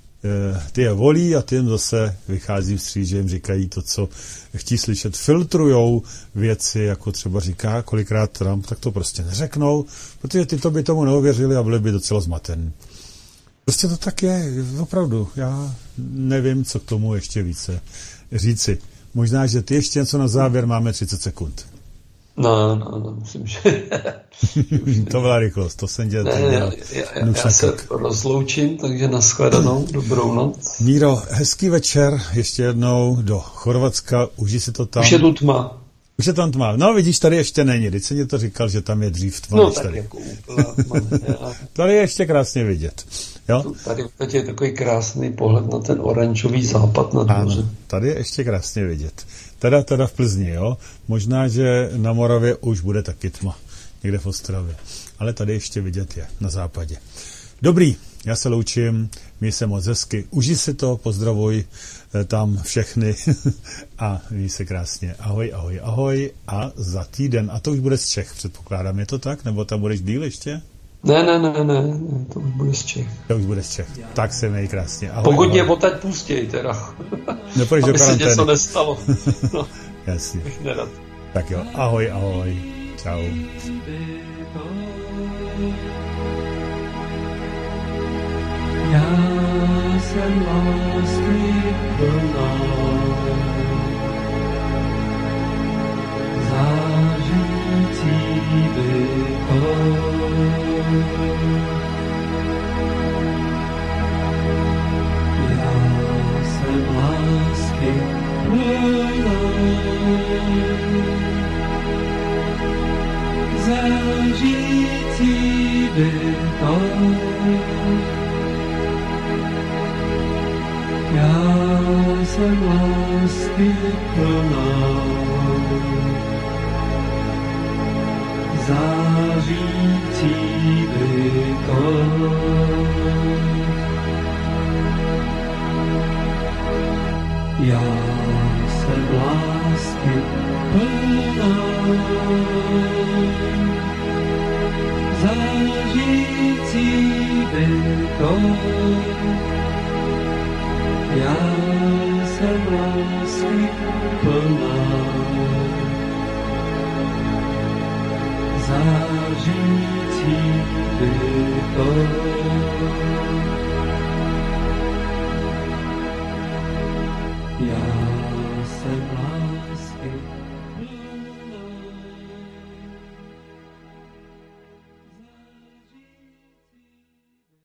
S3: ty je volí a ty jim zase vychází vstříc, že jim říkají to, co chtí slyšet. Filtrujou věci, jako třeba říká kolikrát Trump, tak to prostě neřeknou, protože ty to by tomu neuvěřili a byli by docela zmatení. Prostě to tak je, opravdu. Já nevím, co k tomu ještě více říci. Možná, že ty ještě něco na závěr, máme třicet sekund.
S4: No, no, no, myslím, že...
S3: To byla rychlost, to jsem dělal.
S4: Ne, já, já, já se rozloučím, takže nashledanou, dobrou noc.
S3: Míro, hezký večer, ještě jednou do Chorvatska, užij si to tam.
S4: Už je tu tma.
S3: Už je tam tma. No vidíš, tady ještě není, teď jsem ti to říkal, že tam je dřív tma.
S4: No tak
S3: tady.
S4: jako úplná tma.
S3: Tady je ještě krásně vidět. Jo?
S4: Tady teď je takový krásný pohled na ten oranžový západ na dvoře.
S3: Tady je ještě krásně vidět. Teda, teda v Plzni, jo. Možná, že na Moravě už bude taky tma. Někde v Ostravě. Ale tady ještě vidět je, na západě. Dobrý, já se loučím, měj se moc hezky, užij si to, pozdravuj tam všechny a měj se krásně. Ahoj, ahoj, ahoj a za týden. A to už bude z Čech, předpokládám, je to tak? Nebo tam budeš díl ještě?
S4: Ne, ne, ne, ne, ne, to už bude z Čech.
S3: To už bude z Čech. Tak se měj krásně. Ahoj,
S4: Pokud
S3: ahoj.
S4: mě odtaď pustěj teda.
S3: Nepůjdeš do karantény.
S4: Aby se něco nestalo. No.
S3: Jasně.
S4: Bych nerad.
S3: Tak jo, ahoj, ahoj. Čau.
S2: Já jsem lásky plná, zářící bytoj. Já jsem lásky plná, zářící bytoj. Já jsem lásky plná, zářící bytoj. Já jsem lásky plná, zářící bytoj. Já jsem lásky plná, zářící bytoj. Já